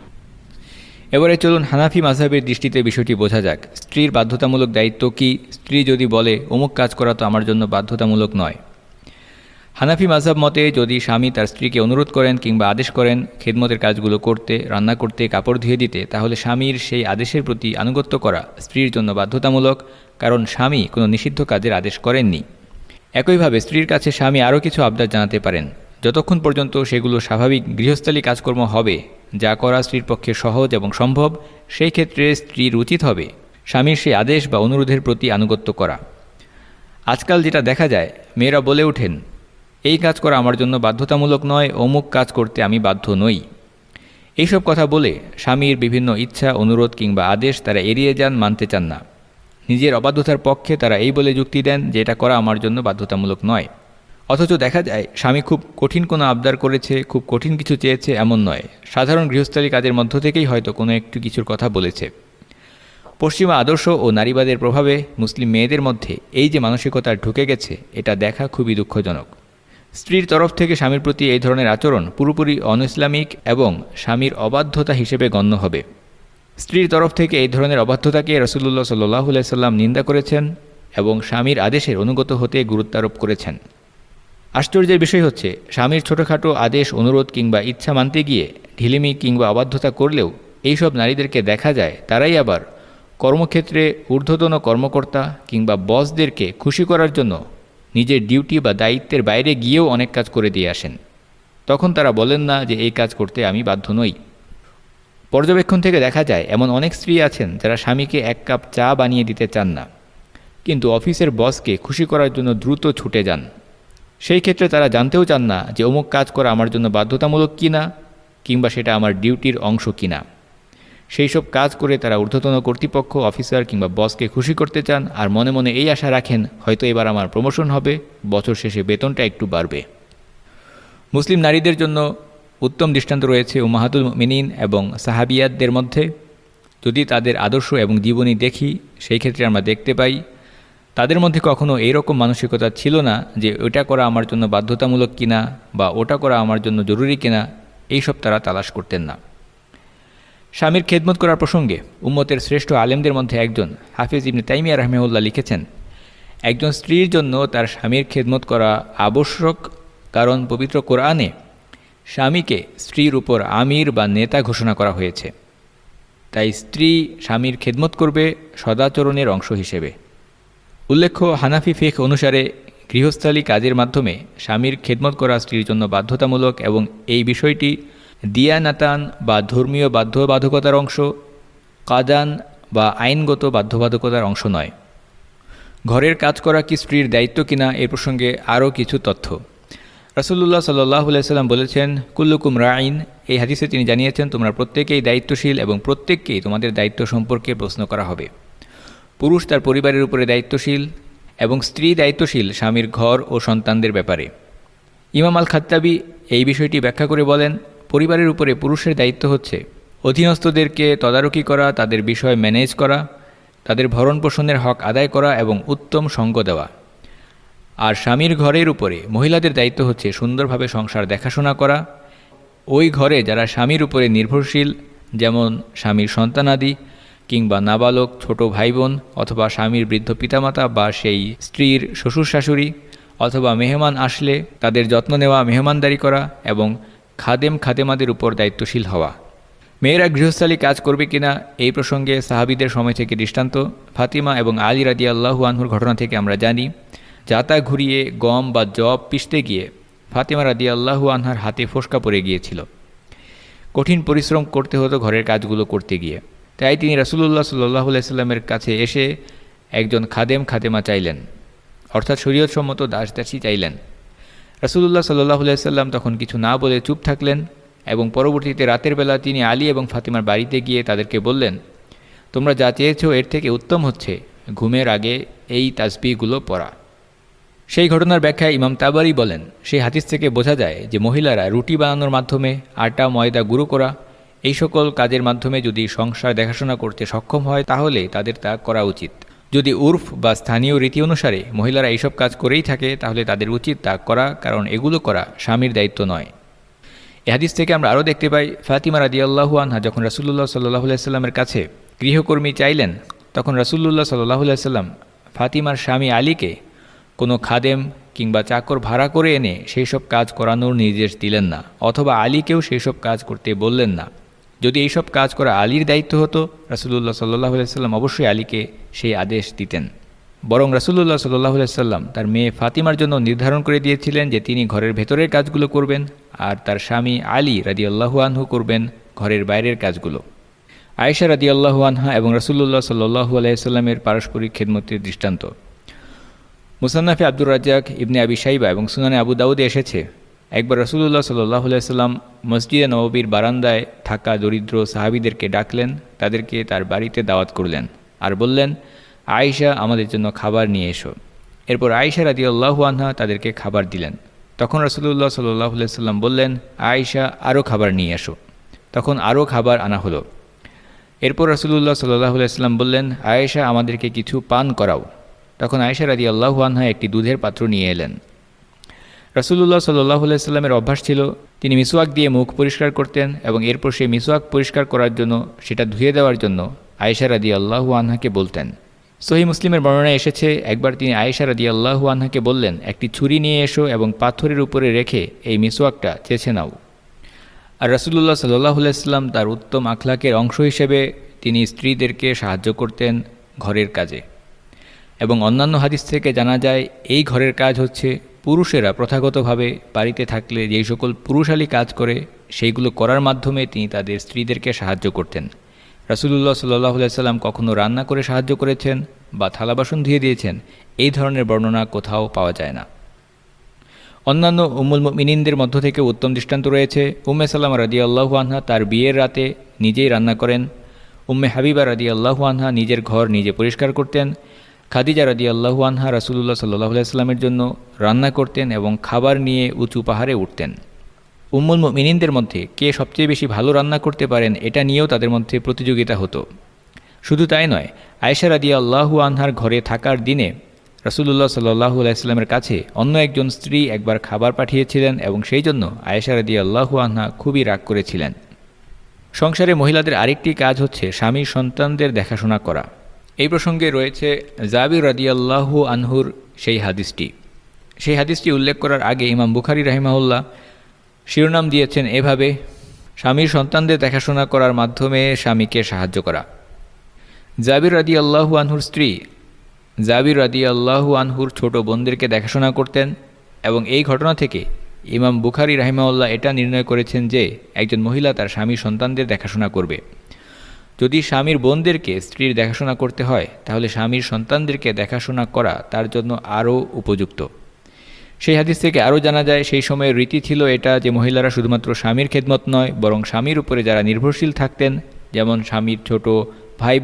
এবারে চলুন হানাফি মাযহাবের দৃষ্টিতে বিষয়টি বোঝা যাক। স্ত্রীর বাধ্যতামূলক দায়িত্ব কি? স্ত্রী যদি বলে অমুক কাজ করা তো আমার জন্য বাধ্যতামূলক নয়। হানাফি মাযহাব মতে যদি স্বামী তার স্ত্রীকে অনুরোধ করেন কিংবা আদেশ করেন খেদমতের কাজগুলো করতে, রান্না করতে, কাপড় ধুয়ে দিতে, তাহলে স্বামীর সেই আদেশের প্রতি আনুগত্য করা স্ত্রীর জন্য বাধ্যতামূলক, কারণ স্বামী কোনো নিষিদ্ধ কাজের আদেশ করেননি। একইভাবে স্ত্রীর কাছে স্বামী আরও কিছু আবদার জানাতে পারেন, যতক্ষণ পর্যন্ত সেগুলো স্বাভাবিক গৃহস্থালী কাজকর্ম হবে যা করা স্ত্রীর পক্ষে সহজ এবং সম্ভব, সেই ক্ষেত্রে স্ত্রীর উচিত হবে স্বামীর সেই আদেশ বা অনুরোধের প্রতি আনুগত্য করা। আজকাল যেটা দেখা যায়, মেয়েরা বলে ওঠেন এই কাজ করা আমার জন্য বাধ্যতামূলক নয়, অমুক কাজ করতে আমি বাধ্য নই। এইসব কথা বলে স্বামীর বিভিন্ন ইচ্ছা, অনুরোধ কিংবা আদেশ তারা এড়িয়ে যান, মানতে চান না। নিজের অবাধ্যতার পক্ষে তারা এই বলে যুক্তি দেন যে এটা করা আমার জন্য বাধ্যতামূলক নয়। অথচ দেখা যায় স্বামী খুব কঠিন কোনো আবদার করেছে, খুব কঠিন কিছু চেয়েছে এমন নয়, সাধারণ গৃহস্থালী কাজের মধ্য থেকেই হয়তো কোনো একটু কিছুর কথা বলেছে। পশ্চিমা আদর্শ ও নারীবাদের প্রভাবে মুসলিম মেয়েদের মধ্যে এই যে মানসিকতা ঢুকে গেছে, এটা দেখা খুবই দুঃখজনক। স্ত্রীর তরফ থেকে স্বামীর প্রতি এই ধরনের আচরণ পুরোপুরি অনইসলামিক এবং স্বামীর অবাধ্যতা হিসেবে গণ্য হবে। স্ত্রীর তরফ থেকে এই ধরনের অবাধ্যতাকে রাসূলুল্লাহ সাল্লাল্লাহু আলাইহি সাল্লাম নিন্দা করেছেন এবং স্বামীর আদেশের অনুগত হতে গুরুত্বারোপ করেছেন। আশ্চর্যের বিষয় হচ্ছে, স্বামীর ছোটোখাটো আদেশ, অনুরোধ কিংবা ইচ্ছা মানতে গিয়ে ঢিলেমি কিংবা অবাধ্যতা করলেও এইসব নারীদেরকে দেখা যায় তারাই আবার কর্মক্ষেত্রে ঊর্ধ্বতন কর্মকর্তা কিংবা বসদেরকে খুশি করার জন্য নিজের ডিউটি বা দায়িত্বের বাইরে গিয়েও অনেক কাজ করে দিয়ে আসেন। তখন তারা বলেন না যে এই কাজ করতে আমি বাধ্য নই। পর্যবেক্ষণ থেকে দেখা যায় এমন অনেক স্ত্রী আছেন যারা স্বামীকে এক কাপ চা বানিয়ে দিতে চান না, কিন্তু অফিসের বসকে খুশি করার জন্য দ্রুত ছুটে যান। সেই ক্ষেত্রে তারা জানতেও চান না যে অমুক কাজ করা আমার জন্য বাধ্যতামূলক কিনা কিংবা সেটা আমার ডিউটির অংশ কিনা। সেই সব কাজ করে তারা ঊর্ধ্বতন কর্তৃপক্ষ, অফিসার কিংবা বসকে খুশি করতে চান আর মনে মনে এই আশা রাখেন হয়তো এবার আমার প্রমোশন হবে, বছর শেষে বেতনটা একটু বাড়বে। মুসলিম নারীদের জন্য উত্তম দৃষ্টান্ত রয়েছে উম্মাহাতুল মুমিনিন এবং সাহাবিয়াতদের মধ্যে। যদি তাদের আদর্শ এবং জীবনী দেখি, সেই ক্ষেত্রে আমরা দেখতে পাই তাদের মধ্যে কখনো এইরকম মানসিকতা ছিল না যে ওটা করা আমার জন্য বাধ্যতামূলক কিনা বা ওটা করা আমার জন্য জরুরি কিনা, এইসব তারা তালাশ করতেন না। স্বামীর খেদমত করার প্রসঙ্গে উম্মতের শ্রেষ্ঠ আলেমদের মধ্যে একজন হাফিজ ইবনে তাইমিয়া রাহিমাহুল্লাহ লিখেছেন, একজন স্ত্রীর জন্য তার স্বামীর খেদমত করা আবশ্যক, কারণ পবিত্র কোরআনে স্বামীকে স্ত্রীর উপর আমির বা নেতা ঘোষণা করা হয়েছে। তাই স্ত্রী স্বামীর খেদমত করবে সদাচরণের অংশ হিসেবে। উল্লেখ্য, হানাফি ফিকহ অনুসারে গৃহস্থালী কাজের মাধ্যমে স্বামীর খেদমত করা স্ত্রীর জন্য বাধ্যতামূলক এবং এই বিষয়টি দিয়ানাতান বা ধর্মীয় বাধ্যবাধকতার অংশ, কাদান বা আইনগত বাধ্যবাধকতার অংশ নয়। ঘরের কাজ করা কি স্ত্রীর দায়িত্ব কিনা এ প্রসঙ্গে আরও কিছু তথ্য। রাসূলুল্লাহ সাল্লাল্লাহু আলাইহি সাল্লাম বলেছেন, কুল্লুকুম রাইন। এই হাদিসে তিনি জানিয়েছেন তোমরা প্রত্যেকেই দায়িত্বশীল এবং প্রত্যেককেই তোমাদের দায়িত্ব সম্পর্কে প্রশ্ন করা হবে। পুরুষ তার পরিবারের উপরে দায়িত্বশীল এবং স্ত্রী দায়িত্বশীল স্বামীর ঘর ও সন্তানদের ব্যাপারে। ইমাম আল খাত্তাবী এই বিষয়টি ব্যাখ্যা করে বলেন, পরিবারের উপরে পুরুষের দায়িত্ব হচ্ছে অধীনস্থদেরকে তদারকি করা, তাদের বিষয় ম্যানেজ করা, তাদের ভরণ পোষণের হক আদায় করা এবং উত্তম সঙ্গ দেওয়া। আর স্বামীর ঘরের উপরে মহিলাদের দায়িত্ব হচ্ছে সুন্দরভাবে সংসার দেখাশোনা করা। ওই ঘরে যারা স্বামীর উপরে নির্ভরশীল, যেমন স্বামীর সন্তানাদি কিংবা নাবালক ছোট ভাই বোন অথবা স্বামীর বৃদ্ধ পিতামাতা বা সেই স্ত্রীর শ্বশুর শাশুড়ি, অথবা মেহমান আসলে তাদের যত্ন নেওয়া, মেহমানদারি করা এবং খাদেম খাদেমাদের উপর দায়িত্বশীল হওয়া। মেয়েরা গৃহস্থালী কাজ করবে কিনা এই প্রসঙ্গে সাহাবীদের সময় থেকে দৃষ্টান্ত ফাতিমা এবং আলী রাদিয়াল্লাহু আনহুর ঘটনা থেকে আমরা জানি, জাতা ঘুরিয়ে গম বা জব পিষতে গিয়ে ফাতিমা রাদিয়াল্লাহু আনহার হাতে ফোসকা পড়ে গিয়েছিল। কঠিন পরিশ্রম করতে হতো ঘরের কাজগুলো করতে গিয়ে। তাই তিনি রাসূলুল্লাহ সাল্লাল্লাহু আলাইহি সাল্লামের কাছে এসে একজন খাদেম খাদেমা চাইলেন, অর্থাৎ শরীয়তসম্মত দাস দাসী চাইলেন। রাসূলুল্লাহ সাল্লাল্লাহু আলাইহি সাল্লাম তখন কিছু না বলে চুপ থাকলেন এবং পরবর্তীতে রাতের বেলা তিনি আলী এবং ফাতিমার বাড়িতে গিয়ে তাদেরকে বললেন, তোমরা যা চেয়েছো এর থেকে উত্তম হচ্ছে ঘুমের আগে এই তাসবিহগুলো পড়া। সেই ঘটনার ব্যাখ্যায় ইমাম তাবারি বলেন, সেই হাদিস থেকে বোঝা যায় যে মহিলারা রুটি বানানোর মাধ্যমে, আটা ময়দা গুঁড়ো করা, এই সকল কাজের মাধ্যমে যদি সংসার দেখাশোনা করতে সক্ষম হয় তাহলে তাদের তা করা উচিত। যদি উর্ফ বা স্থানীয় রীতি অনুসারে মহিলারা এইসব কাজ করেই থাকে তাহলে তাদের উচিত তা করা, কারণ এগুলো করা স্বামীর দায়িত্ব নয়। এ হাদিস থেকে আমরা আরও দেখতে পাই, ফাতিমা রাদিয়াল্লাহু আনহা যখন রাসূলুল্লাহ সাল্লাল্লাহু আলাইহি সাল্লামের কাছে গৃহকর্মী চাইলেন, তখন রাসূলুল্লাহ সাল্লাল্লাহু আলাইহি সাল্লাম ফাতিমার স্বামী আলীকে কোনো খাদেম কিংবা চাকর ভাড়া করে এনে সেই সব কাজ করানোর নির্দেশ দিলেন না, অথবা আলীকেও সেই সব কাজ করতে বললেন না। যদি এইসব কাজ করা আলীর দায়িত্ব হতো, রাসূলুল্লাহ সাল্লাল্লাহু আলাইহি সাল্লাম অবশ্যই আলীকে সেই আদেশ দিতেন। বরং রাসূলুল্লাহ সাল্লাল্লাহু আলাইহি সাল্লাম তার মেয়ে ফাতিমার জন্য নির্ধারণ করে দিয়েছিলেন যে তিনি ঘরের ভেতরের কাজগুলো করবেন আর তার স্বামী আলী রাদিয়াল্লাহু আনহু করবেন ঘরের বাইরের কাজগুলো। আয়েশা রাদিয়াল্লাহু আনহা এবং রাসূলুল্লাহ সাল্লাল্লাহু আলাইহি সাল্লামের পারস্পরিক খেদমতের দৃষ্টান্ত। মুসান্নাফে আব্দুর রাজ্জাক, ইবনে আবি শাইবা এবং সুনানে আবু দাউদে এসেছে, একবার রাসূলুল্লাহ সাল্লাল্লাহু আলাইহি সাল্লাম মসজিদে নববীর বারান্দায় থাকা দরিদ্র সাহাবীদেরকে ডাকলেন, তাদেরকে তার বাড়িতে দাওয়াত করলেন আর বললেন, আয়েশা আমাদের জন্য খাবার নিয়ে এসো। এরপর আয়েশা রাদিয়াল্লাহু আনহা তাদেরকে খাবার দিলেন। তখন রাসূলুল্লাহ সাল্লাল্লাহু আলাইহি সাল্লাম বললেন, আয়েশা আরও খাবার নিয়ে এসো। তখন আরও খাবার আনা হলো। এরপর রাসূলুল্লাহ সাল্লাল্লাহু আলাইহি সাল্লাম বললেন, আয়েশা আমাদেরকে কিছু পান করাও। তখন আয়েশা রাদিয়াল্লাহু আনহা একটি দুধের পাত্র নিয়ে এলেন। রাসূলুল্লাহ সাল্লাল্লাহু আলাইহি সাল্লামের অভ্যাস ছিল তিনি মিসওয়াক দিয়ে মুখ পরিষ্কার করতেন এবং এরপর সেই মিসওয়াক পরিষ্কার করার জন্য সেটা ধুয়ে দেওয়ার জন্য আয়েশা রাদিয়াল্লাহু আনহাকে বলতেন। সহিহ মুসলিমের বর্ণনায় এসেছে, একবার তিনি আয়েশা রাদিয়াল্লাহু আনহাকে বললেন, একটি ছুরি নিয়ে এসো এবং পাথরের উপরে রেখে এই মিসওয়াকটা চেঁছে নাও। আর রাসূলুল্লাহ সাল্লাল্লাহু আলাইহি সাল্লাম তার উত্তম আখলাকের অংশ হিসেবে তিনি স্ত্রীদেরকে সাহায্য করতেন ঘরের কাজে। এবং অন্যান্য হাদিস থেকে জানা যায় এই ঘরের কাজ হচ্ছে পুরুষেরা প্রথাগতভাবে বাড়িতে থাকলে যেই সকল পুরুষালী কাজ করে সেইগুলো করার মাধ্যমে তিনি তাদের স্ত্রীদেরকে সাহায্য করতেন। রাসূলুল্লাহ সাল্লাল্লাহু আলাইহি সাল্লাম কখনো রান্না করে সাহায্য করেছেন বা থালা বাসন ধুয়ে দিয়েছেন এই ধরনের বর্ণনা কোথাও পাওয়া যায় না। অন্যান্য উম্মুল মুমিনিনদের মধ্য থেকে উত্তম দৃষ্টান্ত রয়েছে। উম্মে সালামা রাদিয়াল্লাহু আনহা তার বিয়ের রাতে নিজেই রান্না করেন। উম্মে হাবিবা রাদিয়াল্লাহু আনহা নিজের ঘর নিজে পরিষ্কার করতেন। খাদিজা রাদিয়াল্লাহু আনহা রাসূলুল্লাহ সাল্লাল্লাহু আলাইহি সাল্লামের জন্য রান্না করতেন এবং খাবার নিয়ে উঁচু পাহাড়ে উঠতেন। উম্মুল মুমিনিনদের মধ্যে কে সবচেয়ে বেশি ভালো রান্না করতে পারেন এটা নিয়েও তাদের মধ্যে প্রতিযোগিতা হতো। শুধু তাই নয়, আয়েশা রাদিয়াল্লাহু আনহার ঘরে থাকার দিনে রাসূলুল্লাহ সাল্লাল্লাহু আলাইহি সাল্লামের কাছে অন্য একজন স্ত্রী একবার খাবার পাঠিয়েছিলেন এবং সেই জন্য আয়েশা রাদিয়াল্লাহু আনহা খুবই রাগ করেছিলেন। সংসারে মহিলাদের আরেকটি কাজ হচ্ছে স্বামীর সন্তানদের দেখাশোনা করা। এই প্রসঙ্গে রয়েছে জাবির রাদিয়াল্লাহু আনহুর সেই হাদিসটি। সেই হাদিসটি উল্লেখ করার আগে ইমাম বুখারী রাহিমাহুল্লাহ শিরোনাম দিয়েছেন এভাবে, স্বামীর সন্তানদের দেখাশোনা করার মাধ্যমে স্বামীকে সাহায্য করা। জাবির রাদিয়াল্লাহু আনহুর স্ত্রী জাবির রাদিয়াল্লাহু আনহুর ছোট বোনদেরকে দেখাশোনা করতেন এবং এই ঘটনা থেকে ইমাম বুখারী রাহিমাহুল্লাহ এটা নির্ণয় করেছেন যে একজন মহিলা তার স্বামীর সন্তানদের দেখাশোনা করবে। যদি স্বামীর বোনদেরকে স্ত্রীর দেখাশোনা করতে হয় তাহলে স্বামীর সন্তানদেরকে দেখাশোনা করা তার জন্য আরও উপযুক্ত। সেই হাদিস থেকে আরও জানা যায় সেই সময়ের রীতি ছিল এটা যে মহিলারা শুধুমাত্র স্বামীর খেদমত নয় বরং স্বামীর উপরে যারা নির্ভরশীল থাকতেন, যেমন স্বামীর ছোট ভাই বোন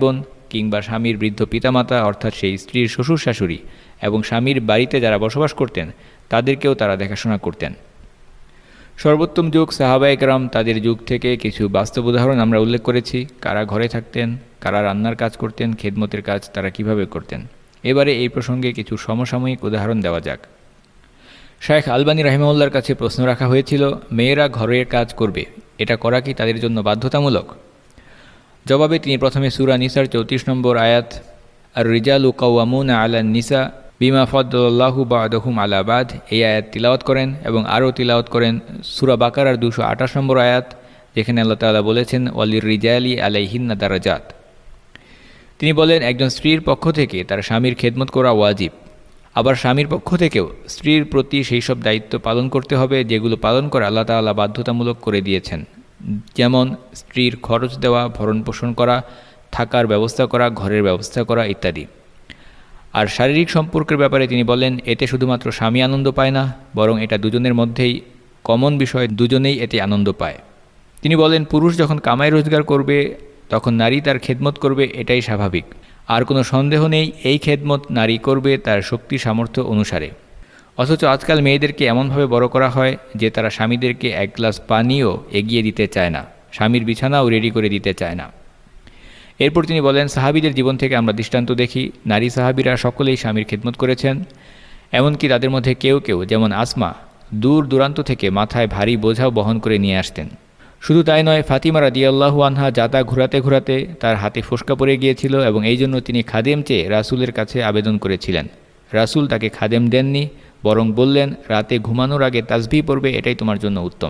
কিংবা স্বামীর বৃদ্ধ পিতামাতা অর্থাৎ সেই স্ত্রীর শ্বশুর শাশুড়ি এবং স্বামীর বাড়িতে যারা বসবাস করতেন তাদেরকেও তারা দেখাশোনা করতেন। সর্বোত্তম যুগ সাহাবায়ে কেরাম, তাদের যুগ থেকে কিছু বাস্তব উদাহরণ আমরা উল্লেখ করেছি। কারা ঘরে থাকতেন, কারা রান্নার কাজ করতেন, খেদমতের কাজ তারা কিভাবে করতেন। এবারে এই প্রসঙ্গে কিছু সমসাময়িক উদাহরণ দেওয়া যাক। শায়েখ আলবানী রাহিমাহুল্লাহর কাছে প্রশ্ন রাখা হয়েছিল, মেয়েরা ঘরের কাজ করবে, এটা করা কি তাদের জন্য বাধ্যতামূলক? জবাবে তিনি প্রথমে সূরা নিসার চৌত্রিশ নম্বর আয়াত আর রিজালু কাওয়ামুনা আলান নিসা বিমা ফাদ্দালাল্লাহু বা'দাহুম আলা বাদ এই আয়াত তিলাওয়াত করেন এবং আরও তিলাওয়াত করেন সূরা বাকারার দুশো আঠাশ নম্বর আয়াত, যেখানে আল্লাহ তাআলা বলেছেন ওয়ালির রিজালি আলাইহিন্না দারাজাত। তিনি বলেন, একজন স্ত্রীর পক্ষ থেকে তার স্বামীর খেদমত করা ওয়াজিব। আবার স্বামীর পক্ষ থেকেও স্ত্রীর প্রতি সেই সব দায়িত্ব পালন করতে হবে যেগুলো পালন করে আল্লাহ তাআলা বাধ্যতামূলক করে দিয়েছেন, যেমন স্ত্রীর খরচ দেওয়া, ভরণ পোষণ করা, থাকার ব্যবস্থা করা, ঘরের ব্যবস্থা করা ইত্যাদি। আর শারীরিক সম্পর্কের ব্যাপারে তিনি বলেন, এতে শুধুমাত্র স্বামী আনন্দ পায় না, বরং এটা দুজনের মধ্যেই কমন বিষয়, দুজনেই এতে আনন্দ পায়। তিনি বলেন, পুরুষ যখন কামাই রোজগার করবে তখন নারী তার খেদমত করবে, এটাই স্বাভাবিক। আর কোনো সন্দেহ নেই এই খেদমত নারী করবে তার শক্তি সামর্থ্য অনুসারে। অথচ আজকাল মেয়েদেরকে এমনভাবে বড় করা হয় যে তারা স্বামীদেরকে এক গ্লাস পানিও এগিয়ে দিতে চায় না, স্বামীর বিছানাও রেডি করে দিতে চায় না। এরপর তিনি বলেন, সাহাবীদের জীবন থেকে আমরা দৃষ্টান্ত দেখি, নারী সাহাবীরা সকলেই স্বামীর খেদমত করেছেন। এমনকি তাদের মধ্যে কেউ কেউ, যেমন আসমা, দূর দূরান্ত থেকে মাথায় ভারী বোঝাও বহন করে নিয়ে আসতেন। শুধু তাই নয়, ফাতিমা রাদিয়াল্লাহু আনহা যাতা ঘোরাতে ঘোরাতে তার হাতে ফোস্কা পড়ে গিয়েছিল এবং এই জন্য তিনি খাদেম চেয়ে রাসূলের কাছে আবেদন করেছিলেন। রাসূল তাকে খাদেম দেননি, বরং বললেন, রাতে ঘুমানোর আগে তাসবিহ পড়বে, এটাই তোমার জন্য উত্তম।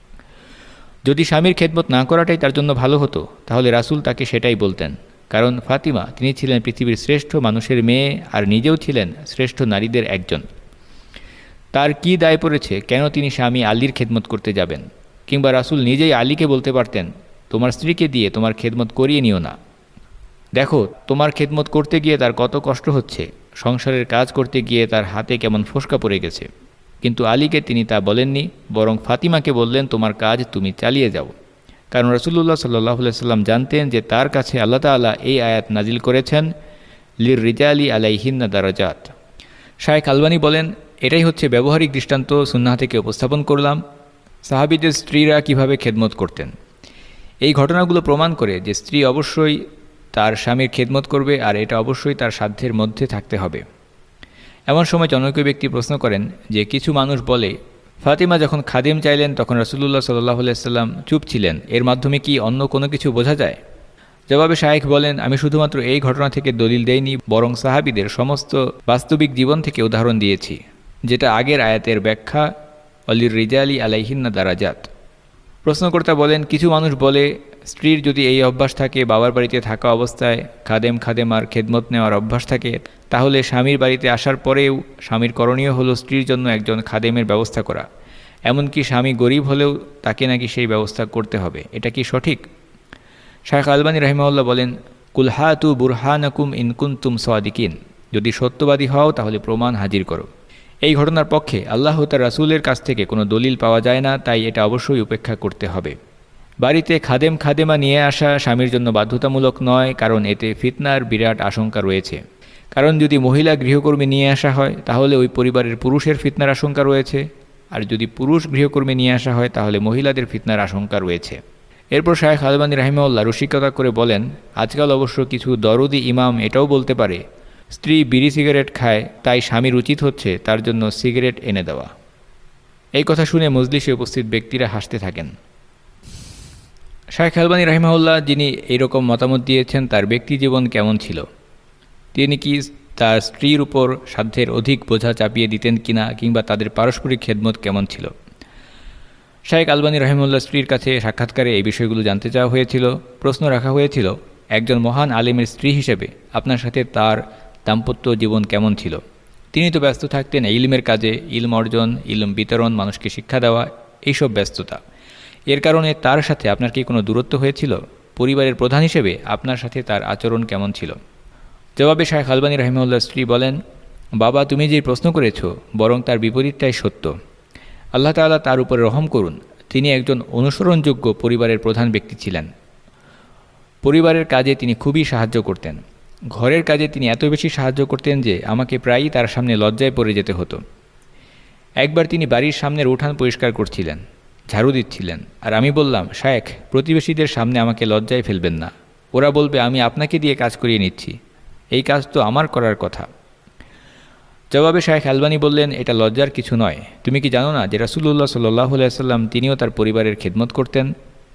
যদি স্বামীর খেদমত না করাটাই তার জন্য ভালো হতো তাহলে রাসূল তাকে সেটাই বলতেন। কারণ ফাতিমা, তিনি ছিলেন পৃথিবীর শ্রেষ্ঠ মানুষের মেয়ে আর নিজেও ছিলেন শ্রেষ্ঠ নারীদের একজন। তার কি দায় পড়েছে কেন তিনি স্বামী আলীর খেদমত করতে যাবেন? কিংবা রাসূল নিজেই আলীকে বলতে পারতেন, তোমার স্ত্রীকে দিয়ে তোমার খেদমত করিয়ে নিও না, দেখো তোমার খেদমত করতে গিয়ে তার কত কষ্ট হচ্ছে, সংসারের কাজ করতে গিয়ে তার হাতে কেমন ফোস্কা পড়ে গেছে। কিন্তু আলীকে তিনি তা বলেননি, বরং ফাতিমাকে বললেন, তোমার কাজ তুমি চালিয়ে যাও। কারণ রাসূলুল্লাহ সাল্লাল্লাহু আলাইহি সাল্লাম জানতেন যে তার কাছে আল্লাহ তাআলা এই আয়াত নাজিল করেছেন, লির রিজালি আলাইহিন্না দারাজাত। শায়েখ আলবানী বলেন, এটাই হচ্ছে ব্যবহারিক দৃষ্টান্ত সুন্নাহ থেকে উপস্থাপন করলাম সাহাবীদের স্ত্রীরা কিভাবে খেদমত করতেন। এই ঘটনাগুলো প্রমাণ করে যে স্ত্রী অবশ্যই তার স্বামীর খেদমত করবে, আর এটা অবশ্যই তার সাধ্যের মধ্যে থাকতে হবে। এমন সময় জনৈক ব্যক্তি প্রশ্ন করেন যে কিছু মানুষ বলে, ফাতিমা যখন খাদেম চাইলেন তখন রাসূলুল্লাহ সাল্লাল্লাহু আলাইহি সাল্লাম চুপ ছিলেন, এর মাধ্যমে কি অন্য কোনো কিছু বোঝা যায়? জবাবে শায়েখ বলেন, আমি শুধুমাত্র এই ঘটনা থেকে দলিল দেইনি, বরং সাহাবীদের সমস্ত বাস্তবিক জীবন থেকে উদাহরণ দিয়েছি, যেটা আগের আয়াতের ব্যাখ্যা, অলির রিজালি আলাইহিন্না দারাজাত। প্রশ্নকর্তা বলেন, কিছু মানুষ বলে স্ত্রীর যদি এই অভ্যাস থাকে, বাবার বাড়িতে থাকা অবস্থায় খাদেম খাদেমার খেদমত নেওয়ার অভ্যাস থাকে, তাহলে স্বামীর বাড়িতে আসার পরেও স্বামীর করণীয় হলো স্ত্রীর জন্য একজন খাদেমের ব্যবস্থা করা। এমনকি স্বামী গরিব হলেও তাকে নাকি সেই ব্যবস্থা করতে হবে। এটা কি সঠিক? শায়েখ আলবানী রাহিমাহুল্লাহ বলেন, কুল হাতু বুরহানাকুম ইন কুনতুম সাদিকিন, যদি সত্যবাদী হও তাহলে প্রমাণ হাজির করো। এই ঘটনার পক্ষে আল্লাহ তার রাসূলের কাছ থেকে কোনো দলিল পাওয়া যায় না, তাই এটা অবশ্যই উপেক্ষা করতে হবে। বাড়িতে খাদেম খাদেমা নিয়ে আসা স্বামীর জন্য বাধ্যতামূলক নয়, কারণ এতে ফিতনার বিরাট আশঙ্কা রয়েছে। কারণ যদি মহিলা গৃহকর্মী নিয়ে আসা হয় তাহলে ওই পরিবারের পুরুষের ফিতনার আশঙ্কা রয়েছে, আর যদি পুরুষ গৃহকর্মী নিয়ে আসা হয় তাহলে মহিলাদের ফিতনার আশঙ্কা রয়েছে। এরপর শায়েখ আলবানী রাহিমাহুল্লাহ রসিকতা করে বলেন, আজকাল অবশ্য কিছু দরদি ইমাম এটাও বলতে পারে, স্ত্রী বিড়ি সিগারেট খায়, তাই স্বামীর উচিত হচ্ছে তার জন্য সিগারেট এনে দেওয়া। এই কথা শুনে মজলিসে উপস্থিত ব্যক্তিরা হাসতে থাকেন। শায়েখ আলবানী রাহিমাহুল্লাহ, যিনি এইরকম মতামত দিয়েছেন, তার ব্যক্তি জীবন কেমন ছিল? তিনি কি তার স্ত্রীর উপর সাধ্যের অধিক বোঝা চাপিয়ে দিতেন কিনা, কিংবা তাদের পারস্পরিক খেদমত কেমন ছিল? শায়েখ আলবানী রাহিমাহুল্লাহ স্ত্রীর কাছে সাক্ষাৎকারে এই বিষয়গুলো জানতে চাওয়া হয়েছিল। প্রশ্ন রাখা হয়েছিল, একজন মহান আলিমের স্ত্রী হিসেবে আপনার সাথে তার দাম্পত্য জীবন কেমন ছিল? তিনি তো ব্যস্ত থাকতেন ইলমের কাজে, ইলম অর্জন, ইলম বিতরণ, মানুষকে শিক্ষা দেওয়া, এইসব ব্যস্ততা। এর কারণে তার সাথে আপনার কি কোনো দূরত্ব হয়েছিল? পরিবারের প্রধান হিসেবে আপনার সাথে তার আচরণ কেমন ছিল? জবাবে শায়েখ আলবানী রাহিমাহুল্লাহ স্ত্রী বলেন, বাবা, তুমি যে প্রশ্ন করেছ বরং তার বিপরীতটাই সত্য। আল্লাহ তাআলা তার উপরে রহম করুন, তিনি একজন অনুসরণযোগ্য পরিবারের প্রধান ব্যক্তি ছিলেন। পরিবারের কাজে তিনি খুবই সাহায্য করতেন। ঘরের কাজে তিনি এত বেশি সাহায্য করতেন যে আমাকে প্রায়ই তার সামনে লজ্জায় পড়ে যেতে হতো। একবার তিনি বাড়ির সামনের উঠান পরিষ্কার করছিলেন, ঝাড়ু দিচ্ছিলেন, আর আমি বললাম, শায়েখ, প্রতিবেশীদের সামনে আমাকে লজ্জায় ফেলবেন না, ওরা বলবে আমি আপনাকে দিয়ে কাজ করিয়ে নিচ্ছি, এই কাজ তো আমার করার কথা। জবাবে শায়েখ আলবানী বললেন, এটা লজ্জার কিছু নয়। তুমি কি জানো না যে রাসূলুল্লাহ সাল্লাল্লাহু আলাইহি সাল্লাম তিনিও তার পরিবারের খেদমত করতেন?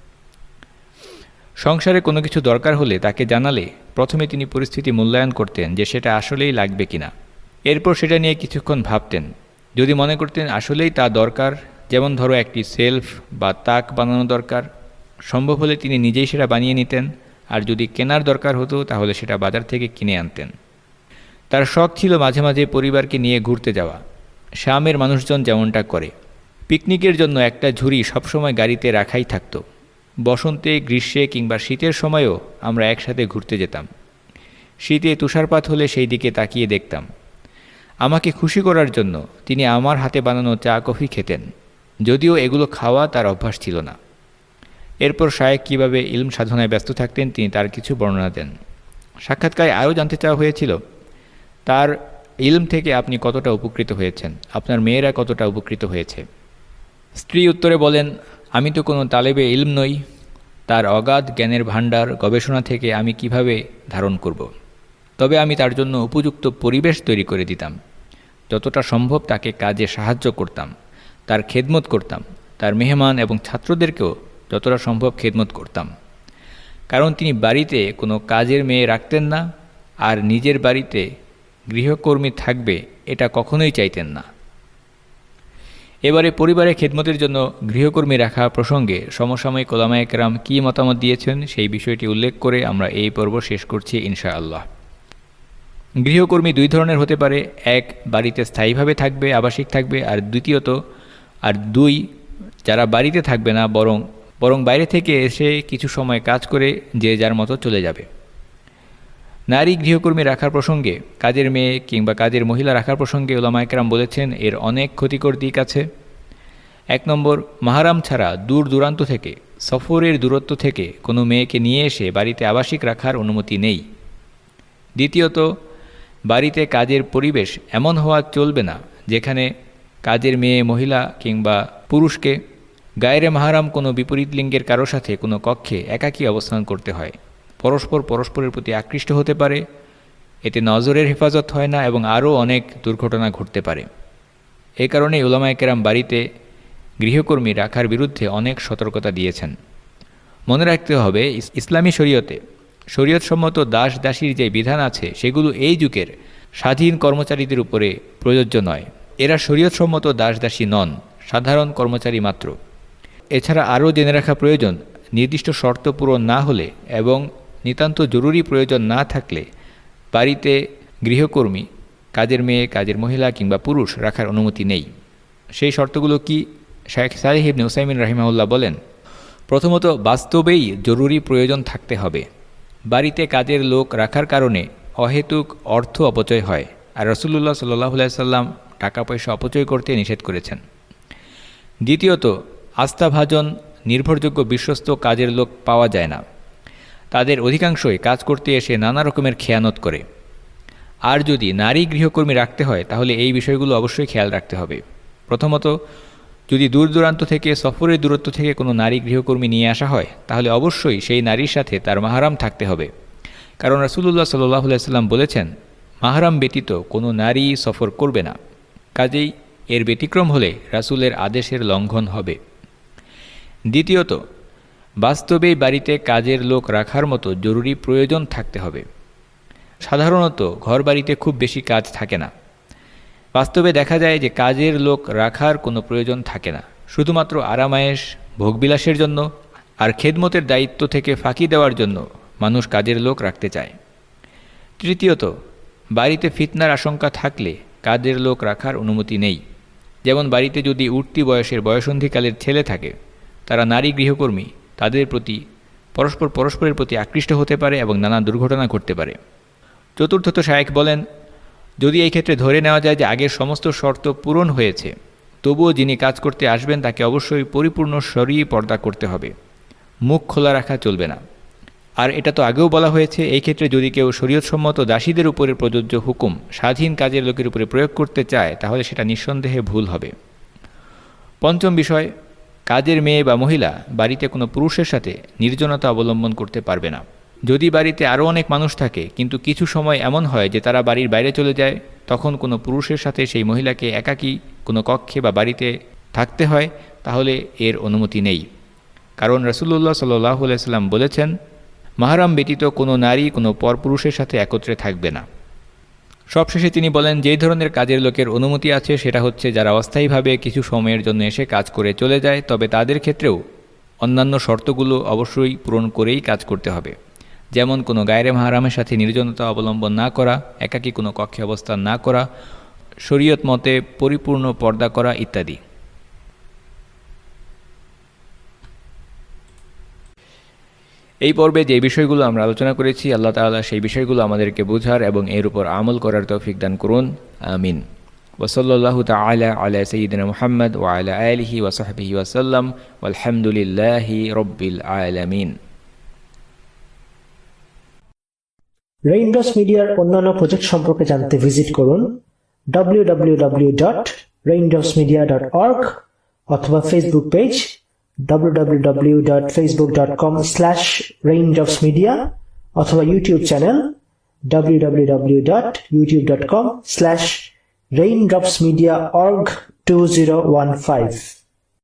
সংসারে কোনো কিছু দরকার হলে তাকে জানালে প্রথমে তিনি পরিস্থিতি মূল্যায়ন করতেন যে সেটা আসলেই লাগবে কিনা। এরপর সেটা নিয়ে কিছুক্ষণ ভাবতেন। যদি মনে করতেন আসলেই তা দরকার, যেমন ধরো একটি সেলফ বা তাক বানানো দরকার, সম্ভব হলে তিনি নিজেই সেটা বানিয়ে নিতেন। আর যদি কেনার দরকার হতো তাহলে সেটা বাজার থেকে কিনে আনতেন। তার শখ ছিল মাঝে মাঝে পরিবারকে নিয়ে ঘুরতে যাওয়া। শামের মানুষজন যেমনটা করে। পিকনিকের জন্য একটা ঝুড়ি সবসময় গাড়িতে রাখাই থাকতো। বসন্তে, গ্রীষ্মে কিংবা শীতের সময়ও আমরা একসাথে ঘুরতে যেতাম। শীতে তুষারপাত হলে সেই দিকে তাকিয়ে দেখতাম। আমাকে খুশি করার জন্য তিনি আমার হাতে বানানো চা কফি খেতেন, যদিও এগুলো খাওয়া তার অভ্যাস ছিল না। এরপর শায়েখ কীভাবে ইলম সাধনায় ব্যস্ত থাকতেন তিনি তার কিছু বর্ণনা দেন। সাক্ষাৎকারে আরও জানতে চাওয়া হয়েছিল, তার ইলম থেকে আপনি কতটা উপকৃত হয়েছেন, আপনার মেয়েরা কতটা উপকৃত হয়েছে। স্ত্রী উত্তরে বলেন, আমি তো কোনো তালেবে ইলম নই, তার অগাধ জ্ঞানের ভাণ্ডার গবেষণা থেকে আমি কিভাবে ধারণ করব। তবে আমি তার জন্য উপযুক্ত পরিবেশ তৈরি করে দিতাম। যতটা সম্ভব তাকে কাজে সাহায্য করতাম, তার খেদমত করতাম, তার মেহমান এবং ছাত্রদেরকেও যতটা সম্ভব খেদমত করতাম। কারণ তিনি বাড়িতে কোনো কাজের মেয়ে রাখতেন না, আর নিজের বাড়িতে গৃহকর্মী থাকবে এটা কখনোই চাইতেন না। এবারে পরিবারে খেদমতের জন্য গৃহকর্মী রাখা প্রসঙ্গে সমসাময়িক ওলামায়ে কেরাম কী মতামত দিয়েছেন সেই বিষয়টি উল্লেখ করে আমরা এই পর্ব শেষ করছি ইনশাআল্লাহ। গৃহকর্মী দুই ধরনের হতে পারে, এক বাড়িতে স্থায়ীভাবে থাকবে, আবাসিক থাকবে, আর দ্বিতীয়ত আর দুই যারা বাড়িতে থাকবে না বরং বরং বাইরে থেকে এসে কিছু সময় কাজ করে যে যার মতো চলে যাবে। নারী গৃহকর্মী রাখার প্রসঙ্গে, কাজের মেয়ে কিংবা কাজের মহিলা রাখার প্রসঙ্গে ওলামায়ে কেরাম বলেছেন এর অনেক ক্ষতিকর দিক আছে। এক নম্বর, মাহারাম ছাড়া দূর দূরান্ত থেকে, সফরের দূরত্ব থেকে কোনো মেয়েকে নিয়ে এসে বাড়িতে আবাসিক রাখার অনুমতি নেই। দ্বিতীয়ত, বাড়িতে কাজের পরিবেশ এমন হওয়া চলবে না যেখানে কাজের মেয়ে মহিলা কিংবা পুরুষকে গায়রে মাহারাম কোনো বিপরীত লিঙ্গের কারো সাথে কোনো কক্ষে একাকী অবস্থান করতে হয়। পরস্পর পরস্পরের প্রতি আকৃষ্ট হতে পারে, এতে নজরের হেফাজত হয় না এবং আরও অনেক দুর্ঘটনা ঘটতে পারে। এ কারণে উলামায়ে কেরাম বাড়িতে গৃহকর্মী রাখার বিরুদ্ধে অনেক সতর্কতা দিয়েছেন। মনে রাখতে হবে, ইসলামী শরীয়তে শরীয়তসম্মত দাস দাসীর যে বিধান আছে সেগুলো এই যুগের স্বাধীন কর্মচারীদের উপরে প্রযোজ্য নয়। এরা শরীয়তসম্মত দাস দাসী নন, সাধারণ কর্মচারী মাত্র। এছাড়া আরও জেনে রাখা প্রয়োজন, নির্দিষ্ট শর্ত পূরণ না হলে এবং নিতান্ত জরুরি প্রয়োজন না থাকলে বাড়িতে গৃহকর্মী, কাজের মেয়ে, কাজের মহিলা কিংবা পুরুষ রাখার অনুমতি নেই। সেই শর্তগুলো কি? শায়েখ সালেহ ইবনে উসাইমিন রাহিমাহুল্লাহ বলেন, প্রথমত বাস্তবেই জরুরি প্রয়োজন থাকতে হবে। বাড়িতে কাজের লোক রাখার কারণে অহেতুক অর্থ অপচয় হয়, আর রাসূলুল্লাহ সাল্লাল্লাহু আলাইহি সাল্লাম টাকা পয়সা অপচয় করতে নিষেধ করেছেন। দ্বিতীয়ত, আস্থাভাজন নির্ভরযোগ্য বিশ্বস্ত কাজের লোক পাওয়া যায় না। তাদের অধিকাংশই কাজ করতে এসে নানা রকমের খেয়ানত করে। আর যদি নারী গৃহকর্মী রাখতে হয় তাহলে এই বিষয়গুলো অবশ্যই খেয়াল রাখতে হবে। প্রথমত, যদি দূর দূরান্ত থেকে, সফরের দূরত্ব থেকে কোনো নারী গৃহকর্মী নিয়ে আসা হয় তাহলে অবশ্যই সেই নারীর সাথে তার মাহারাম থাকতে হবে। কারণ রাসূলুল্লাহ সাল্লাল্লাহু আলাইহি সাল্লাম বলেছেন, মাহারাম ব্যতীত কোনো নারী সফর করবে না। কাজেই এর ব্যতিক্রম হলে রাসূলের আদেশের লঙ্ঘন হবে। দ্বিতীয়ত, বাস্তবেই বাড়িতে কাজের লোক রাখার মতো জরুরি প্রয়োজন থাকতে হবে। সাধারণত ঘর বাড়িতে খুব বেশি কাজ থাকে না। বাস্তবে দেখা যায় যে কাজের লোক রাখার কোনো প্রয়োজন থাকে না, শুধুমাত্র আরামায়েশ, ভোগবিলাসের জন্য আর খেদমতের দায়িত্ব থেকে ফাঁকি দেওয়ার জন্য মানুষ কাজের লোক রাখতে চায়। তৃতীয়ত, বাড়িতে ফিতনার আশঙ্কা থাকলে কাজের লোক রাখার অনুমতি নেই। যেমন বাড়িতে যদি উঠতি বয়সের বয়সন্ধিকালের ছেলে থাকে, তারা নারী গৃহকর্মী, তাদের প্রতি পরস্পর পরস্পরের প্রতি আকৃষ্ট হতে পারে এবং নানা দুর্ঘটনা ঘটতে পারে। চতুর্থত, শায়েখ বলেন, যদি এই ক্ষেত্রে ধরে নেওয়া যায় যে আগের সমস্ত শর্ত পূরণ হয়েছে, তবুও যিনি কাজ করতে আসবেন তাকে অবশ্যই পরিপূর্ণ শরঈ পর্দা করতে হবে, মুখ খোলা রাখা চলবে না। আর এটা তো আগেও বলা হয়েছে, এই ক্ষেত্রে যদি কেউ শরীয়তসম্মত দাসীদের উপরে প্রযোজ্য হুকুম স্বাধীন কাজের লোকের উপরে প্রয়োগ করতে চায় তাহলে সেটা নিঃসন্দেহে ভুল হবে। পঞ্চম বিষয়, কাজের মেয়ে বা মহিলা বাড়িতে কোনো পুরুষের সাথে নির্জনতা অবলম্বন করতে পারবে না। যদি বাড়িতে আরও অনেক মানুষ থাকে কিন্তু কিছু সময় এমন হয় যে তারা বাড়ির বাইরে চলে যায়, তখন কোনো পুরুষের সাথে সেই মহিলাকে একাকী কোনো কক্ষে বা বাড়িতে থাকতে হয়, তাহলে এর অনুমতি নেই। কারণ রাসূলুল্লাহ সাল্লাল্লাহু আলাইহি ওয়াসাল্লাম বলেছেন, মাহরাম ব্যতীত কোনো নারী কোনো পরপুরুষের সাথে একত্রে থাকবে না। সবশেষে তিনি বলেন, যেই ধরনের কাজের লোকের অনুমতি আছে সেটা হচ্ছে যারা অস্থায়ীভাবে কিছু সময়ের জন্য এসে কাজ করে চলে যায়, তবে তাদের ক্ষেত্রেও অন্যান্য শর্তগুলো অবশ্যই পূরণ করেই কাজ করতে হবে। যেমন কোনো গায়রে মাহরামের সাথে নির্জনতা অবলম্বন না করা, একাকী কোনো কক্ষে অবস্থান না করা, শরীয়ত মতে পরিপূর্ণ পর্দা করা ইত্যাদি। এই পর্বে যে বিষয়গুলো আমরা আলোচনা করেছি, আল্লাহ তাআলা সেই বিষয়গুলো আমাদেরকে বোঝার এবং এর উপর আমল করার তৌফিক দান করুন, আমিন। ওয়া সাল্লাল্লাহু তাআলা আলা সাইয়্যিদিনা মুহাম্মদ ওয়া আলা আলিহি ওয়া সাহবিহি ওয়া সাল্লাম ওয়ালহামদুলিল্লাহি রাব্বিল আলামিন। রেইনড্রপস মিডিয়ার অন্যান্য প্রজেক্ট সম্পর্কে জানতে ভিজিট করুন W W W dot Raindrops Media dot org অথবা Facebook page W W W dot Facebook dot com slash Raindrops Media অথবা YouTube channel W W W dot YouTube dot com slash Raindrops Media org two zero one five.